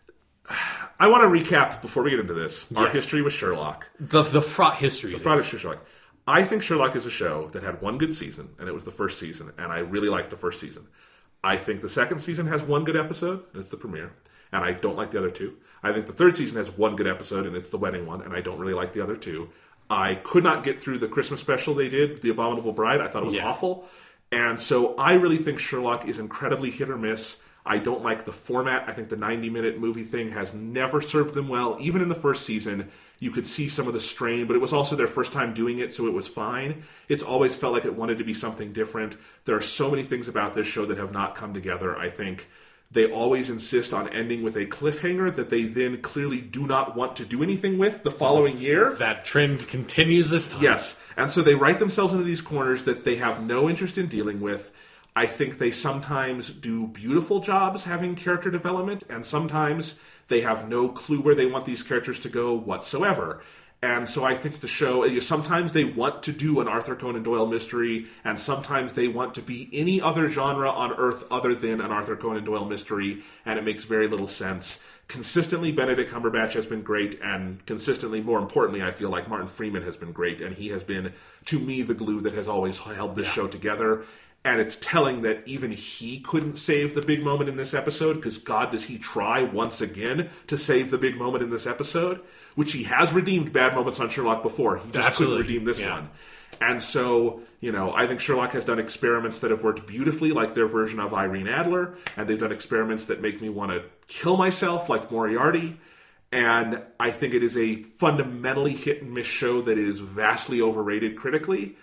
I want to recap before we get into this our Yes. history with Sherlock. The the fraught history. The Fraught history of Sherlock. I think Sherlock is a show that had one good season, and it was the first season, and I really liked the first season. I think the second season has one good episode, and it's the premiere, and I don't like the other two. I think the third season has one good episode, and it's the wedding one, and I don't really like the other two. I could not get through the Christmas special they did, The Abominable Bride. I thought it was Yeah. awful. And so I really think Sherlock is incredibly hit or miss. I don't like the format. I think the ninety-minute movie thing has never served them well. Even in the first season, you could see some of the strain, but it was also their first time doing it, so it was fine. It's always felt like it wanted to be something different. There are so many things about this show that have not come together. I think they always insist on ending with a cliffhanger that they then clearly do not want to do anything with the following year. That trend continues this time. Yes. And so they write themselves into these corners that they have no interest in dealing with. I think they sometimes do beautiful jobs having character development, and sometimes they have no clue where they want these characters to go whatsoever. And so I think the show, sometimes they want to do an Arthur Conan Doyle mystery, and sometimes they want to be any other genre on Earth other than an Arthur Conan Doyle mystery, and it makes very little sense. Consistently, Benedict Cumberbatch has been great, and consistently, more importantly, I feel like Martin Freeman has been great, and he has been, to me, the glue that has always held this Yeah. show together. And it's telling that even he couldn't save the big moment in this episode, because God, does he try once again to save the big moment in this episode, which he has redeemed bad moments on Sherlock before. He just Absolutely. couldn't redeem this Yeah. one. And so, you know, I think Sherlock has done experiments that have worked beautifully, like their version of Irene Adler, and they've done experiments that make me want to kill myself, like Moriarty. And I think it is a fundamentally hit and miss show that is vastly overrated critically.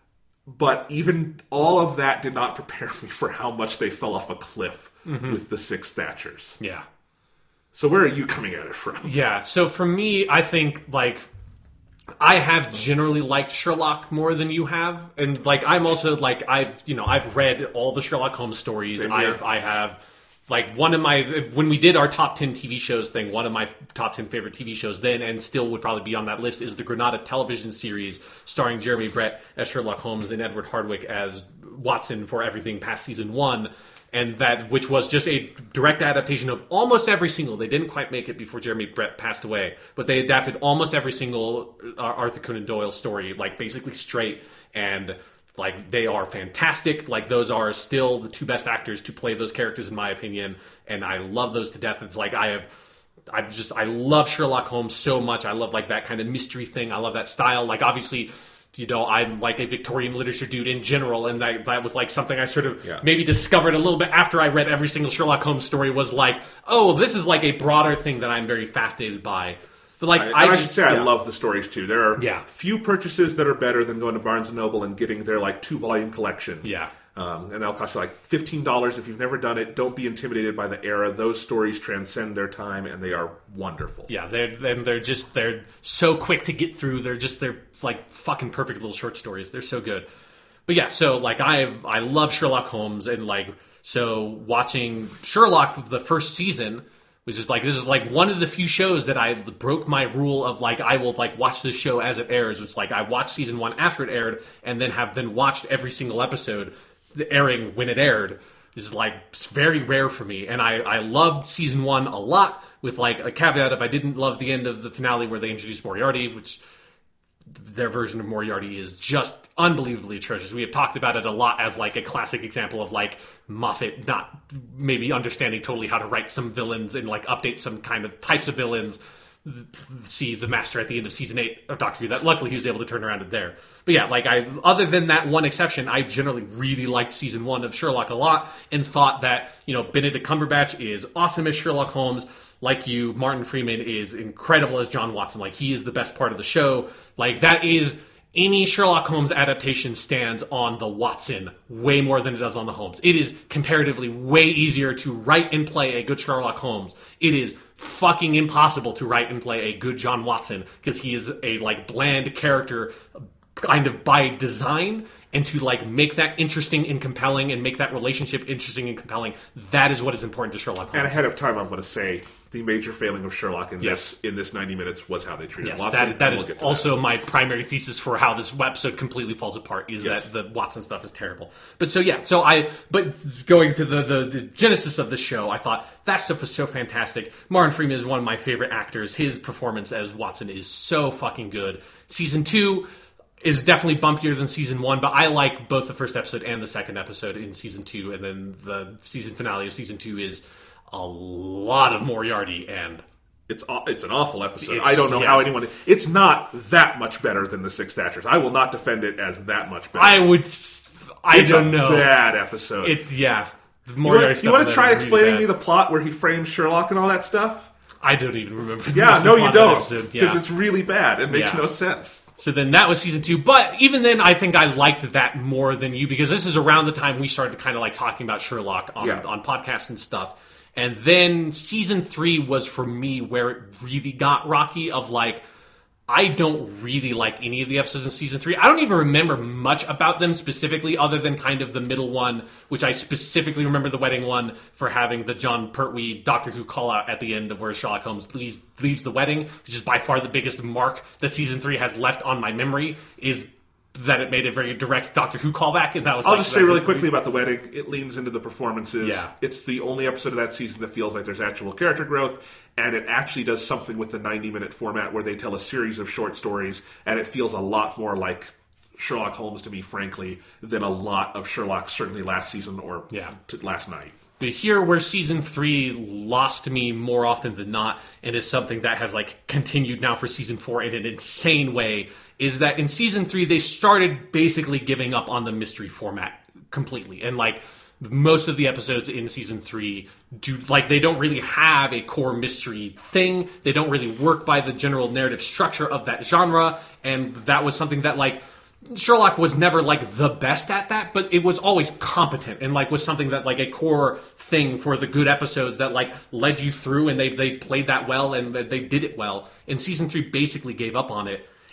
But even all of that did not prepare me for how much they fell off a cliff Mm-hmm. with the Six Thatchers. Yeah. So where are you coming at it from? Yeah. So for me, I think like I have generally liked Sherlock more than you have, and like I'm also like I've you know I've read all the Sherlock Holmes stories. Same here. I've I have like one of my when we did our top ten T V shows thing, one of my top ten favorite T V shows then, and still would probably be on that list, is the Granada television series starring Jeremy Brett as Sherlock Holmes and Edward Hardwicke as Watson for everything past season one. And that, which was just a direct adaptation of almost every single. They didn't quite make it before Jeremy Brett passed away, but they adapted almost every single uh, Arthur Conan Doyle story, like basically straight. And like they are fantastic. Like those are still the two best actors to play those characters, in my opinion. And I love those to death. It's like I have, I just I love Sherlock Holmes so much. I love like that kind of mystery thing. I love that style. Like obviously, you know, I'm like a Victorian literature dude in general, and that, that was like something I sort of yeah. maybe discovered a little bit after I read every single Sherlock Holmes story, was like, oh, this is like a broader thing that I'm very fascinated by. But like, I, I, I just, should say yeah. I love the stories too. There are Yeah. few purchases that are better than going to Barnes and Noble and getting their like two volume collection. Yeah. Um, and that'll cost you like fifteen dollars if you've never done it. Don't be intimidated by the era. Those stories transcend their time, and they are wonderful. Yeah, they're and they're just they're so quick to get through. They're just they're like fucking perfect little short stories. They're so good. But yeah, so like I I love Sherlock Holmes, and like so watching Sherlock the first season, which is like this is like one of the few shows that I broke my rule of like I will like watch the show as it airs. It's like I watched season one after it aired, and then have then watched every single episode airing when it aired. Is like it's very rare for me, and I I loved season one a lot, with like a caveat of I didn't love the end of the finale where they introduced Moriarty, which their version of Moriarty is just unbelievably atrocious. We have talked about it a lot as like a classic example of like Moffat not maybe understanding totally how to write some villains and like update some kind of types of villains. See the Master at the end of season eight of Doctor Who. That luckily he was able to turn around it there. But yeah, like I, other than that one exception, I generally really liked season one of Sherlock a lot, and thought that you know Benedict Cumberbatch is awesome as Sherlock Holmes. Like you, Martin Freeman is incredible as John Watson. Like he is the best part of the show. Like that is any Sherlock Holmes adaptation stands on the Watson way more than it does on the Holmes. It is comparatively way easier to write and play a good Sherlock Holmes. It is fucking impossible to write and play a good John Watson, because he is a like bland character kind of by design, and to like make that interesting and compelling and make that relationship interesting and compelling, that is what is important to Sherlock Holmes. And ahead of time, I'm going to say the major failing of Sherlock in Yes. this in this ninety minutes was how they treated Yes, Watson. that, that and is we'll get to also that. my primary thesis for how this episode completely falls apart, is Yes. that the Watson stuff is terrible. But so yeah, so I but going to the, the, the genesis of the show, I thought that stuff was so fantastic. Martin Freeman is one of my favorite actors. His performance as Watson is so fucking good. Season two is definitely bumpier than season one, but I like both the first episode and the second episode in season two, and then the season finale of season two is a lot of Moriarty, and It's aw- it's an awful episode. It's- I don't know yeah. how anyone. It's not that much better than the Six Thatchers. I will not defend it as that much better. I would, I it's don't a know. bad episode. It's yeah. The you Moriarty want, stuff you want to is try really explaining bad. me the plot where he frames Sherlock and all that stuff? I don't even remember. the Yeah, rest of no, the you plot of that don't, episode. because Yeah. it's really bad. It makes Yeah. no sense. So then that was season two. But even then, I think I liked that more than you, because this is around the time we started kind of like talking about Sherlock on, Yeah. on podcasts and stuff. And then season three was for me where it really got rocky, of like, I don't really like any of the episodes in season three. I don't even remember much about them specifically, other than kind of the middle one, which I specifically remember the wedding one for having the John Pertwee Doctor Who call out at the end of where Sherlock Holmes leaves, leaves the wedding, which is by far the biggest mark that season three has left on my memory, is that it made a very direct Doctor Who callback, and that was I'll like, just say that's really it. quickly about the wedding. It leans into the performances. Yeah. It's the only episode of that season that feels like there's actual character growth, and it actually does something with the ninety-minute format where they tell a series of short stories, and it feels a lot more like Sherlock Holmes to me, frankly, than a lot of Sherlock, certainly last season or Yeah. t- last night. But here, where season three lost me more often than not, and is something that has like continued now for season four in an insane way, is that in season three they started basically giving up on the mystery format completely, and like most of the episodes in season three do like they don't really have a core mystery thing. They don't really work by the general narrative structure of that genre, and that was something that like Sherlock was never like the best at that, but it was always competent, and like was something that like a core thing for the good episodes that like led you through, and they they played that well, and they they did it well. And season three basically gave up on it.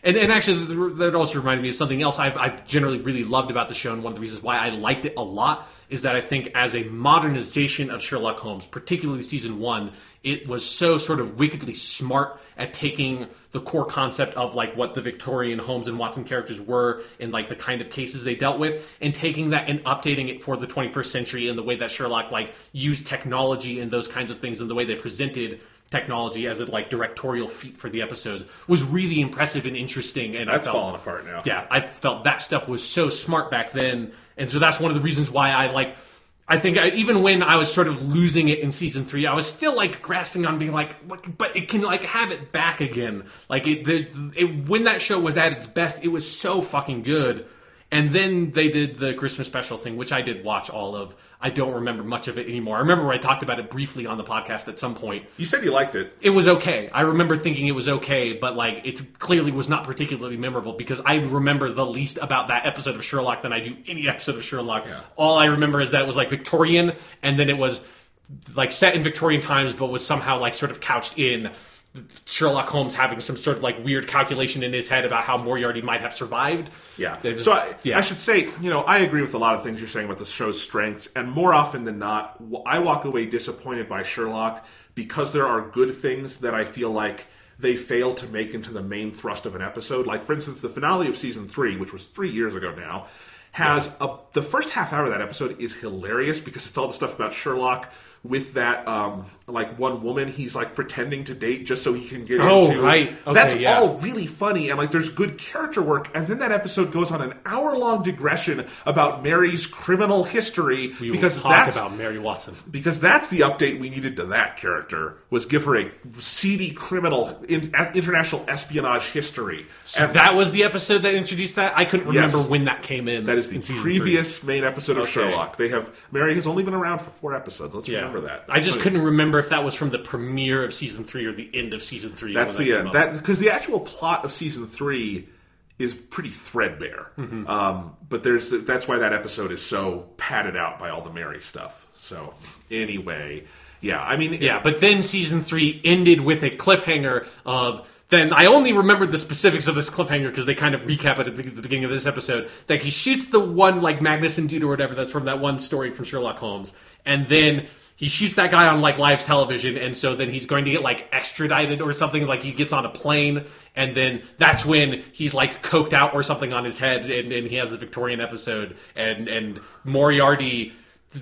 And, and actually, that also reminded me of something else I've, I've generally really loved about the show, and one of the reasons why I liked it a lot is that I think as a modernization of Sherlock Holmes, particularly season one, it was so sort of wickedly smart at taking the core concept of like what the Victorian Holmes and Watson characters were and like the kind of cases they dealt with, and taking that and updating it for the twenty-first century and the way that Sherlock like used technology and those kinds of things and the way they presented technology as a like directorial feat for the episodes was really impressive and interesting. And that's I felt, falling apart now. Yeah, I felt that stuff was so smart back then, and so that's one of the reasons why I like. I think I, even when I was sort of losing it in season three, I was still like grasping on being like, but it can like have it back again. Like it, the, it when that show was at its best, it was so fucking good. And then they did the Christmas special thing, which I did watch all of. I don't remember much of it anymore. I remember I talked about it briefly on the podcast at some point. You said you liked it. It was okay. I remember thinking it was okay, but like it clearly was not particularly memorable because I remember the least about that episode of Sherlock than I do any episode of Sherlock. Yeah. All I remember is that it was like Victorian, and then it was like set in Victorian times, but was somehow like sort of couched in Sherlock Holmes having some sort of like weird calculation in his head about how Moriarty might have survived. Yeah. Just, so I, yeah. I should say, you know, I agree with a lot of things you're saying about the show's strengths, and more often than not, I walk away disappointed by Sherlock because there are good things that I feel like they fail to make into the main thrust of an episode. Like, for instance, the finale of season three, which was three years ago now, has yeah. a, the first half hour of that episode is hilarious because it's all the stuff about Sherlock with that, um, like, one woman he's, like, pretending to date just so he can get oh, into. right. Okay, That's yeah. all really funny, and, like, there's good character work, and then that episode goes on an hour-long digression about Mary's criminal history. We because will talk that's, about Mary Watson. Because that's the update we needed to that character, was give her a seedy criminal in, international espionage history. So and that was the episode that introduced that? I couldn't remember yes, when that came in. That is the previous three. main episode of okay. Sherlock. They have Mary has only been around for four episodes. Let's yeah. remember that. I just but, couldn't remember if that was from the premiere of season three or the end of season three. That's the that end. That because the actual plot of season three is pretty threadbare. Mm-hmm. Um, but there's that's why that episode is so padded out by all the Mary stuff. So anyway, yeah, I mean, yeah. But then season three ended with a cliffhanger of. Then I only remembered the specifics of this cliffhanger because they kind of recap it at the beginning of this episode. That he shoots the one like Magnuson dude or whatever that's from that one story from Sherlock Holmes, and then he shoots that guy on like live television, and so then he's going to get like extradited or something. Like he gets on a plane, and then that's when he's like coked out or something on his head, and, and he has the Victorian episode, and and Moriarty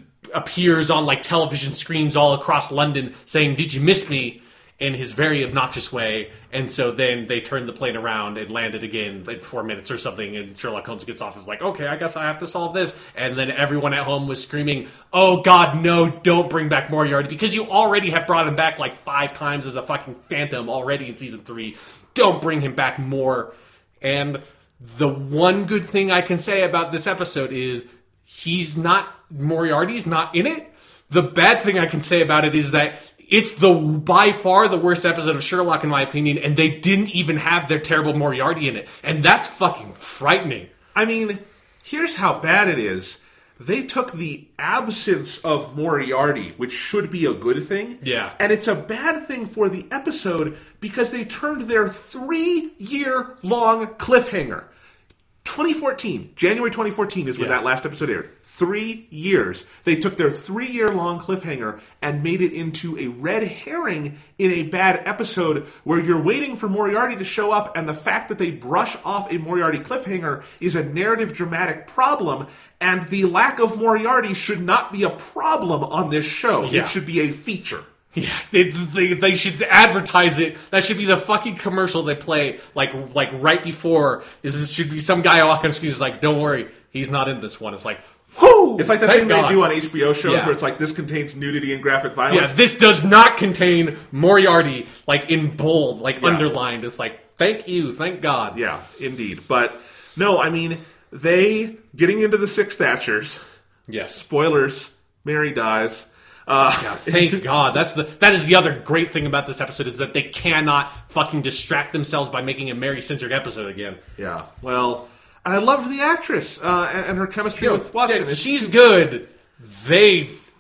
appears on like television screens all across London saying, "Did you miss me?" in his very obnoxious way, and so then they turn the plane around and land it again in four minutes or something, and Sherlock Holmes gets off and is like, okay, I guess I have to solve this, and then everyone at home was screaming, oh god, no, don't bring back Moriarty, because you already have brought him back like five times as a fucking phantom already in season three, don't bring him back more. And the one good thing I can say about this episode is he's not, Moriarty's not in it. The bad thing I can say about it is that it's the by far the worst episode of Sherlock, in my opinion, and they didn't even have their terrible Moriarty in it. And that's fucking frightening. I mean, here's how bad it is. They took the absence of Moriarty, which should be a good thing, yeah, and it's a bad thing for the episode because they turned their three-year-long cliffhanger. twenty fourteen, January twenty fourteen is when yeah. that last episode aired. Three years. They took their three-year-long cliffhanger and made it into a red herring in a bad episode where you're waiting for Moriarty to show up, and the fact that they brush off a Moriarty cliffhanger is a narrative dramatic problem, and the lack of Moriarty should not be a problem on this show. Yeah. It should be a feature. Yeah, they, they they should advertise it. That should be the fucking commercial they play, like like right before. This should be some guy walking on screen who's like, don't worry, he's not in this one. It's like, whoo! It's like the Thank thing God. they do on H B O shows Yeah. where it's like, this contains nudity and graphic Yeah, violence. this does not contain Moriarty, like in bold, like Yeah. underlined. It's like, thank you, thank God. Yeah, indeed. But no, I mean, they, getting into the Six Thatchers, Yes. spoilers, Mary dies. Uh, Yeah, thank God. That's the that is the other great thing about this episode is that they cannot fucking distract themselves by making a Mary-centric episode again. yeah, well, and I loved the actress uh, and, and her chemistry with Watson. Yeah, It's she's too- good. They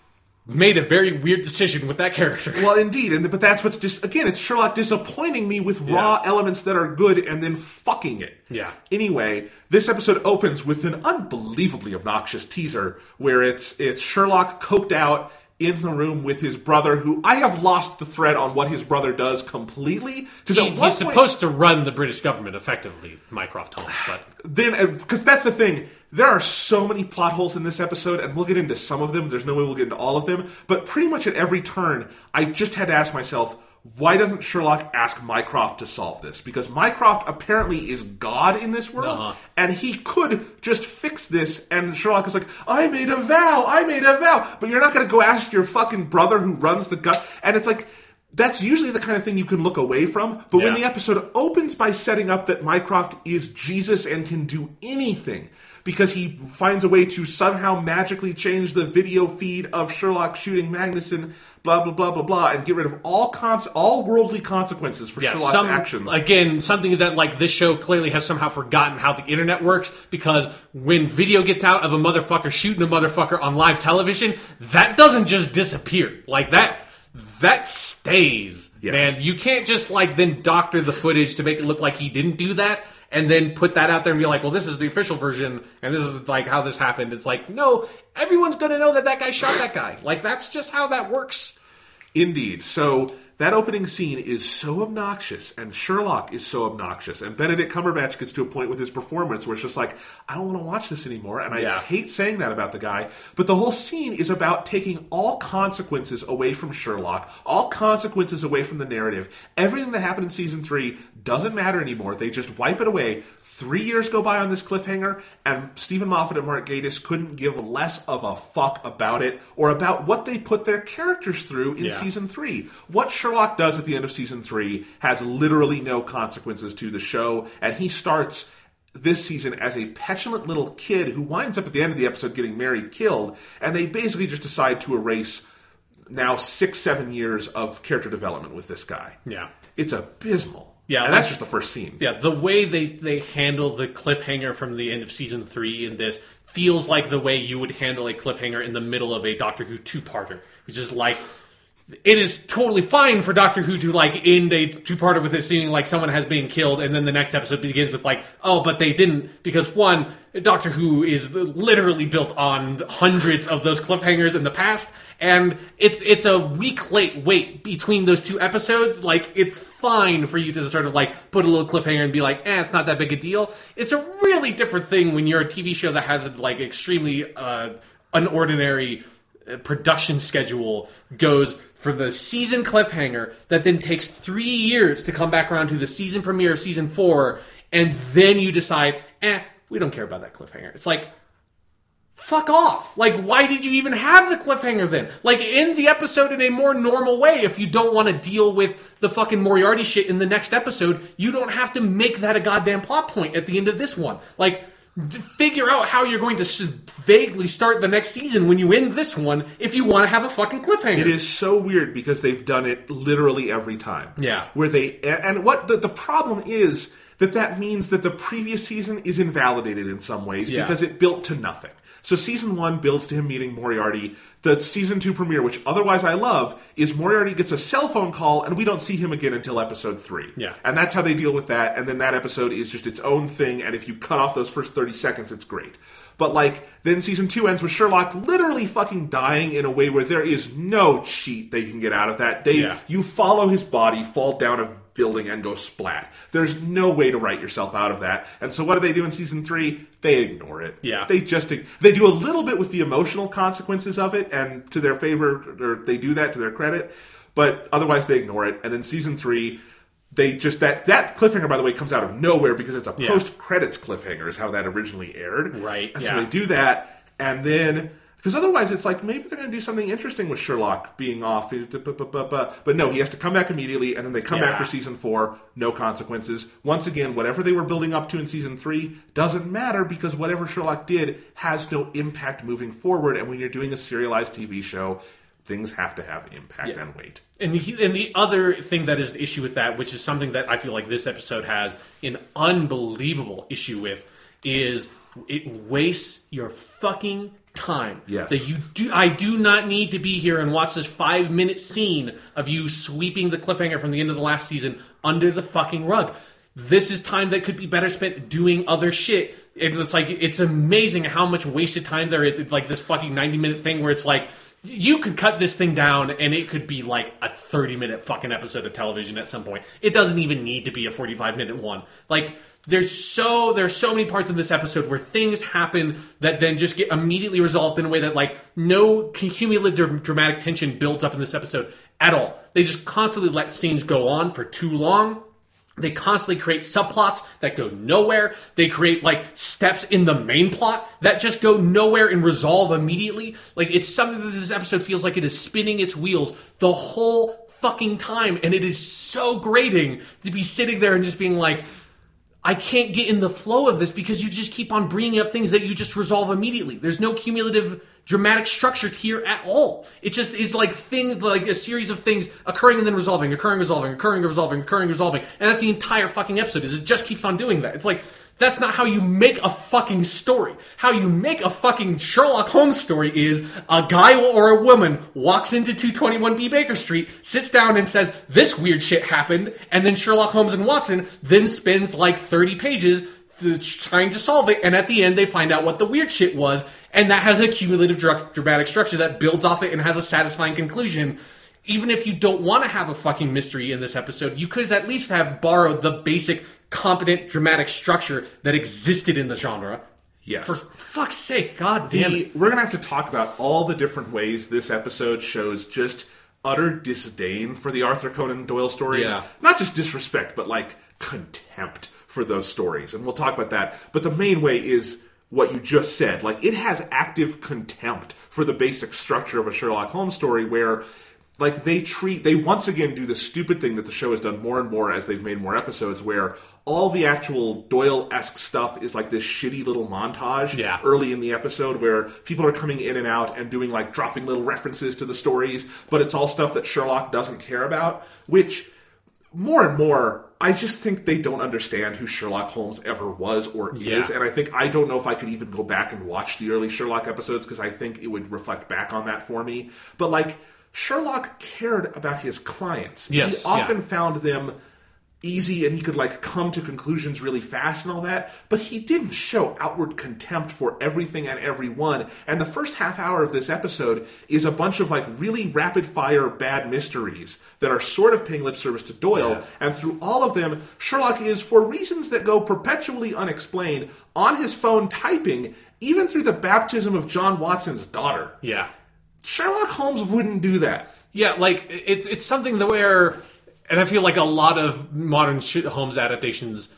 made a very weird decision with that character. Well, indeed, and but that's what's dis- again, it's Sherlock disappointing me with raw Yeah. elements that are good and then fucking it. Yeah. Anyway, this episode opens with an unbelievably obnoxious teaser where it's it's Sherlock coked out in the room with his brother, who I have lost the thread on what his brother does completely. He, at one he's point- supposed to run the British government effectively, Mycroft Holmes, but then because that's the thing, there are so many plot holes in this episode, and we'll get into some of them. There's no way we'll get into all of them, but pretty much at every turn, I just had to ask myself, why doesn't Sherlock ask Mycroft to solve this? Because Mycroft apparently is God in this world, Uh-huh. and he could just fix this, and Sherlock is like, I made a vow, I made a vow, but you're not going to go ask your fucking brother who runs the gut, and it's like, that's usually the kind of thing you can look away from, but when Yeah. the episode opens by setting up that Mycroft is Jesus and can do anything, because he finds a way to somehow magically change the video feed of Sherlock shooting Magnuson, blah, blah, blah, blah, blah, and get rid of all cons- all worldly consequences for yeah, Sherlock's some, actions. again, something that like this show clearly has somehow forgotten how the internet works, because when video gets out of a motherfucker shooting a motherfucker on live television, that doesn't just disappear. Like that, that stays. Yes. Man, you can't just like then doctor the footage to make it look like he didn't do that, and then put that out there and be like, well, this is the official version, and this is like how this happened. It's like, no, everyone's going to know that that guy shot that guy. Like, that's just how that works. Indeed. So that opening scene is so obnoxious, and Sherlock is so obnoxious, and Benedict Cumberbatch gets to a point with his performance where it's just like, I don't want to watch this anymore, and I Yeah. hate saying that about the guy, but the whole scene is about taking all consequences away from Sherlock, all consequences away from the narrative. Everything that happened in season three doesn't matter anymore. They just wipe it away. Three years go by on this cliffhanger, and Stephen Moffat and Mark Gatiss couldn't give less of a fuck about it, or about what they put their characters through in Yeah. season three. What Sherlock does at the end of season three has literally no consequences to the show, and he starts this season as a petulant little kid who winds up at the end of the episode getting married, killed, and they basically just decide to erase now six, seven years of character development with this guy. Yeah. It's abysmal. Yeah, and like- that's just the first scene. Yeah, the way they, they handle the cliffhanger from the end of season three in this feels like the way you would handle a cliffhanger in the middle of a Doctor Who two-parter, which is like, it is totally fine for Doctor Who to like end a two-parter with it seeming like someone has been killed, and then the next episode begins with like, oh, but they didn't, because one, Doctor Who is literally built on hundreds of those cliffhangers in the past, and it's it's a week late wait between those two episodes. Like, it's fine for you to sort of like put a little cliffhanger and be like, eh, it's not that big a deal. It's a really different thing when you're a T V show that has like extremely uh, unordinary production schedule, goes for the season cliffhanger that then takes three years to come back around to the season premiere of season four, and then you decide, eh, we don't care about that cliffhanger. It's like, fuck off. Like, why did you even have the cliffhanger then? Like, end the episode in a more normal way. If you don't want to deal with the fucking Moriarty shit in the next episode, you don't have to make that a goddamn plot point at the end of this one. Like, d- figure out how you're going to s- vaguely start the next season when you end this one if you want to have a fucking cliffhanger. It is so weird because they've done it literally every time. Yeah. Where they and what the, the problem is that that means that the previous season is invalidated in some ways Yeah. because it built to nothing. So season one builds to him meeting Moriarty. The season two premiere, which otherwise I love, is Moriarty gets a cell phone call and we don't see him again until episode three. Yeah. And that's how they deal with that. And then that episode is just its own thing. And if you cut off those first thirty seconds, it's great. But like, then season two ends with Sherlock literally fucking dying in a way where there is no cheat they can get out of that. They, Yeah. you follow his body fall down a building and go splat. There's no way to write yourself out of that. And so what do they do in season three? They ignore it. Yeah. They just, they do a little bit with the emotional consequences of it, and to their favor, or they do that to their credit, but otherwise they ignore it. And then season three, they just, that, that cliffhanger, by the way, comes out of nowhere because it's a Yeah. post-credits cliffhanger is how that originally aired. Right, And yeah. so they do that, and then, because otherwise it's like, maybe they're going to do something interesting with Sherlock being off. But no, he has to come back immediately, and then they come back Yeah. for season four, no consequences. Once again, whatever they were building up to in season three doesn't matter because whatever Sherlock did has no impact moving forward, and when you're doing a serialized T V show, things have to have impact Yeah. and weight. And the, and the other thing that is the issue with that, which is something that I feel like this episode has an unbelievable issue with, is it wastes your fucking time. Yes. That you do I do not need to be here and watch this five minute scene of you sweeping the cliffhanger from the end of the last season under the fucking rug. This is time that could be better spent doing other shit. And it's like, it's amazing how much wasted time there is. It's like this fucking ninety minute thing where it's like, you could cut this thing down and it could be like a thirty minute fucking episode of television at some point. It doesn't even need to be a forty-five minute one. Like, there's so there's so many parts in this episode where things happen that then just get immediately resolved in a way that, like, no cumulative dramatic tension builds up in this episode at all. They just constantly let scenes go on for too long. They constantly create subplots that go nowhere. They create, like, steps in the main plot that just go nowhere and resolve immediately. Like, it's something that this episode feels like it is spinning its wheels the whole fucking time. And it is so grating to be sitting there and just being like, I can't get in the flow of this because you just keep on bringing up things that you just resolve immediately. There's no cumulative dramatic structure here at all. It just is like things, like a series of things occurring and then resolving, occurring, resolving, occurring, resolving, occurring, resolving. And that's the entire fucking episode, is it just keeps on doing that. It's like, that's not how you make a fucking story. How you make a fucking Sherlock Holmes story is a guy or a woman walks into two twenty-one B Baker Street, sits down and says, this weird shit happened, and then Sherlock Holmes and Watson then spends like thirty pages trying to solve it, and at the end they find out what the weird shit was, and that has a cumulative dra- dramatic structure that builds off it and has a satisfying conclusion. Even if you don't want to have a fucking mystery in this episode, you could at least have borrowed the basic competent dramatic structure that existed in the genre. Yes. For fuck's sake, god damn the, it. We're going to have to talk about all the different ways this episode shows just utter disdain for the Arthur Conan Doyle stories. Yeah. Not just disrespect, but like contempt for those stories. And we'll talk about that. But the main way is what you just said. Like, it has active contempt for the basic structure of a Sherlock Holmes story where, like, they treat, they once again do the stupid thing that the show has done more and more as they've made more episodes, where all the actual Doyle-esque stuff is like this shitty little montage yeah. early in the episode where people are coming in and out and doing, like, dropping little references to the stories, but it's all stuff that Sherlock doesn't care about, which, more and more, I just think they don't understand who Sherlock Holmes ever was or is, yeah. and I think, I don't know if I could even go back and watch the early Sherlock episodes, because I think it would reflect back on that for me, but, like, Sherlock cared about his clients. Yes, he often yeah. found them easy and he could, like, come to conclusions really fast and all that, but he didn't show outward contempt for everything and everyone. And the first half hour of this episode is a bunch of, like, really rapid-fire bad mysteries that are sort of paying lip service to Doyle, yeah. and through all of them, Sherlock is, for reasons that go perpetually unexplained, on his phone typing, even through the baptism of John Watson's daughter. Yeah. Sherlock Holmes wouldn't do that. Yeah, like, it's it's something that where, and I feel like a lot of modern Holmes adaptations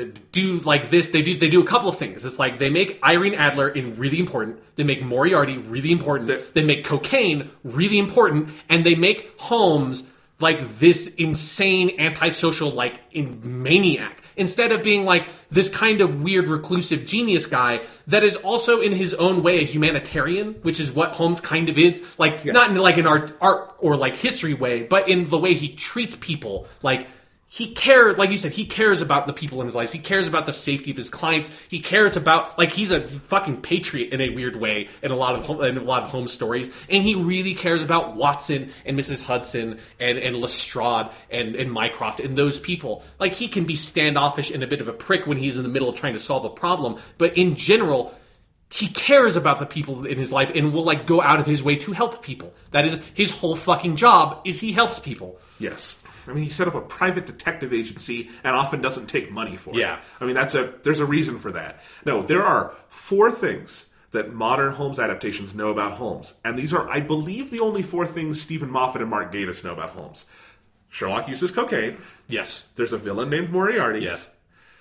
do like this. They do they do a couple of things. It's like they make Irene Adler in really important. They make Moriarty really important. The, they make Cocaine really important, and they make Holmes like this insane antisocial like in maniac. Instead of being like this kind of weird reclusive genius guy that is also in his own way a humanitarian, which is what Holmes kind of is. Like, yeah. not in like an art, art or like history way, but in the way he treats people. Like, he cares, like you said, he cares about the people in his life. He cares about the safety of his clients. He cares about, like, he's a fucking patriot in a weird way in a lot of in a lot of Holmes stories. And he really cares about Watson and Missus Hudson and, and Lestrade and, and Mycroft and those people. Like, he can be standoffish and a bit of a prick when he's in the middle of trying to solve a problem. But in general, he cares about the people in his life and will, like, go out of his way to help people. That is his whole fucking job, is he helps people. Yes. I mean, he set up a private detective agency and often doesn't take money for it. Yeah. I mean, that's a there's a reason for that. No, there are four things that modern Holmes adaptations know about Holmes. And these are, I believe, the only four things Stephen Moffat and Mark Gatiss know about Holmes. Sherlock uses cocaine. Yes. There's a villain named Moriarty. Yes.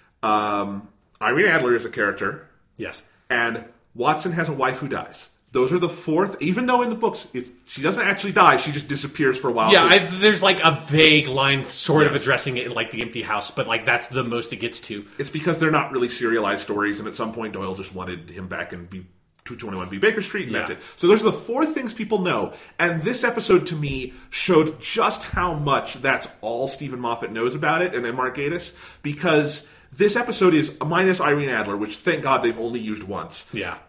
Um, Irene Adler is a character. Yes. And Watson has a wife who dies. Those are the fourth, even though in the books it, she doesn't actually die, she just disappears for a while. Yeah, I, there's like a vague line sort yes. of addressing it in like The Empty House, but like that's the most it gets to. It's because they're not really serialized stories, and at some point Doyle just wanted him back in B- two twenty-one B Baker Street, and yeah. that's it. So those are the four things people know, and this episode to me showed just how much that's all Stephen Moffat knows about it, and then Mark Gatiss, because this episode is minus Irene Adler, which thank God they've only used once. Yeah.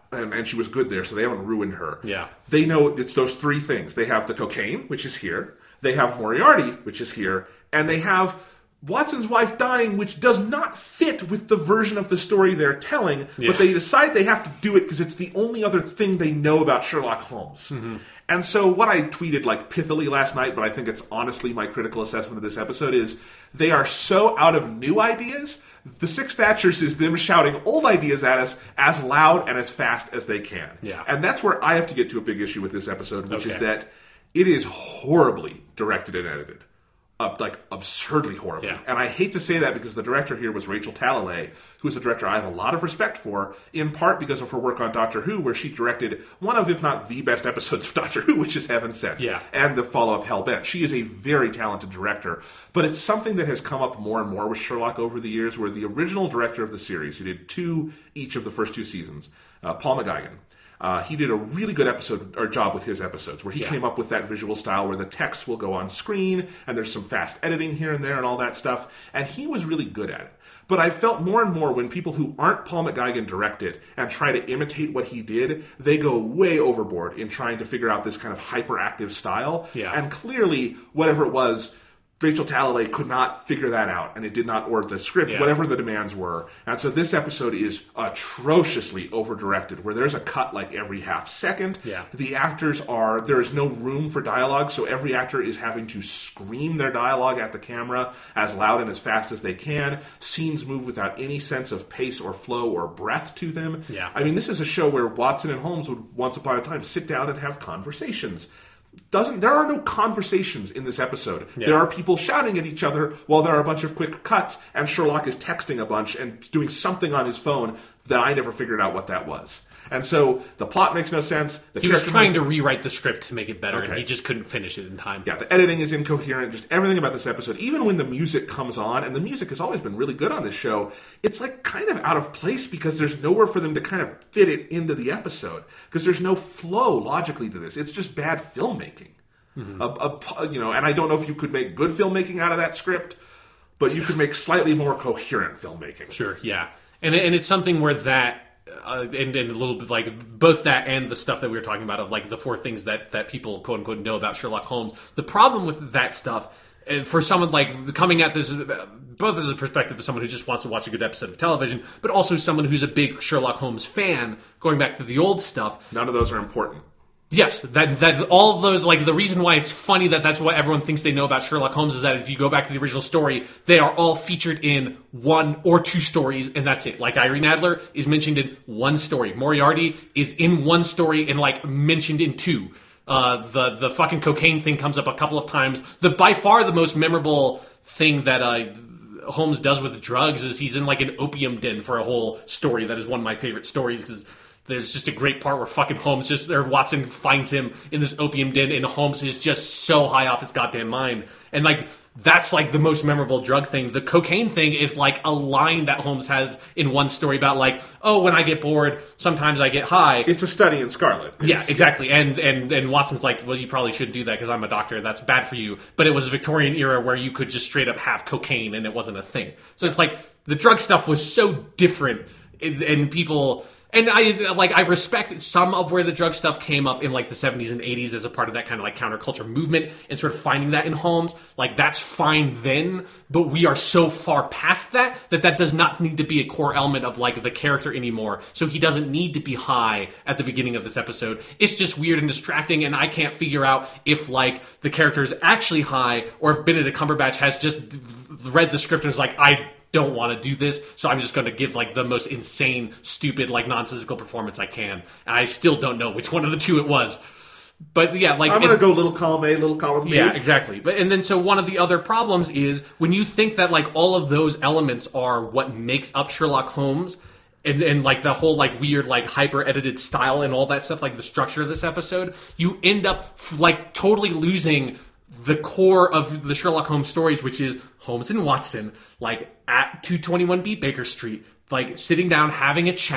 and, and she was good there, so they haven't ruined her. Yeah. They know it's those three things. They have the cocaine, which is here. They have Moriarty, which is here. And they have Watson's wife dying, which does not fit with the version of the story they're telling, yeah. but they decide they have to do it because it's the only other thing they know about Sherlock Holmes. Mm-hmm. And so what I tweeted like pithily last night, but I think it's honestly my critical assessment of this episode, is they are so out of new ideas. The Six Thatchers is them shouting old ideas at us as loud and as fast as they can. Yeah. And that's where I have to get to a big issue with this episode, which okay. is that it is horribly directed and edited. Uh, like, absurdly horribly. Yeah. And I hate to say that because the director here was Rachel Talalay, who is a director I have a lot of respect for, in part because of her work on Doctor Who, where she directed one of, if not the best episodes of Doctor Who, which is Heaven Sent, yeah. and the follow-up Hellbent. She is a very talented director, but it's something that has come up more and more with Sherlock over the years, where the original director of the series, who did two each of the first two seasons, uh, Paul McGuigan, Uh, he did a really good episode or job with his episodes, where he yeah. came up with that visual style where the text will go on screen and there's some fast editing here and there and all that stuff. And he was really good at it. But I felt more and more when people who aren't Paul McGuigan direct it and try to imitate what he did, they go way overboard in trying to figure out this kind of hyperactive style. Yeah. And clearly, whatever it was, Rachel Talalay could not figure that out, and it did not, or the script, yeah. whatever the demands were. And so this episode is atrociously over-directed, where there's a cut like every half second. Yeah. The actors are, there is no room for dialogue, so every actor is having to scream their dialogue at the camera as loud and as fast as they can. Scenes move without any sense of pace or flow or breath to them. Yeah. I mean, this is a show where Watson and Holmes would once upon a time sit down and have conversations. Doesn't there are no conversations in this episode. Yeah. There are people shouting at each other while there are a bunch of quick cuts, and Sherlock is texting a bunch and doing something on his phone that I never figured out what that was. And so the plot makes no sense. The he was trying to rewrite the script to make it better, okay. and he just couldn't finish it in time. Yeah, the editing is incoherent. Just everything about this episode, even when the music comes on, and the music has always been really good on this show, it's like kind of out of place because there's nowhere for them to kind of fit it into the episode because there's no flow logically to this. It's just bad filmmaking. Mm-hmm. A, a, you know, and I don't know if you could make good filmmaking out of that script, but you could make slightly more coherent filmmaking. Sure, yeah, and and it's something where that. Uh, and, and a little bit like both that and the stuff that we were talking about of like the four things that, that people quote unquote know about Sherlock Holmes. The problem with that stuff, and for someone like coming at this both as a perspective of someone who just wants to watch a good episode of television, but also someone who's a big Sherlock Holmes fan, going back to the old stuff. None of those are important. Yes, that that all those like the reason why it's funny that that's what everyone thinks they know about Sherlock Holmes is that if you go back to the original story, they are all featured in one or two stories, and that's it. Like Irene Adler is mentioned in one story, Moriarty is in one story and like mentioned in two. Uh, the the fucking cocaine thing comes up a couple of times. The by far the most memorable thing that uh, Holmes does with drugs is he's in like an opium den for a whole story. That is one of my favorite stories because. There's just a great part where fucking Holmes just, or Watson finds him in this opium den, and Holmes is just so high off his goddamn mind. And, like, that's, like, the most memorable drug thing. The cocaine thing is, like, a line that Holmes has in one story about, like, oh, when I get bored, sometimes I get high. It's a study in Scarlet. It's, yeah, exactly. And, and, and Watson's like, well, you probably shouldn't do that because I'm a doctor. That's bad for you. But it was a Victorian era where you could just straight up have cocaine and it wasn't a thing. So it's like, the drug stuff was so different, and, and people... And I like I respect some of where the drug stuff came up in like the seventies and eighties as a part of that kind of like counterculture movement and sort of finding that in Holmes. Like that's fine then, but we are so far past that that that does not need to be a core element of like the character anymore. So he doesn't need to be high at the beginning of this episode. It's just weird and distracting, and I can't figure out if like the character is actually high or if Benedict Cumberbatch has just read the script and is like, I don't want to do this, so I'm just going to give like the most insane, stupid, like nonsensical performance I can. And I still don't know which one of the two it was. But yeah, like I'm going to go little column A, little column B. Yeah, exactly. But and then so one of the other problems is when you think that like all of those elements are what makes up Sherlock Holmes, and and like the whole like weird like hyper edited style and all that stuff, like the structure of this episode, you end up like totally losing the core of the Sherlock Holmes stories, which is Holmes and Watson, like at two twenty-one B Baker Street, like sitting down, having a chat,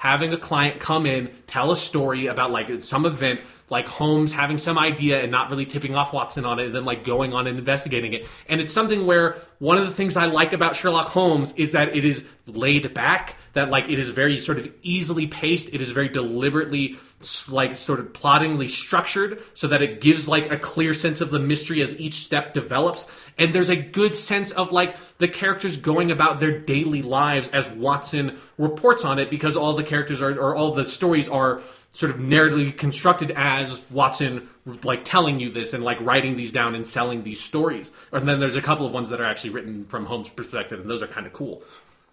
having a client come in, tell a story about like some event, like Holmes having some idea and not really tipping off Watson on it, and then like going on and investigating it. And it's something where one of the things I like about Sherlock Holmes is that it is laid back, that like it is very sort of easily paced. It is very deliberately like sort of plottingly structured so that it gives like a clear sense of the mystery as each step develops. And there's a good sense of like the characters going about their daily lives as Watson reports on it, because all the characters are, or all the stories are sort of narratively constructed as Watson like telling you this and like writing these down and selling these stories. And then there's a couple of ones that are actually written from Holmes' perspective, and those are kind of cool.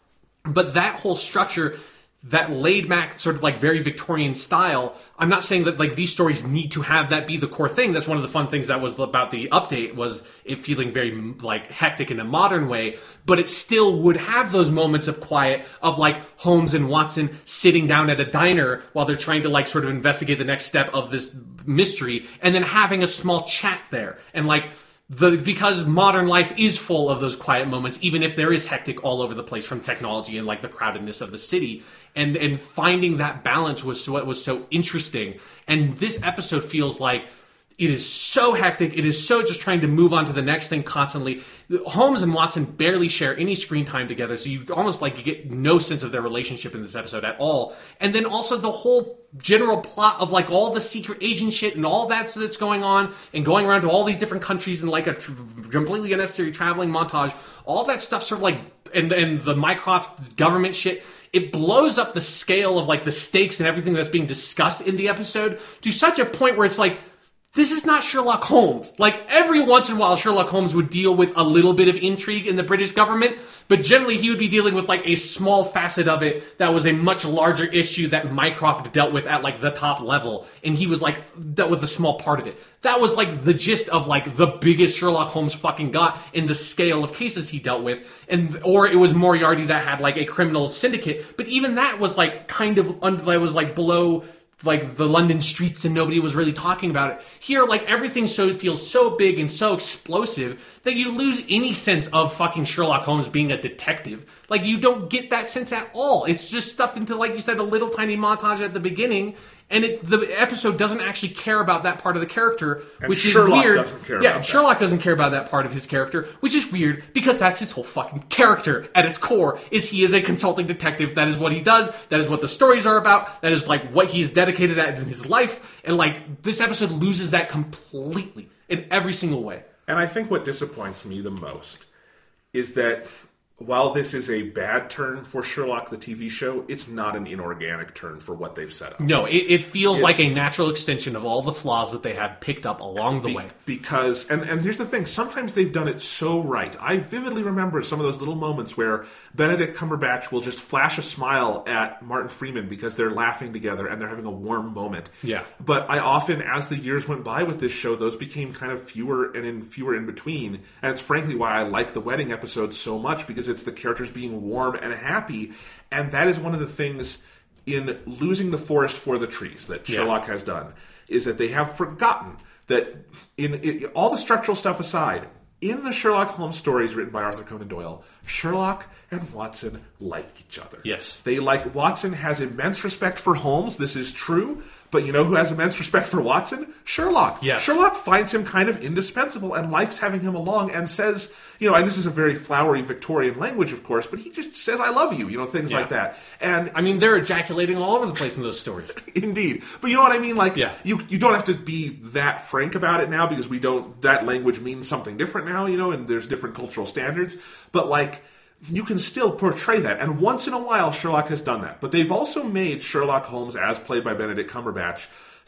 But that whole structure, that laid back sort of like very Victorian style, I'm not saying that like these stories need to have that be the core thing. That's one of the fun things that was about the update, was it feeling very like hectic in a modern way, but it still would have those moments of quiet of like Holmes and Watson sitting down at a diner while they're trying to like sort of investigate the next step of this mystery, and then having a small chat there. And like The, because modern life is full of those quiet moments, even if there is hectic all over the place from technology and like the crowdedness of the city, and and finding that balance was what was so interesting. And this episode feels like it is so hectic. It is so just trying to move on to the next thing constantly. Holmes and Watson barely share any screen time together, so you almost like you get no sense of their relationship in this episode at all. And then also the whole general plot of like all the secret agent shit and all that that's going on, and going around to all these different countries and like a tr- completely unnecessary traveling montage. All that stuff sort of like, and and the Mycroft government shit. It blows up the scale of like the stakes and everything that's being discussed in the episode to such a point where it's like, this is not Sherlock Holmes. Like, every once in a while, Sherlock Holmes would deal with a little bit of intrigue in the British government, but generally he would be dealing with, like, a small facet of it that was a much larger issue that Mycroft dealt with at, like, the top level, and he was, like, dealt with a small part of it. That was, like, the gist of, like, the biggest Sherlock Holmes fucking got in the scale of cases he dealt with, and or it was Moriarty that had, like, a criminal syndicate, but even that was, like, kind of, un- that was, like, below like the London streets, and nobody was really talking about it. Here, like, everything so feels so big and so explosive that you lose any sense of fucking Sherlock Holmes being a detective. Like, you don't get that sense at all. It's just stuffed into, like you said, a little tiny montage at the beginning, and it, the episode doesn't actually care about that part of the character, and which Sherlock is weird. Doesn't care yeah, about Sherlock that. doesn't care about that part of his character, which is weird because that's his whole fucking character at its core. Is he is a consulting detective? That is what he does. That is what the stories are about. That is like what he's dedicated at in his life. And like this episode loses that completely in every single way. And I think what disappoints me the most is that while this is a bad turn for Sherlock the T V show, it's not an inorganic turn for what they've set up. No, it, it feels It's- like a natural extension of all the flaws that they have picked up along the Be- way. Because, and, and here's the thing, sometimes they've done it so right. I vividly remember some of those little moments where Benedict Cumberbatch will just flash a smile at Martin Freeman because they're laughing together and they're having a warm moment. Yeah. But I often, as the years went by with this show, those became kind of fewer and in fewer in between. And it's frankly why I like the wedding episodes so much, because it's the characters being warm and happy. And that is one of the things in losing the forest for the trees that Yeah. Sherlock has done, is that they have forgotten that in, in all the structural stuff aside, in the Sherlock Holmes stories written by Arthur Conan Doyle, Sherlock and Watson like each other. Yes. They like, Watson has immense respect for Holmes, this is true, but you know who has immense respect for Watson? Sherlock. Yes. Sherlock finds him kind of indispensable and likes having him along and says, you know, and this is a very flowery Victorian language, of course, but he just says, I love you, you know, things Yeah. like that. And I mean, they're ejaculating all over the place in those stories. Indeed. But you know what I mean? Like, Yeah. you, you don't have to be that frank about it now, because we don't, that language means something different now, you know, and there's different cultural standards. But, like, you can still portray that. And once in a while, Sherlock has done that. But they've also made Sherlock Holmes, as played by Benedict Cumberbatch,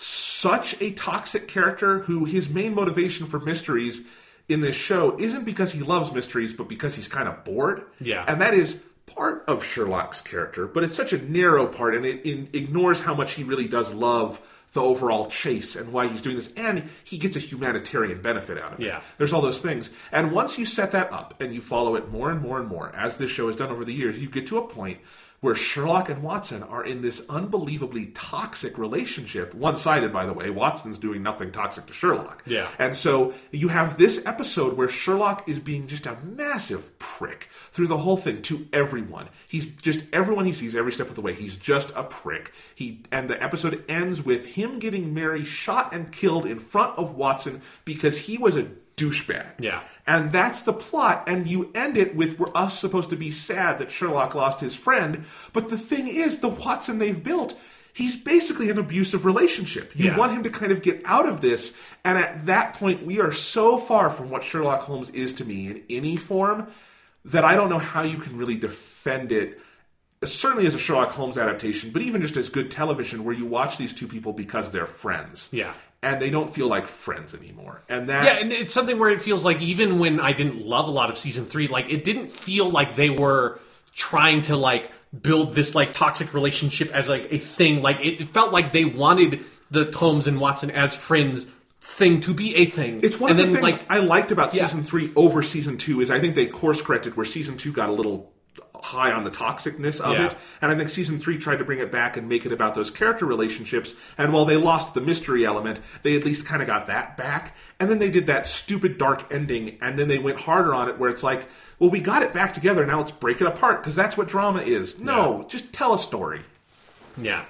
such a toxic character who his main motivation for mysteries in this show isn't because he loves mysteries, but because he's kind of bored. Yeah. And that is part of Sherlock's character, but it's such a narrow part, and it, it ignores how much he really does love the overall chase and why he's doing this, and he gets a humanitarian benefit out of it. Yeah. There's all those things. And once you set that up and you follow it more and more and more, as this show has done over the years, you get to a point where Sherlock and Watson are in this unbelievably toxic relationship. One-sided, by the way. Watson's doing nothing toxic to Sherlock. Yeah. And so you have this episode where Sherlock is being just a massive prick through the whole thing to everyone. He's just, everyone he sees every step of the way, he's just a prick. He And the episode ends with him getting Mary shot and killed in front of Watson because he was a douchebag. Yeah. And that's the plot, and you end it with we're us supposed to be sad that Sherlock lost his friend, but the thing is, the Watson they've built, he's basically an abusive relationship. You Yeah. want him to kind of get out of this, and at that point, we are so far from what Sherlock Holmes is to me in any form that I don't know how you can really defend it, certainly as a Sherlock Holmes adaptation, but even just as good television where you watch these two people because they're friends. Yeah. And they don't feel like friends anymore. And that Yeah, and it's something where it feels like even when I didn't love a lot of season three, like it didn't feel like they were trying to like build this like toxic relationship as like a thing. Like it, it felt like they wanted the Holmes and Watson as friends thing to be a thing. It's one and of the then, things like, I liked about Yeah. season three over season two is I think they course corrected where season two got a little high on the toxicness of Yeah. it, and I think season three tried to bring it back and make it about those character relationships, and while they lost the mystery element, they at least kind of got that back, and then they did that stupid dark ending, and then they went harder on it where it's like, well, we got it back together, now let's break it apart, because that's what drama is. No, Yeah. just tell a story. yeah.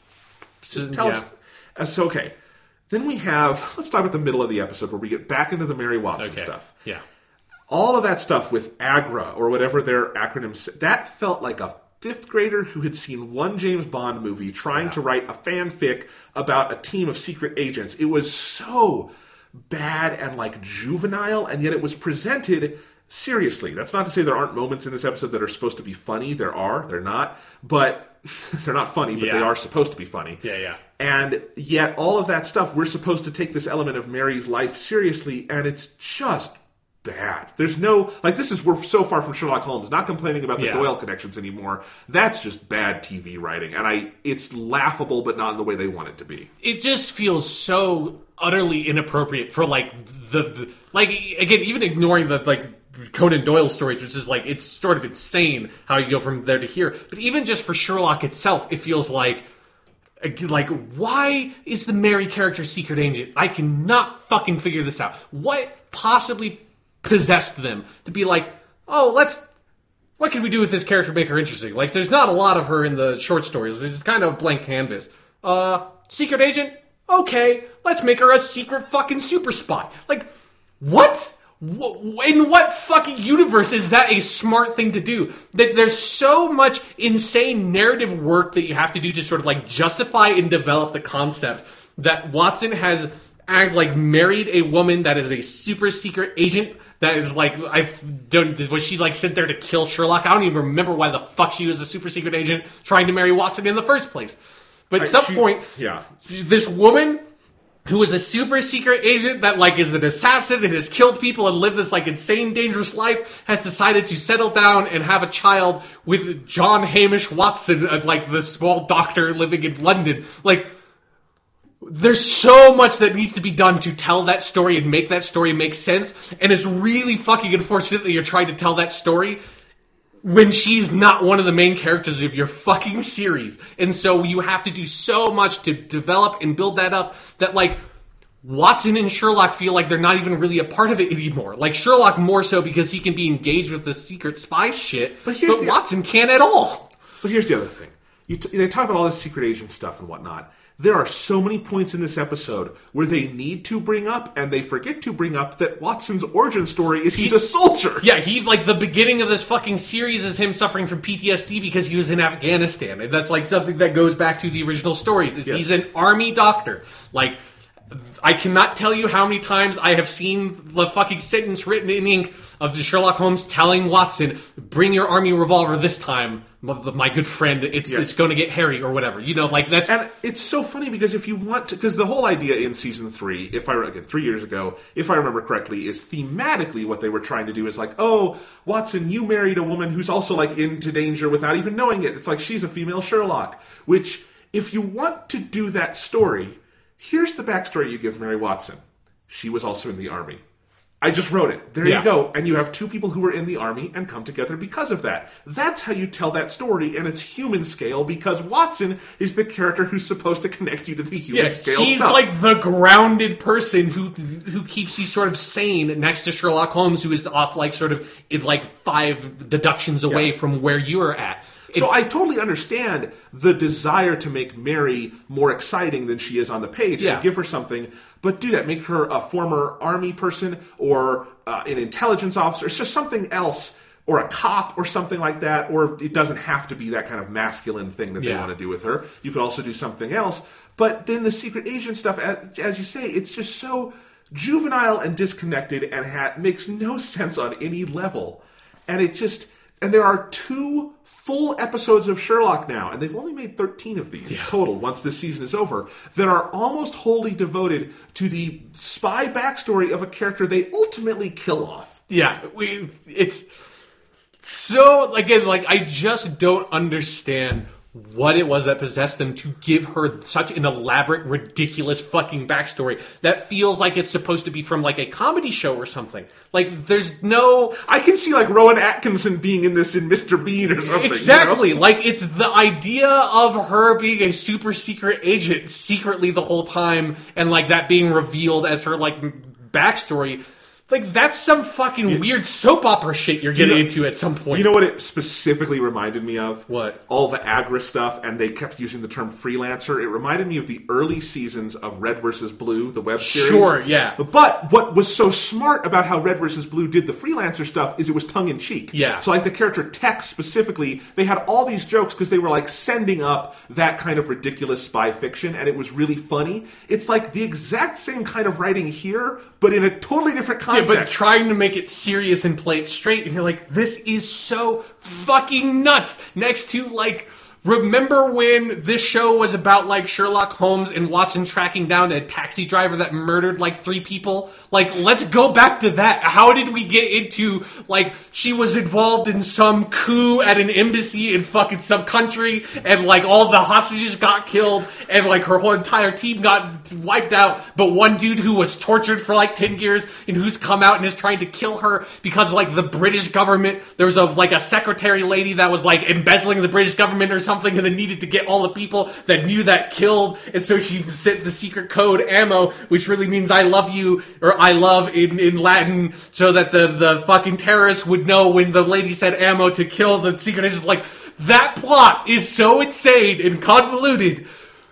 Just tell yeah. us. Uh, so, okay. Then we have, let's talk about the middle of the episode where we get back into the Mary Watson Okay. stuff. Yeah. All of that stuff with AGRA, or whatever their acronym said, that felt like a fifth grader who had seen one James Bond movie trying Yeah. to write a fanfic about a team of secret agents. It was so bad and like juvenile, and yet it was presented seriously. That's not to say there aren't moments in this episode that are supposed to be funny. There are. They're not. But they're not funny, but Yeah. they are supposed to be funny. Yeah, yeah. And yet all of that stuff, we're supposed to take this element of Mary's life seriously, and it's just bad. There's no, like, this is, we're so far from Sherlock Holmes, not complaining about the Yeah. Doyle connections anymore. That's just bad T V writing, and I, it's laughable, but not in the way they want it to be. It just feels so utterly inappropriate for like the, the like again, even ignoring the like Conan Doyle stories, which is like it's sort of insane how you go from there to here. But even just for Sherlock itself, it feels like like why is the Mary character secret agent? I cannot fucking figure this out. What possibly possessed them to be like, oh, let's. What can we do with this character to make her interesting? Like, there's not a lot of her in the short stories. It's kind of a blank canvas. Uh, secret agent? Okay, let's make her a secret fucking super spy. Like, what? Wh- In what fucking universe is that a smart thing to do? That there's so much insane narrative work that you have to do to sort of like justify and develop the concept that Watson has act like married a woman that is a super secret agent. That is like, I don't, was she like sent there to kill Sherlock? I don't even remember why the fuck she was a super secret agent trying to marry Watson in the first place. But at I- some she- point, yeah. this woman who is a super secret agent that like is an assassin and has killed people and lived this like insane dangerous life has decided to settle down and have a child with John Hamish Watson as like the small doctor living in London. Like, there's so much that needs to be done to tell that story and make that story make sense, and it's really fucking unfortunate that you're trying to tell that story when she's not one of the main characters of your fucking series. And so you have to do so much to develop and build that up that, like, Watson and Sherlock feel like they're not even really a part of it anymore. Like, Sherlock more so because he can be engaged with the secret spy shit, But but, here's the- Watson can't at all. But here's the other thing. You t- they talk about all this secret agent stuff and whatnot. There are so many points in this episode where they need to bring up and they forget to bring up that Watson's origin story is he's a soldier. Yeah, he's like the beginning of this fucking series is him suffering from P T S D because he was in Afghanistan. And that's like something that goes back to the original stories. Is Yes. He's an army doctor. Like, I cannot tell you how many times I have seen the fucking sentence written in ink of Sherlock Holmes telling Watson, bring your army revolver this time, my my good friend. It's Yes. it's going to get hairy or whatever. You know, like that's... And it's so funny because if you want to, because the whole idea in season three, if I, again, three years ago, if I remember correctly, is thematically what they were trying to do is like, oh, Watson, you married a woman who's also like into danger without even knowing it. It's like she's a female Sherlock, which if you want to do that story, here's the backstory you give Mary Watson. She was also in the army. I just wrote it. There Yeah. you go. And you have two people who were in the army and come together because of that. That's how you tell that story, and it's human scale, because Watson is the character who's supposed to connect you to the human Yeah, scale he's stuff. like the grounded person who who keeps you sort of sane next to Sherlock Holmes, who is off like sort of in like five deductions away Yeah. from where you are at. So I totally understand the desire to make Mary more exciting than she is on the page Yeah. and give her something, but do that. Make her a former army person or uh, an intelligence officer. It's just something else, or a cop or something like that, or it doesn't have to be that kind of masculine thing that they Yeah. want to do with her. You could also do something else. But then the secret agent stuff, as, as you say, it's just so juvenile and disconnected and ha- makes no sense on any level. And it just... And there are two full episodes of Sherlock now, and they've only made thirteen of these Yeah. total once this season is over, that are almost wholly devoted to the spy backstory of a character they ultimately kill off. Yeah, we, it's so, again, like, I just don't understand what it was that possessed them to give her such an elaborate, ridiculous fucking backstory that feels like it's supposed to be from, like, a comedy show or something. Like, there's no... I can see, like, Rowan Atkinson being in this in Mister Bean or something. Exactly. You know? Like, it's the idea of her being a super secret agent secretly the whole time, and, like, that being revealed as her, like, backstory. Like, that's some fucking yeah. weird soap opera shit you're getting you know, into at some point. You know what it specifically reminded me of? What? All the Agra stuff, and they kept using the term freelancer. It reminded me of the early seasons of Red versus. Blue, the web series. Sure, yeah. But what was so smart about how Red versus. Blue did the freelancer stuff is it was tongue-in-cheek. Yeah. So, like, the character Tex specifically, they had all these jokes because they were, like, sending up that kind of ridiculous spy fiction, and it was really funny. It's, like, the exact same kind of writing here, but in a totally different context. Yeah, but trying to make it serious and play it straight, and you're like, this is so fucking nuts. Next to, like, remember when this show was about, like, Sherlock Holmes and Watson tracking down a taxi driver that murdered, like, three people? Like, let's go back to that. How did we get into, like, she was involved in some coup at an embassy in fucking some country, and, like, all the hostages got killed, and, like, her whole entire team got wiped out, but one dude who was tortured for, like, ten years, and who's come out and is trying to kill her because, like, the British government, there was, a like, a secretary lady that was, like, embezzling the British government or something, Something and then needed to get all the people that knew that killed, and so she sent the secret code ammo, which really means I love you, or I love in, in Latin, so that the, the fucking terrorists would know when the lady said ammo to kill the secret agent. Like, that plot is so insane and convoluted.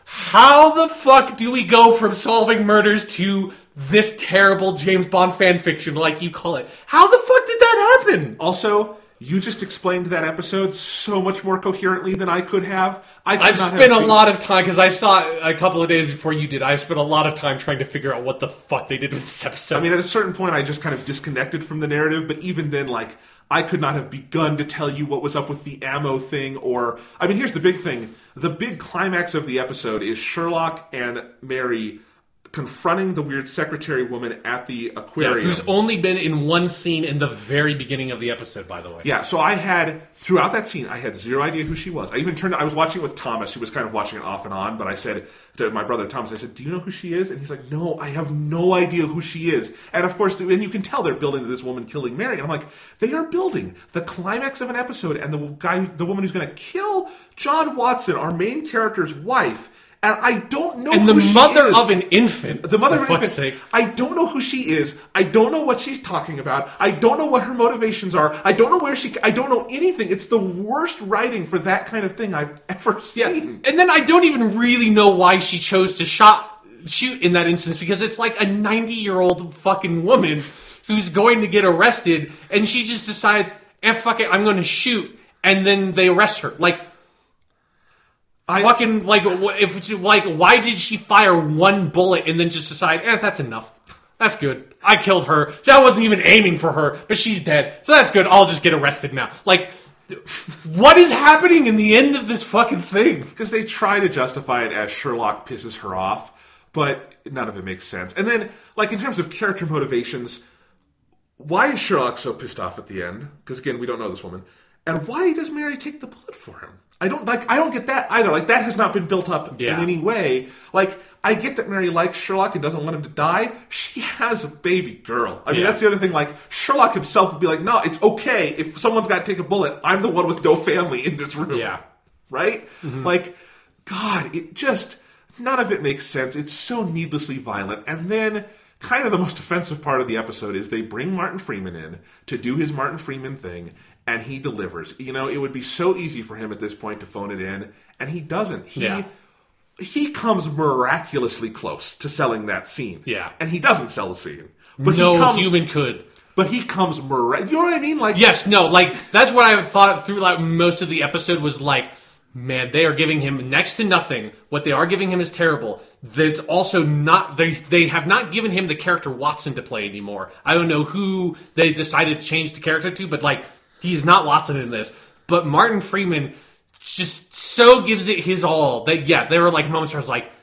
How the fuck do we go from solving murders to this terrible James Bond fan fiction, like you call it? How the fuck did that happen? Also, you just explained that episode so much more coherently than I could have. I could I've not spent have a lot of time, because I saw it a couple of days before you did, I've spent a lot of time trying to figure out what the fuck they did with this episode. I mean, at a certain point, I just kind of disconnected from the narrative, but even then, like, I could not have begun to tell you what was up with the ammo thing, or... I mean, here's the big thing. The big climax of the episode is Sherlock and Mary confronting the weird secretary woman at the aquarium. Yeah, who's only been in one scene in the very beginning of the episode, by the way. Yeah, so I had, throughout that scene, I had zero idea who she was. I even turned, I was watching it with Thomas, who was kind of watching it off and on, but I said to my brother Thomas, I said, do you know who she is? And he's like, no, I have no idea who she is. And of course, and you can tell they're building to this woman killing Mary. And I'm like, they are building the climax of an episode, and the guy, the woman who's going to kill John Watson, our main character's wife, and I don't know and who the she mother is. of an infant. The mother of for an fuck's infant. sake. I don't know who she is. I don't know what she's talking about. I don't know what her motivations are. I don't know where she... I don't know anything. It's the worst writing for that kind of thing I've ever seen. Yeah. And then I don't even really know why she chose to shot shoot in that instance, because it's like a ninety-year-old fucking woman who's going to get arrested, and she just decides, eh, fuck it, I'm going to shoot, and then they arrest her. Like... I, fucking, like, if like, why did she fire one bullet and then just decide, eh, that's enough. That's good. I killed her. I wasn't even aiming for her, but she's dead. So that's good. I'll just get arrested now. Like, what is happening in the end of this fucking thing? Because they try to justify it as Sherlock pisses her off, but none of it makes sense. And then, like, in terms of character motivations, why is Sherlock so pissed off at the end? Because, again, we don't know this woman. And why does Mary take the bullet for him? I don't like. I don't get that either. Like, that has not been built up Yeah. in any way. Like, I get that Mary likes Sherlock and doesn't want him to die. She has a baby girl. I mean, Yeah. that's the other thing. Like, Sherlock himself would be like, no, it's okay if someone's got to take a bullet. I'm the one with no family in this room. Yeah. Right? Like, God, it just, none of it makes sense. It's so needlessly violent. And then, kind of the most offensive part of the episode is they bring Martin Freeman in to do his Martin Freeman thing, and he delivers. You know, it would be so easy for him at this point to phone it in, and he doesn't. He Yeah. he comes miraculously close to selling that scene. Yeah. And he doesn't sell the scene. But no he comes, human could. But he comes mirac- You know what I mean? Like, Yes, no, like, that's what I thought through like, most of the episode was like, man, they are giving him next to nothing. What they are giving him is terrible. That's also not, they they have not given him the character Watson to play anymore. I don't know who they decided to change the character to, but like, he's not Watson in this. But Martin Freeman just so gives it his all that, yeah, there were like moments where I was like,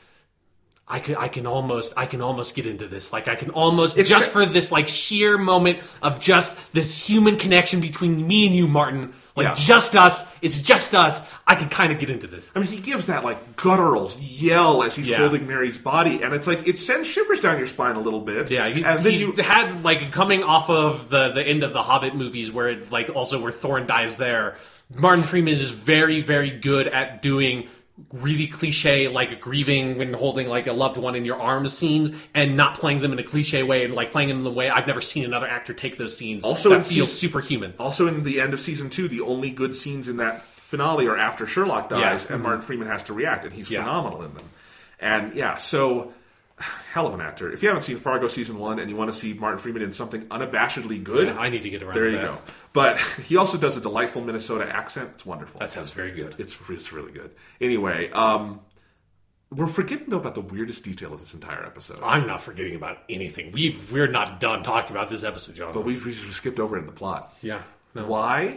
I could, I can almost, I can almost get into this. Like, I can almost, It's just a- for this, like, sheer moment of just this human connection between me and you, Martin. Like, Yeah. just us. It's just us. I can kind of get into this. I mean, he gives that, like, guttural yell as he's Yeah. holding Mary's body, and it's like, it sends shivers down your spine a little bit. Yeah, he, and then he's you, had, like, coming off of the, the end of the Hobbit movies where it, like, also where Thorin dies there, Martin Freeman is very, very good at doing really cliche, like, grieving when holding, like, a loved one in your arms scenes and not playing them in a cliche way and, like, playing them in the way I've never seen another actor take those scenes. Also that in feels season- superhuman. Also, in the end of season two, the only good scenes in that finale are after Sherlock dies, Yeah. and Mm-hmm. Martin Freeman has to react, and he's Yeah. phenomenal in them. And yeah, so hell of an actor. If you haven't seen Fargo season one and you want to see Martin Freeman in something unabashedly good, Yeah, I need to get around there to you that. go. But he also does a delightful Minnesota accent. It's wonderful. That sounds very good. It's it's really good. Anyway, um, we're forgetting though about the weirdest detail of this entire episode. I'm not forgetting about anything. We've, we're not done talking about this episode, John. But we've, we've skipped over it in the plot. yeah. No. Why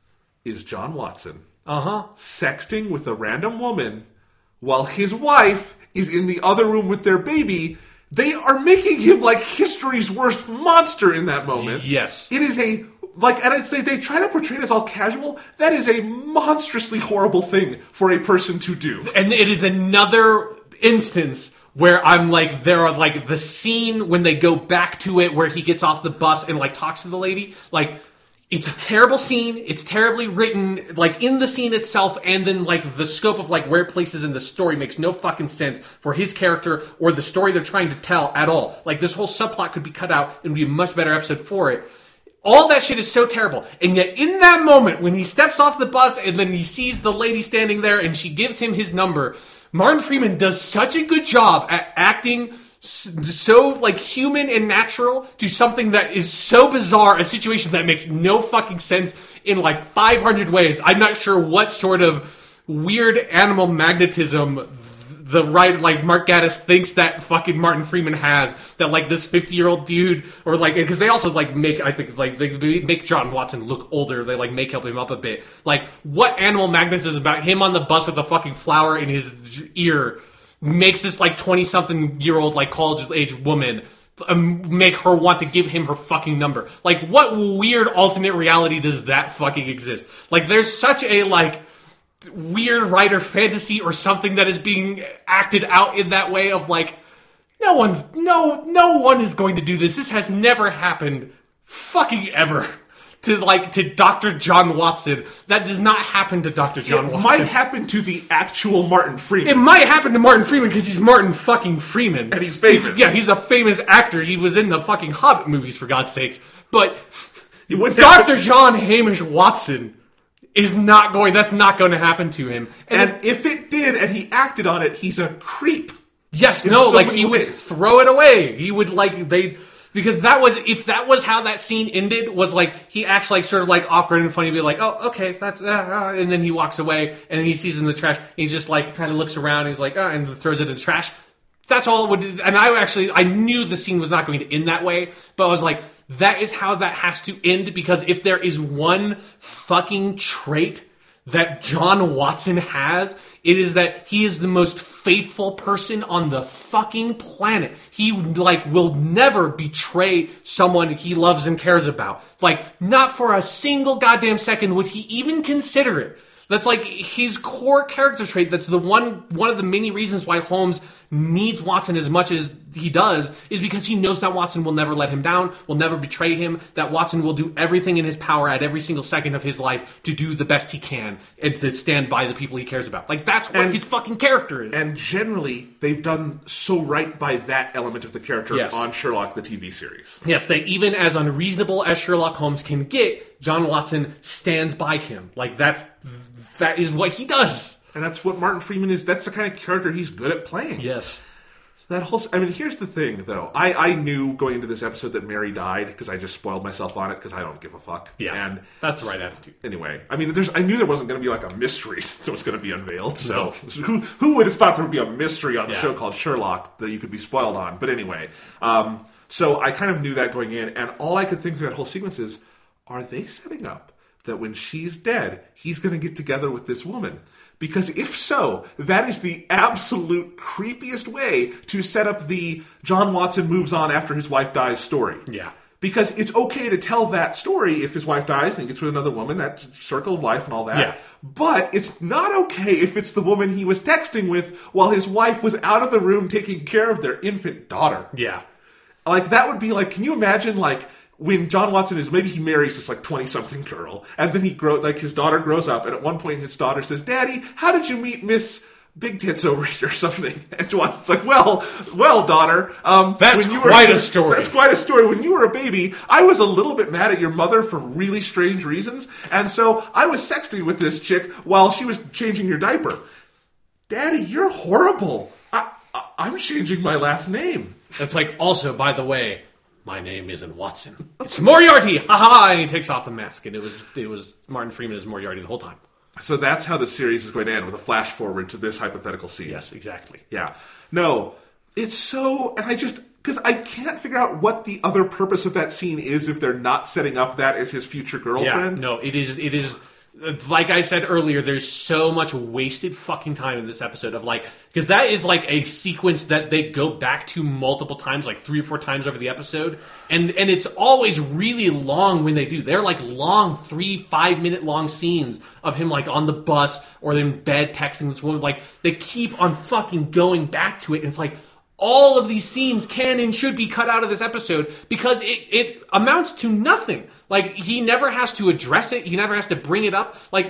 is John Watson Uh-huh. sexting with a random woman while his wife is in the other room with their baby? They are making him like history's worst monster in that moment. Yes. It is a, like, and it's, they, they try to portray it as all casual. That is a monstrously horrible thing for a person to do. And it is another instance where I'm like, there are like the scene when they go back to it where he gets off the bus and like talks to the lady. Like, it's a terrible scene. It's terribly written, like in the scene itself, and then like the scope of like where it places in the story makes no fucking sense for his character or the story they're trying to tell at all. Like, this whole subplot could be cut out and be a much better episode for it. All that shit is so terrible. And yet in that moment, when he steps off the bus and then he sees the lady standing there and she gives him his number, Martin Freeman does such a good job at acting so like human and natural to something that is so bizarre, a situation that makes no fucking sense in like five hundred ways. I'm not sure what sort of weird animal magnetism the right, like, Mark Gatiss thinks that fucking Martin Freeman has, that, like, this fifty-year-old dude, or, like, because they also, like, make, I think, like, they make John Watson look older, they, like, make him up a bit. Like, what animal magnetism about him on the bus with a fucking flower in his ear makes this, like, twenty-something-year-old, like, college-age woman um, make her want to give him her fucking number? Like, what weird alternate reality does that fucking exist? Like, there's such a, like, weird writer fantasy or something that is being acted out in that way of like, no one's no no one is going to do this. This has never happened fucking ever to like to Doctor John Watson. That does not happen to Doctor John It Watson. might happen to the actual Martin Freeman. It might happen to Martin Freeman because he's Martin fucking Freeman. And he's famous. yeah, he's a famous actor. He was in the fucking Hobbit movies, for God's sakes. But You wouldn't Doctor have- John Hamish Watson is not going, that's not going to happen to him. And, And if it did, and he acted on it, he's a creep. yes, in no, so like many he would ways. throw it away. He would like, they, because that was, if that was how that scene ended, was like, he acts like sort of like awkward and funny, be like, oh, okay, that's, uh, uh, and then he walks away, and then he sees it in the trash, and he just like kind of looks around, and he's like, oh, and throws it in the trash. That's all it would, and I actually, I knew the scene was not going to end that way, but I was like, that is how that has to end, because if there is one fucking trait that John Watson has, it is that he is the most faithful person on the fucking planet. He, like, will never betray someone he loves and cares about. Like, not for a single goddamn second would he even consider it. That's like his core character trait. That's the one one of the many reasons why Holmes needs Watson as much as he does, is because he knows that Watson will never let him down, will never betray him, that Watson will do everything in his power at every single second of his life to do the best he can and to stand by the people he cares about. Like, that's what and, his fucking character is. And generally, they've done so right by that element of the character yes. on Sherlock, the T V series. Yes, that even as unreasonable as Sherlock Holmes can get, John Watson stands by him. Like, that's that is what he does. And that's what Martin Freeman is. That's the kind of character he's good at playing. Yes. That whole, I mean, here's the thing, though. I, I knew going into this episode that Mary died because I just spoiled myself on it because I don't give a fuck. Yeah, and that's the right attitude. Anyway, I mean, there's. I knew there wasn't going to be like a mystery that was going to be unveiled. So no. who who would have thought there would be a mystery on a yeah. show called Sherlock that you could be spoiled on? But anyway, um, so I kind of knew that going in, and all I could think through that whole sequence is, are they setting up that when she's dead, he's going to get together with this woman? Because if so, that is the absolute creepiest way to set up the John Watson moves on after his wife dies story. Yeah. Because it's okay to tell that story if his wife dies and he gets with another woman, that circle of life and all that. Yeah. But it's not okay if it's the woman he was texting with while his wife was out of the room taking care of their infant daughter. Yeah. Like, that would be like, can you imagine, like, when John Watson is, maybe he marries this like twenty-something girl, and then he grow like his daughter grows up, and at one point his daughter says, "Daddy, how did you meet Miss Big Tits over here or something?" And Watson's like, "Well, well, daughter, um, that's when you were, quite a story. That's quite a story. When you were a baby, I was a little bit mad at your mother for really strange reasons, and so I was sexting with this chick while she was changing your diaper. Daddy, you're horrible. I, I, I'm changing my last name." It's like, also, by the way, my name isn't Watson. It's Moriarty! Ha ha! And he takes off the mask. And it was it was Martin Freeman as Moriarty the whole time. So that's how the series is going to end, with a flash forward to this hypothetical scene. Yes, exactly. Yeah. No, it's so... And I just... Because I can't figure out what the other purpose of that scene is if they're not setting up that as his future girlfriend. Yeah, no, it is... It is... Like I said earlier, there's so much wasted fucking time in this episode of like, because that is like a sequence that they go back to multiple times, like three or four times over the episode, and and it's always really long when they do. They're like long, three, five minute long scenes of him like on the bus or in bed texting this woman. Like, they keep on fucking going back to it, and it's like, all of these scenes can and should be cut out of this episode because it, it amounts to nothing. Like, he never has to address it. He never has to bring it up. Like,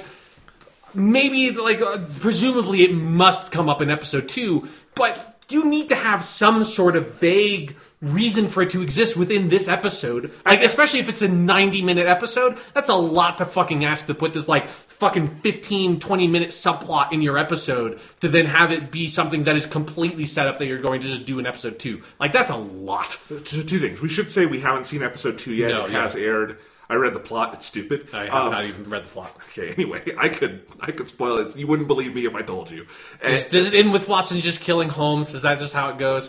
maybe, like, uh, presumably it must come up in episode two, but you need to have some sort of vague reason for it to exist within this episode. Like, especially if it's a ninety minute episode, that's a lot to fucking ask to put this, like, fucking fifteen, twenty minute subplot in your episode to then have it be something that is completely set up that you're going to just do in episode two. Like, that's a lot. Two, two things. We should say we haven't seen episode two yet. No, it yeah. has aired. I read the plot. It's stupid. I have um, not even read the plot. Okay, anyway, I could I could spoil it. You wouldn't believe me if I told you. And, Does, does it end with Watson just killing Holmes? Is that just how it goes?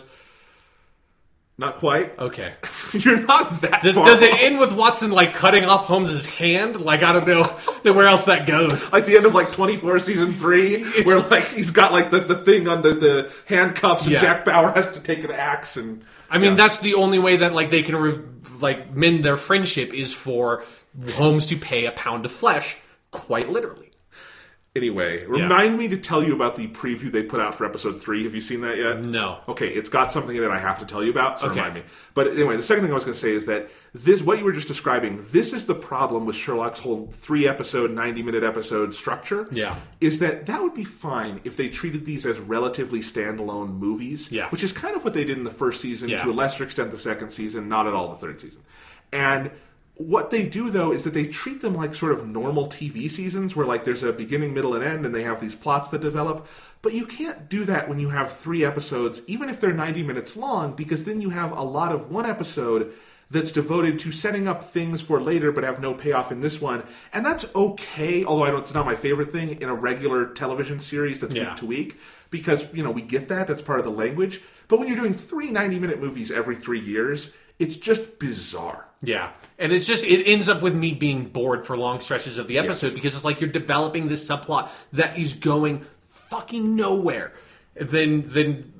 Not quite. Okay. You're not that Does, far does it off. end with Watson, like, cutting off Holmes' hand? Like, I don't know where else that goes. Like the end of like twenty-four season three, where like he's got like the, the thing on the, the handcuffs, and Yeah. Jack Bauer has to take an axe. And I mean, yeah. that's the only way that, like, they can, re- like, mend their friendship is for Holmes to pay a pound of flesh, quite literally. Anyway, remind me to tell you about the preview they put out for episode three. Have you seen that yet? No. Okay, it's got something in it I have to tell you about, so Okay. remind me. But anyway, the second thing I was going to say is that this, what you were just describing, this is the problem with Sherlock's whole three-episode, ninety-minute episode structure. Yeah. Is that that would be fine if they treated these as relatively standalone movies. Yeah. Which is kind of what they did in the first season, Yeah. to a lesser extent the second season, not at all the third season. And what they do, though, is that they treat them like sort of normal T V seasons where, like, there's a beginning, middle, and end, and they have these plots that develop. But you can't do that when you have three episodes, even if they're ninety minutes long, because then you have a lot of one episode that's devoted to setting up things for later but have no payoff in this one. And that's okay, although I don't, it's not my favorite thing in a regular television series that's Yeah. week to week, because, you know, we get that, that's part of the language. But when you're doing three ninety-minute movies every three years, it's just bizarre. Yeah. And it's just, it ends up with me being bored for long stretches of the episode Yes. because it's like you're developing this subplot that is going fucking nowhere. Then, then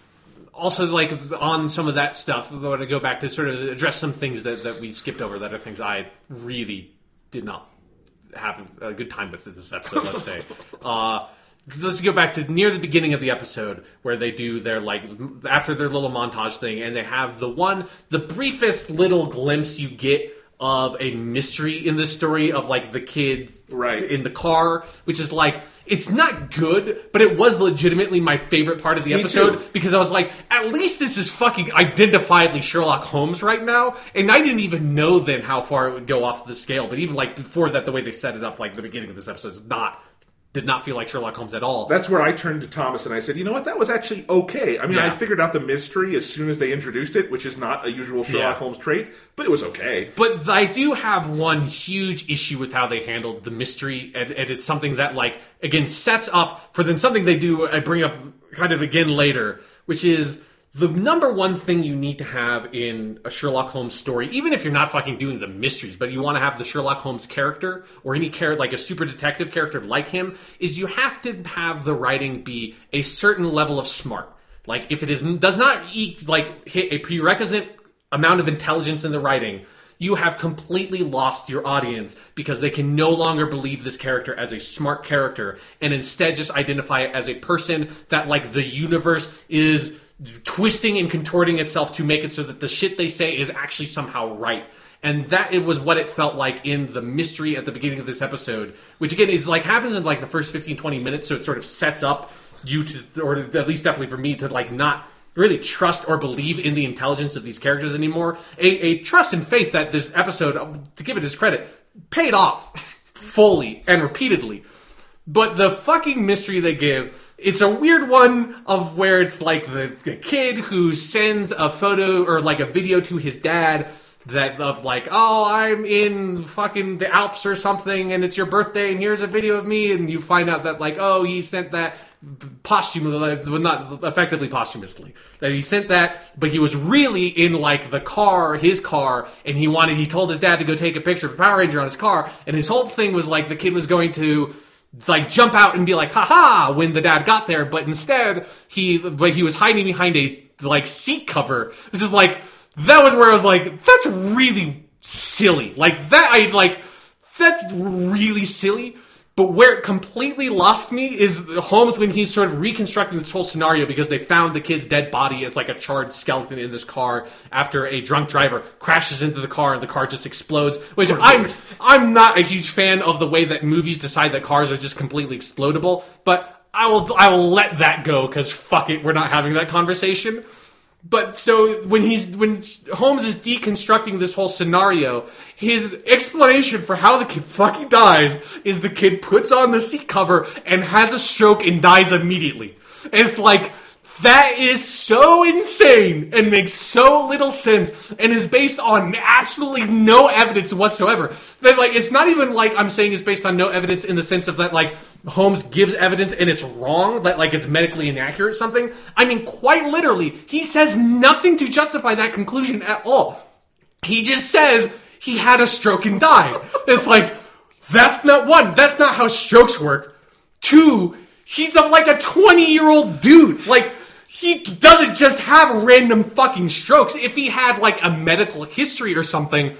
also, like, on some of that stuff, I want to go back to sort of address some things that, that we skipped over that are things I really did not have a good time with this episode, let's say. Uh, let's go back to near the beginning of the episode where they do their, like, after their little montage thing, and they have the one, the briefest little glimpse you get of a mystery in this story of, like, the kid Right. in the car, which is, like, it's not good, but it was legitimately my favorite part of the Me episode too. because I was like, at least this is fucking identifiably Sherlock Holmes right now. And I didn't even know then how far it would go off the scale. But even like before that, the way they set it up, like the beginning of this episode is not, did not feel like Sherlock Holmes at all. That's where I turned to Thomas and I said, you know what, that was actually okay. I mean, Yeah. I figured out the mystery as soon as they introduced it, which is not a usual Sherlock Yeah. Holmes trait, but it was okay. But I do have one huge issue with how they handled the mystery, and, and it's something that, like, again, sets up for then something they do, I bring up kind of again later, which is the number one thing you need to have in a Sherlock Holmes story, even if you're not fucking doing the mysteries, but you want to have the Sherlock Holmes character, or any character, like a super detective character like him, is you have to have the writing be a certain level of smart. Like, if it is does not e- like hit a prerequisite amount of intelligence in the writing, you have completely lost your audience because they can no longer believe this character as a smart character and instead just identify it as a person that, like, the universe is twisting and contorting itself to make it so that the shit they say is actually somehow right. And that it was what it felt like in the mystery at the beginning of this episode, which again is like happens in like the first fifteen, twenty minutes, so it sort of sets up you to, or at least definitely for me, to like not really trust or believe in the intelligence of these characters anymore. A, a trust and faith that this episode, to give it its credit, paid off fully and repeatedly. But the fucking mystery they give, it's a weird one of where it's like the, the kid who sends a photo or like a video to his dad that of like, oh, I'm in fucking the Alps or something and it's your birthday and here's a video of me, and you find out that like, oh, he sent that posthumously, well, not effectively posthumously, that he sent that, but he was really in like the car, his car, and he wanted, he told his dad to go take a picture of a Power Ranger on his car, and his whole thing was like the kid was going to like jump out and be like, haha, when the dad got there, but instead he, but he was hiding behind a like seat cover. This is like, that was where I was like, that's really silly. Like that, I like, that's really silly. But where it completely lost me is Holmes when he's sort of reconstructing this whole scenario because they found the kid's dead body as like a charred skeleton in this car after a drunk driver crashes into the car and the car just explodes. Which I'm I'm not a huge fan of the way that movies decide that cars are just completely explodable, but I will I will let that go because fuck it, we're not having that conversation. But so when he's when Holmes is deconstructing this whole scenario, his explanation for how the kid fucking dies is the kid puts on the seat cover and has a stroke and dies immediately. And it's like, that is so insane and makes so little sense and is based on absolutely no evidence whatsoever. That like it's not even like I'm saying it's based on no evidence in the sense of that like Holmes gives evidence and it's wrong, that like it's medically inaccurate or something. I mean, quite literally, he says nothing to justify that conclusion at all. He just says he had a stroke and died. It's like, that's not one, that's not how strokes work. Two, he's a, like a twenty-year-old dude. Like, he doesn't just have random fucking strokes. If he had, like, a medical history or something,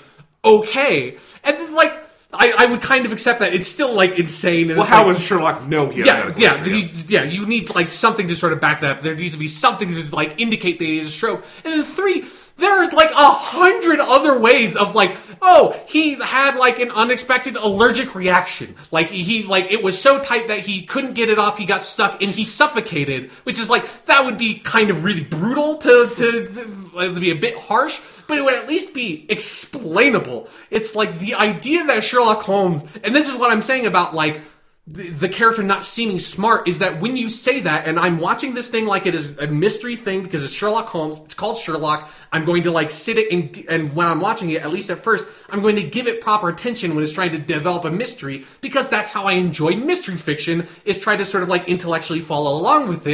okay. And then, like, I, I would kind of accept that. It's still, like, insane. And Well, it's how like, would Sherlock know he had yeah, a medical yeah, history? you, yeah, you need, like, something to sort of back that up. There needs to be something to, like, indicate that he has a stroke. And then three, there are, like, a hundred other ways of, like, oh, he had, like, an unexpected allergic reaction. Like, he, like, it was so tight that he couldn't get it off, he got stuck, and he suffocated, which is, like, that would be kind of really brutal to, to, to, to be a bit harsh, but it would at least be explainable. It's, like, the idea that Sherlock Holmes, and this is what I'm saying about, like, The, the character not seeming smart, is that when you say that, and I'm watching this thing like it is a mystery thing because it's Sherlock Holmes, it's called Sherlock, I'm going to like sit it and, and when I'm watching it, at least at first, I'm going to give it proper attention when it's trying to develop a mystery, because that's how I enjoy mystery fiction, is try to sort of like intellectually follow along with it.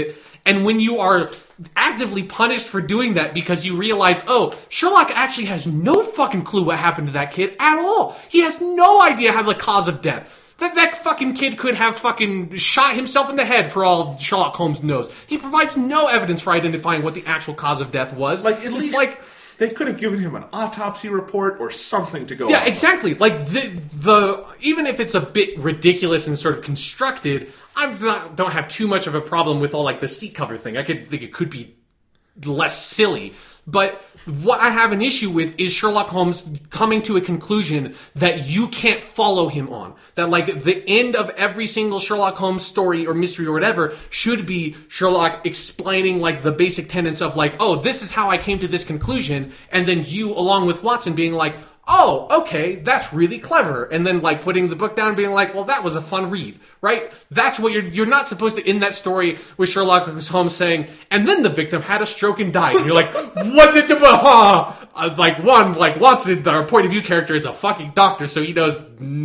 And when you are actively punished for doing that because you realize, oh, Sherlock actually has no fucking clue what happened to that kid at all. He has no idea how the cause of death. That that fucking kid could have fucking shot himself in the head for all Sherlock Holmes knows. He provides no evidence for identifying what the actual cause of death was. Like, at it's least like, they could have given him an autopsy report or something to go yeah, on. exactly. Like, the, the even if it's a bit ridiculous and sort of constructed, I don't have too much of a problem with all, like, the seat cover thing. I could think it could be less silly. But what I have an issue with is Sherlock Holmes coming to a conclusion that you can't follow him on. That, like, the end of every single Sherlock Holmes story or mystery or whatever should be Sherlock explaining, like, the basic tenets of, like, oh, this is how I came to this conclusion, and then you, along with Watson, being like, oh, okay, that's really clever. And then, like, putting the book down and being like, well, that was a fun read, right? That's what you're, you're not supposed to end that story with Sherlock Holmes saying, and then the victim had a stroke and died. And you're like, what did the, huh? Uh, like, one, like, Watson, our point of view character, is a fucking doctor, so he knows,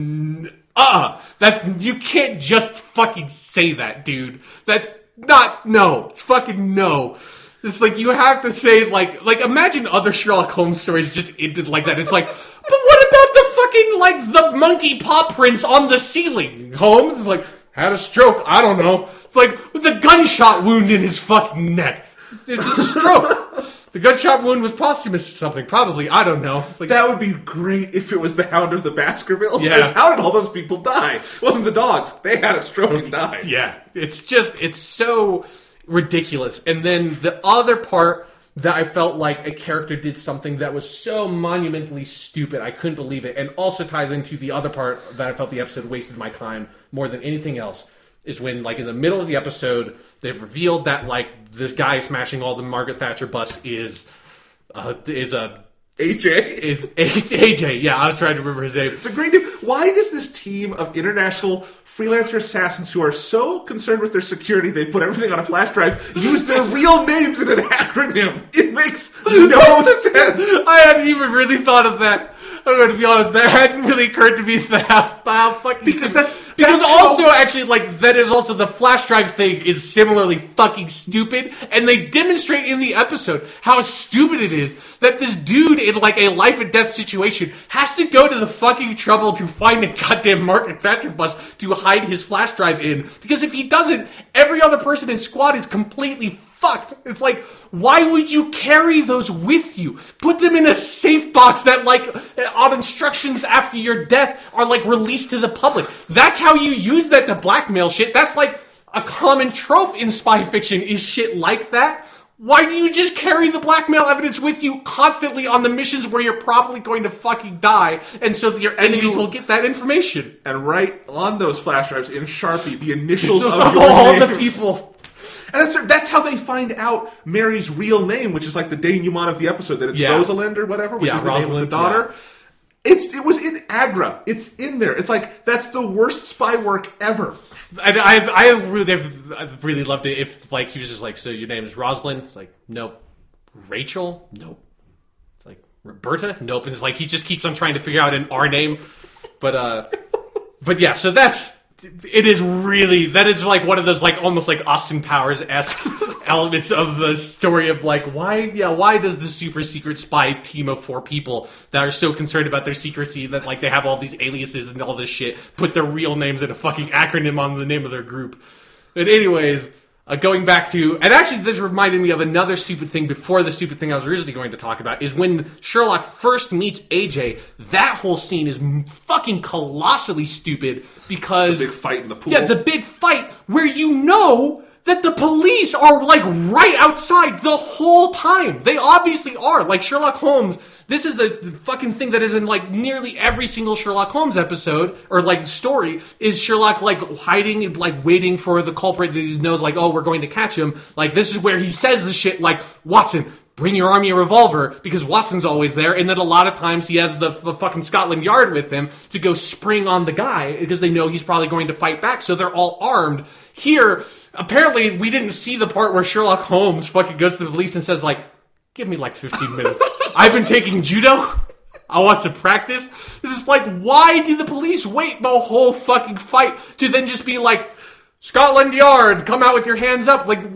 uh, that's, you can't just fucking say that, dude. That's not, no, fucking no. It's like, you have to say, like, like, imagine other Sherlock Holmes stories just ended like that. It's like, but what about the fucking, like, the monkey paw prints on the ceiling? Holmes is like, had a stroke, I don't know. It's like, with a gunshot wound in his fucking neck. It's a stroke. The gunshot wound was posthumous or something, probably, I don't know. It's like, that would be great if it was the Hound of the Baskervilles. Yeah. It's how did all those people die? It wasn't the dogs. They had a stroke and died. Yeah, it's just, it's so ridiculous. And then the other part that I felt like a character did something that was so monumentally stupid, I couldn't believe it, and also ties into the other part that I felt the episode wasted my time more than anything else, is when, like, in the middle of the episode, they've revealed that, like, this guy smashing all the Margaret Thatcher busts is uh, is a A J? It's A J, yeah, I was trying to remember his name. It's a great name. Why does this team of international freelancer assassins who are so concerned with their security they put everything on a flash drive use their real names in an acronym? It makes no sense. I hadn't even really thought of that. I'm going to be honest, that hadn't really occurred to me that how fucking because that's because that's also how, actually, like, that is also the flash drive thing is similarly fucking stupid, and they demonstrate in the episode how stupid it is that this dude in, like, a life and death situation has to go to the fucking trouble to find a goddamn Margaret Thatcher bus to hide his flash drive in, because if he doesn't, every other person in squad is completely fucked. It's like, why would you carry those with you? Put them in a safe box that, like, on instructions after your death are, like, released to the public. That's how you use that to blackmail shit. That's, like, a common trope in spy fiction is shit like that. Why do you just carry the blackmail evidence with you constantly on the missions where you're probably going to fucking die, and so that your enemies you, will get that information? And write on those flash drives in Sharpie the initials of, of your all names. the people. And that's, that's how they find out Mary's real name, which is like the denouement of the episode, that it's Yeah. Rosalind or whatever, which Yeah, is the Rosalind, name of the daughter. yeah. It's It was in Agra. It's in there. It's like, that's the worst spy work ever. I, I, I really, I've really loved it if, like, he was just like, so your name is Rosalind? It's like, nope. Rachel? Nope. It's like, Roberta? Nope. And it's like, he just keeps on trying to figure out an R name. But, uh, but yeah, so that's, it is really, that is like one of those, like, almost like Austin Powers-esque elements of the story of, like, why, yeah, why does the super secret spy team of four people that are so concerned about their secrecy that, like, they have all these aliases and all this shit put their real names in a fucking acronym on the name of their group? But anyways, uh, going back to, and actually this reminded me of another stupid thing before the stupid thing I was originally going to talk about, is when Sherlock first meets A J, that whole scene is fucking colossally stupid because... The big fight in the pool. Yeah, the big fight where you know that the police are, like, right outside the whole time. They obviously are. Like, Sherlock Holmes, this is a fucking thing that is in, like, nearly every single Sherlock Holmes episode, or, like, story, is Sherlock, like, hiding and, like, waiting for the culprit that he knows, like, oh, we're going to catch him. Like, this is where he says the shit, like, Watson, bring your army a revolver, because Watson's always there, and then a lot of times he has the, the fucking Scotland Yard with him to go spring on the guy, because they know he's probably going to fight back, so they're all armed. Here, apparently, we didn't see the part where Sherlock Holmes fucking goes to the police and says, like, give me, like, fifteen minutes. I've been taking judo. I want to practice. This is like, why did the police wait the whole fucking fight to then just be like, Scotland Yard, come out with your hands up? Like, what?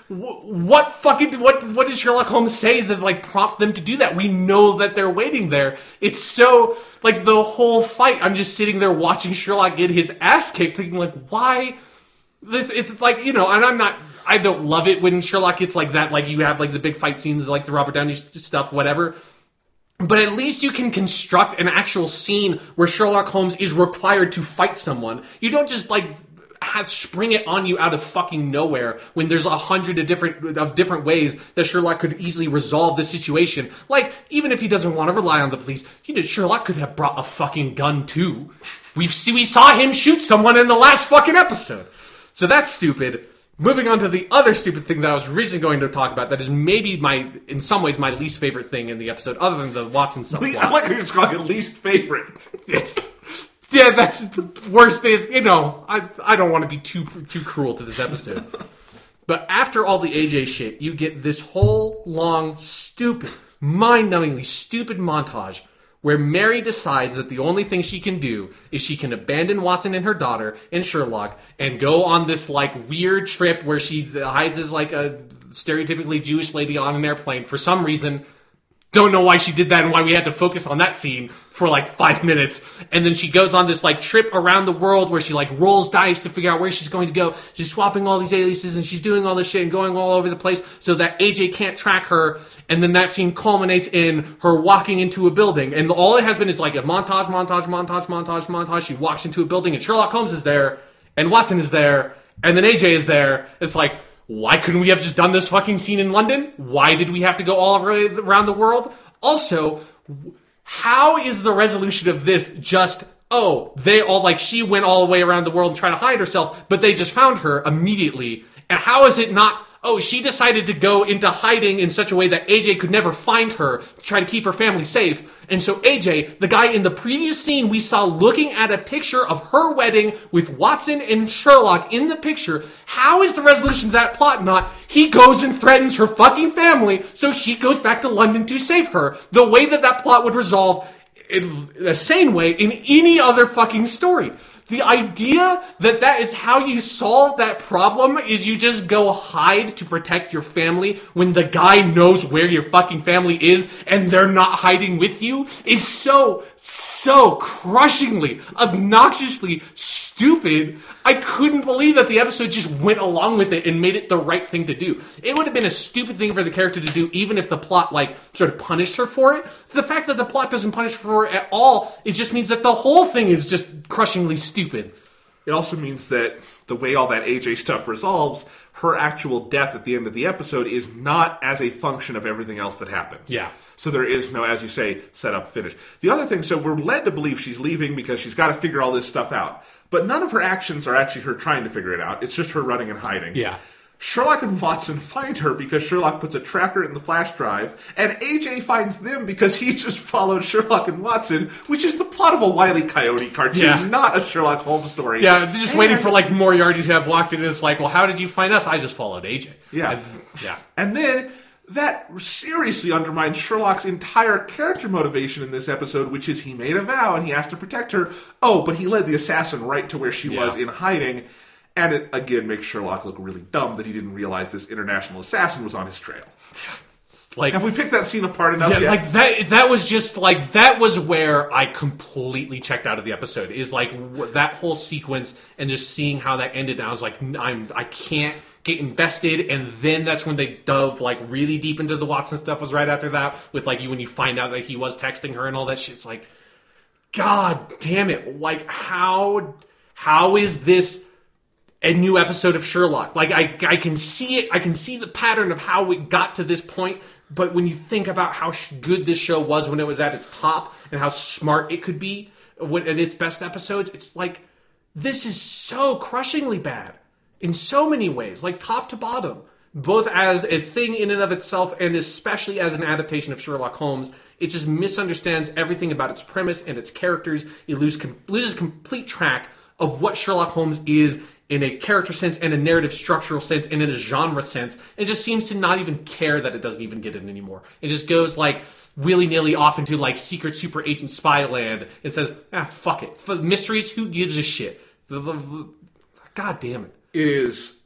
what fucking what what did Sherlock Holmes say that like prompt them to do that? We know that they're waiting there. It's so like the whole fight. I'm just sitting there watching Sherlock get his ass kicked, thinking like, why? This it's like you know, and I'm not. I don't love it when Sherlock gets like that. Like you have like the big fight scenes, like the Robert Downey stuff, whatever. But at least you can construct an actual scene where Sherlock Holmes is required to fight someone. You don't just like have spring it on you out of fucking nowhere when there's a hundred of different of different ways that Sherlock could easily resolve the situation. Like even if he doesn't want to rely on the police, he did. Sherlock could have brought a fucking gun too. We've see, we saw him shoot someone in the last fucking episode. So that's stupid. Moving on to the other stupid thing that I was originally going to talk about that is maybe my, in some ways, my least favorite thing in the episode, other than the Watson subplot. I like how you're just calling it least favorite. It's, yeah, that's the worst is, you know, I I don't want to be too too cruel to this episode. But after all the A J shit, you get this whole long, stupid, mind-numbingly stupid montage where Mary decides that the only thing she can do is she can abandon Watson and her daughter and Sherlock and go on this, like, weird trip where she hides as, like, a stereotypically Jewish lady on an airplane for some reason. Don't know why she did that and why we had to focus on that scene for, like, five minutes. And then she goes on this, like, trip around the world where she, like, rolls dice to figure out where she's going to go. She's swapping all these aliases and she's doing all this shit and going all over the place so that A J can't track her. And then that scene culminates in her walking into a building. And all it has been is, like, a montage, montage, montage, montage, montage. She walks into a building and Sherlock Holmes is there and Watson is there and then A J is there. It's like, why couldn't we have just done this fucking scene in London? Why did we have to go all around the world? Also, how is the resolution of this just, oh, they all, like, she went all the way around the world and tried to hide herself, but they just found her immediately. And how is it not, oh, she decided to go into hiding in such a way that A J could never find her to try to keep her family safe. And so A J, the guy in the previous scene we saw looking at a picture of her wedding with Watson and Sherlock in the picture, how is the resolution to that plot not, he goes and threatens her fucking family so she goes back to London to save her? The way that that plot would resolve in a sane way in any other fucking story. The idea that that is how you solve that problem is you just go hide to protect your family when the guy knows where your fucking family is and they're not hiding with you is so, so crushingly, obnoxiously stupid. I couldn't believe that the episode just went along with it and made it the right thing to do. It would have been a stupid thing for the character to do even if the plot, like, sort of punished her for it. The fact that the plot doesn't punish her for it at all, it just means that the whole thing is just crushingly stupid. Stupid. It also means that the way all that A J stuff resolves, her actual death at the end of the episode is not as a function of everything else that happens. Yeah. So there is no, as you say, set up, finish. The other thing, so we're led to believe she's leaving because she's got to figure all this stuff out. But none of her actions are actually her trying to figure it out. It's just her running and hiding. Yeah. Sherlock and Watson find her because Sherlock puts a tracker in the flash drive, and A J finds them because he's just followed Sherlock and Watson, which is the plot of a Wile E. Coyote cartoon, yeah. not a Sherlock Holmes story. Yeah, they're just and, waiting for, like, Moriarty to have walked in, and it's like, well, how did you find us? I just followed A J. Yeah. And, yeah. And then that seriously undermines Sherlock's entire character motivation in this episode, which is he made a vow and he has to protect her. Oh, but he led the assassin right to where she yeah. was in hiding. And it, again, makes Sherlock look really dumb that he didn't realize this international assassin was on his trail. Like, have we picked that scene apart enough yeah, yet? Like, that that was just, like, that was where I completely checked out of the episode, is, like, w- that whole sequence and just seeing how that ended. And I was like, I'm, I can't get invested. And then that's when they dove, like, really deep into the Watson stuff was right after that, with, like, you when you find out that he was texting her and all that shit. It's like, God damn it. Like, how how is this a new episode of Sherlock? Like, I I can see it. I can see the pattern of how we got to this point. But when you think about how good this show was when it was at its top and how smart it could be when, at its best episodes, it's like, this is so crushingly bad in so many ways, like top to bottom, both as a thing in and of itself and especially as an adaptation of Sherlock Holmes. It just misunderstands everything about its premise and its characters. It lose, com- loses complete track of what Sherlock Holmes is in a character sense and a narrative structural sense and in a genre sense. It just seems to not even care that it doesn't even get it anymore. It just goes, like, willy-nilly off into, like, secret super agent spy land and says, ah, fuck it. For mysteries, who gives a shit? God damn it. It is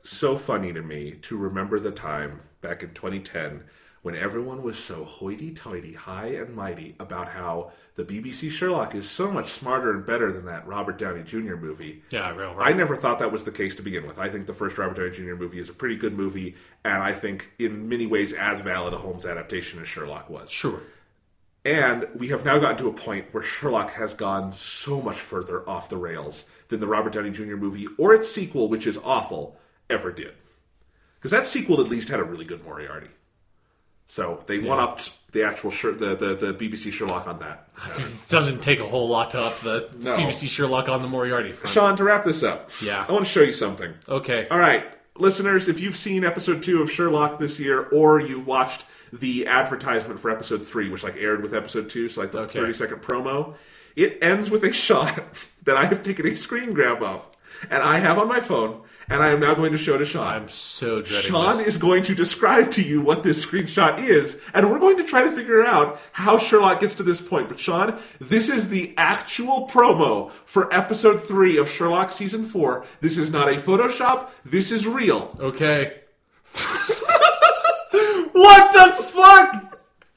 so funny to me to remember the time back in twenty ten when everyone was so hoity-toity, high and mighty about how the B B C Sherlock is so much smarter and better than that Robert Downey Junior movie. Yeah, real right. I never thought that was the case to begin with. I think the first Robert Downey Junior movie is a pretty good movie, and I think in many ways as valid a Holmes adaptation as Sherlock was. Sure. And we have now gotten to a point where Sherlock has gone so much further off the rails than the Robert Downey Junior movie, or its sequel, which is awful, ever did. Because that sequel at least had a really good Moriarty. So they yeah. one-upped the actual Sher- the, the the B B C Sherlock on that. It doesn't take a whole lot to up the no. B B C Sherlock on the Moriarty front. Sean, to wrap this up, yeah, I want to show you something. Okay. All right, listeners, if you've seen episode two of Sherlock this year, or you've watched the advertisement for episode three, which like aired with episode two, so like the okay. thirty-second promo, it ends with a shot that I have taken a screen grab of, and I have on my phone, and I am now going to show to Sean. I'm so dreading Sean this. is going to describe to you what this screenshot is, and we're going to try to figure out how Sherlock gets to this point. But Sean, this is the actual promo for episode three of Sherlock season four. This is not a Photoshop. This is real. Okay. What the fuck?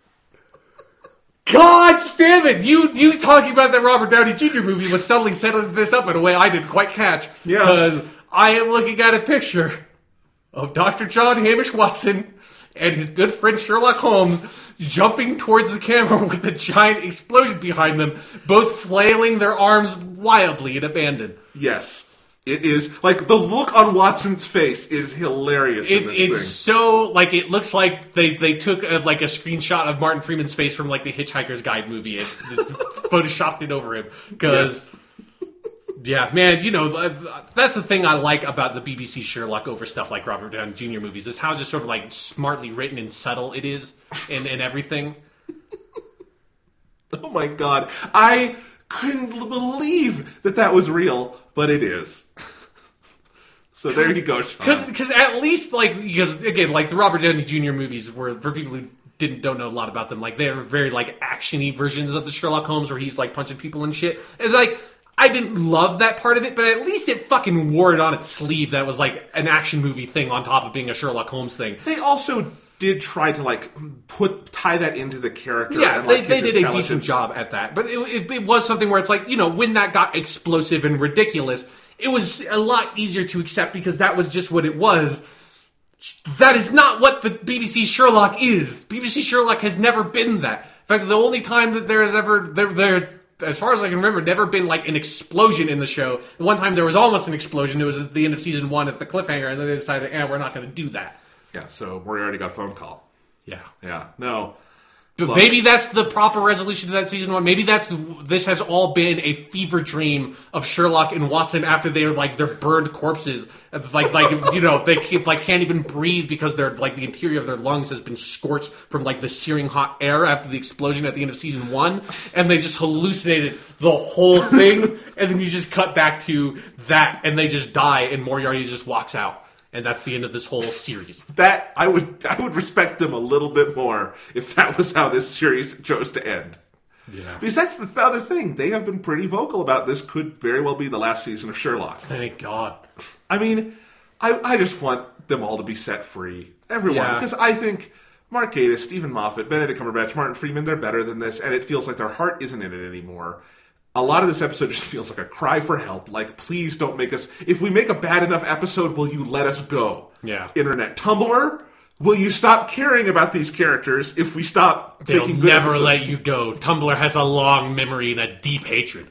God damn it! You you talking about that Robert Downey Junior movie was suddenly setting this up in a way I didn't quite catch. Yeah. Because I am looking at a picture of Doctor John Hamish Watson and his good friend Sherlock Holmes jumping towards the camera with a giant explosion behind them, both flailing their arms wildly in abandon. Yes. It is, like, the look on Watson's face is hilarious it, in this it's thing. so, like, it looks like they, they took, a, like, a screenshot of Martin Freeman's face from, like, the Hitchhiker's Guide movie and photoshopped it over him. Because, yeah. yeah, man, you know, that's the thing I like about the B B C Sherlock over stuff like Robert Downey Junior movies, is how just sort of, like, smartly written and subtle it is and, and everything. Oh, my God. I couldn't believe that that was real, but it is. So there you go, Sean. Because at least, like, because again, like the Robert Downey Junior movies were, for people who didn't don't know a lot about them, like they're very like action-y versions of the Sherlock Holmes where he's like punching people and shit. And like, I didn't love that part of it, but at least it fucking wore it on its sleeve that was like an action movie thing on top of being a Sherlock Holmes thing. They also did try to like put tie that into the character. Yeah, and, like, they, they did a intelligence. decent job at that. But it, it, it was something where it's like, you know, when that got explosive and ridiculous, it was a lot easier to accept because that was just what it was. That is not what the B B C Sherlock is. B B C Sherlock has never been that. In fact, the only time that there has ever there there's as far as I can remember, never been like an explosion in the show. The one time there was almost an explosion, it was at the end of season one at the cliffhanger, and then they decided, eh, we're not going to do that. Yeah, so Moriarty got a phone call. Yeah. Yeah, no. But Look. maybe that's the proper resolution to that season one. Maybe that's this has all been a fever dream of Sherlock and Watson after they're like they're burned corpses, like like you know they can't, like can't even breathe because they're like the interior of their lungs has been scorched from like the searing hot air after the explosion at the end of season one, and they just hallucinated the whole thing, and then you just cut back to that, and they just die, and Moriarty just walks out. And that's the end of this whole series. That I would I would respect them a little bit more if that was how this series chose to end. Yeah. Because that's the other thing. They have been pretty vocal about this could very well be the last season of Sherlock. Thank God. I mean, I, I just want them all to be set free. Everyone. Yeah. Because I think Mark Gatiss, Stephen Moffat, Benedict Cumberbatch, Martin Freeman, they're better than this, and it feels like their heart isn't in it anymore. A lot of this episode just feels like a cry for help. Like, please don't make us... If we make a bad enough episode, will you let us go? Yeah. Internet. Tumblr, will you stop caring about these characters if we stop They'll making good never episodes? let you go. Tumblr has a long memory and a deep hatred.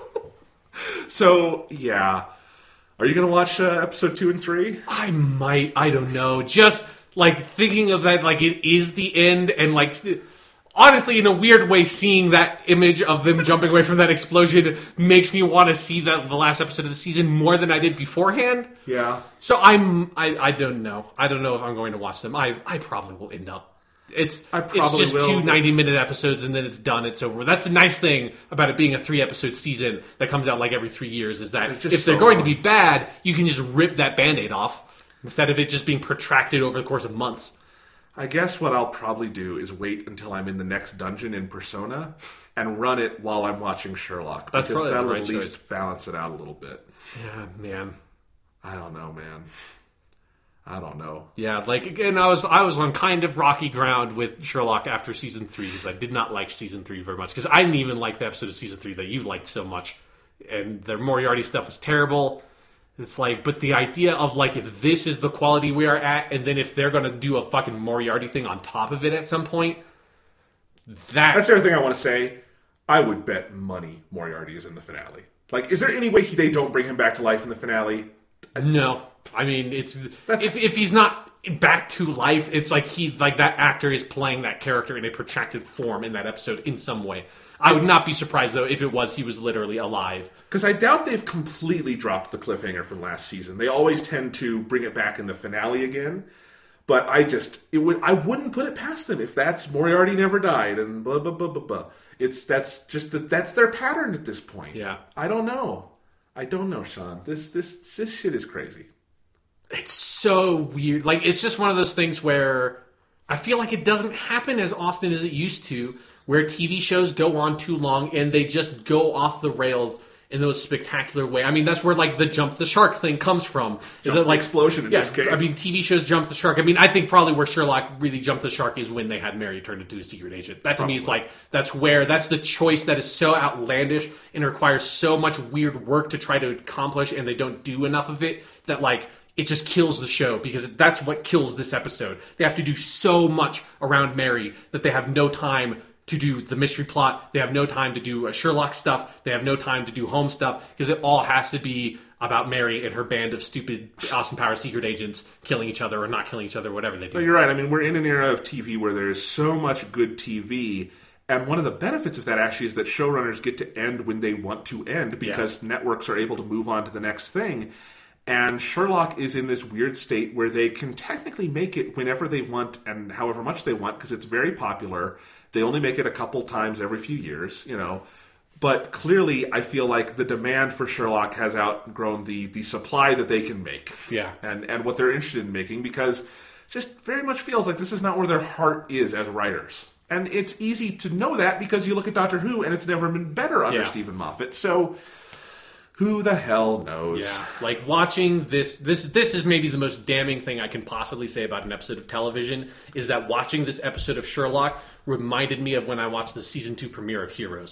So, yeah. Are you going to watch uh, episode two and three? I might. I don't know. Just, like, thinking of that, like, it is the end, and, like... Honestly, in a weird way, seeing that image of them jumping away from that explosion makes me want to see that the last episode of the season more than I did beforehand. Yeah. So I'm, I, I don't know. I don't know if I'm going to watch them. I, I probably will end up. It's, I it's probably just will, two but- ninety-minute episodes and then it's done. It's over. That's the nice thing about it being a three-episode season that comes out like every three years is that It's if just they're so going long. to be bad, you can just rip that Band-Aid off instead of it just being protracted over the course of months. I guess what I'll probably do is wait until I'm in the next dungeon in Persona and run it while I'm watching Sherlock. That's because probably the that'll right at least choice. balance it out a little bit. Yeah, man. I don't know, man. I don't know. Yeah, like again, I was I was on kind of rocky ground with Sherlock after season three because I did not like season three very much because I didn't even like the episode of season three that you liked so much, and the Moriarty stuff was terrible. It's like, but the idea of like if this is the quality we are at, and then if they're gonna do a fucking Moriarty thing on top of it at some point, that That's the other thing I want to say. I would bet money Moriarty is in the finale. Like, is there any way he, they don't bring him back to life in the finale? no. I mean, it's That's- if if he's not back to life, it's like he like that actor is playing that character in a protracted form in that episode in some way. I would not be surprised though if it was he was literally alive. Because I doubt they've completely dropped the cliffhanger from last season. They always tend to bring it back in the finale again. But I just it would I wouldn't put it past them if that's Moriarty never died and blah blah blah blah blah. It's that's just the, that's their pattern at this point. Yeah. I don't know. I don't know, Sean. This this this shit is crazy. It's so weird. Like, it's just one of those things where I feel like it doesn't happen as often as it used to, where T V shows go on too long and they just go off the rails in those spectacular way. I mean, that's where, like, the jump the shark thing comes from. Is Jump that, the like, explosion in yeah, this case. I mean, T V shows jump the shark. I mean, I think probably where Sherlock really jumped the shark is when they had Mary turned into a secret agent. That, to me, is like, that's where, that's the choice that is so outlandish and requires so much weird work to try to accomplish, and they don't do enough of it, that, like, it just kills the show because that's what kills this episode. They have to do so much around Mary that they have no time to do the mystery plot. They have no time to do uh, Sherlock stuff. They have no time to do Holmes stuff because it all has to be about Mary and her band of stupid Austin Powers secret agents killing each other or not killing each other, whatever they do. But you're right. I mean, we're in an era of T V where there's so much good T V. And one of the benefits of that actually is that showrunners get to end when they want to end because yeah. networks are able to move on to the next thing. And Sherlock is in this weird state where they can technically make it whenever they want and however much they want because it's very popular. They only make it a couple times every few years, you know. But clearly, I feel like the demand for Sherlock has outgrown the, the supply that they can make. Yeah. And, and what they're interested in making because just very much feels like this is not where their heart is as writers. And it's easy to know that because you look at Doctor Who and it's never been better under yeah. Stephen Moffat. So who the hell knows? Yeah, like watching this, this, this is maybe the most damning thing I can possibly say about an episode of television is that watching this episode of Sherlock reminded me of when I watched the season two premiere of Heroes.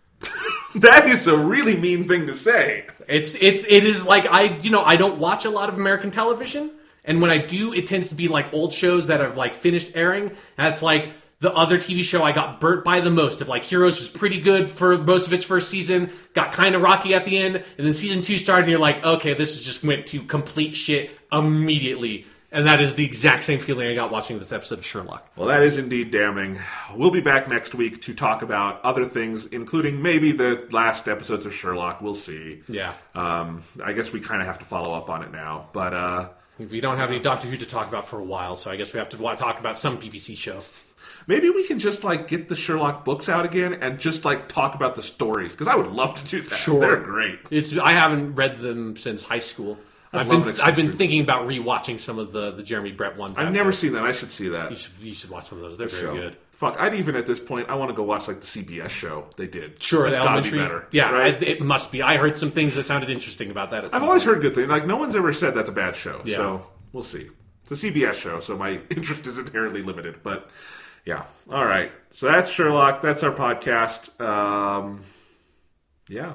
That is a really mean thing to say. It's, it's, it is like I, you know, I don't watch a lot of American television, and when I do, it tends to be like old shows that have like finished airing. That's like the other T V show I got burnt by the most. Of like Heroes was pretty good for most of its first season, got kind of rocky at the end, and then season two started, and you're like, okay, this just went to complete shit immediately. And that is the exact same feeling I got watching this episode of Sherlock. Well, that is indeed damning. We'll be back next week to talk about other things, including maybe the last episodes of Sherlock. We'll see. Yeah. Um, I guess we kind of have to follow up on it now, but uh, we don't have any Doctor Who to talk about for a while, so I guess we have to talk about some B B C show. Maybe we can just like get the Sherlock books out again and just like talk about the stories because I would love to do that. Sure, they're great. It's I haven't read them since high school. I'd I've love been an I've been extension. thinking about rewatching some of the, the Jeremy Brett ones. I've after. never seen that. I should see that. You should you should watch some of those. They're show. very good. Fuck, I'd even at this point I want to go watch like the C B S show they did. Sure, it's the gotta be elementary. better. Yeah, right? I, it must be. I heard some things that sounded interesting about that. At some I've always point. heard good things. Like no one's ever said that's a bad show. Yeah. So we'll see. It's a C B S show, so my interest is inherently limited. But yeah, all right. So that's Sherlock. That's our podcast. Um, yeah.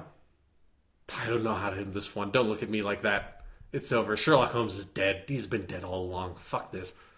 I don't know how to end this one. Don't look at me like that. It's over. Sherlock Holmes is dead. He's been dead all along. Fuck this.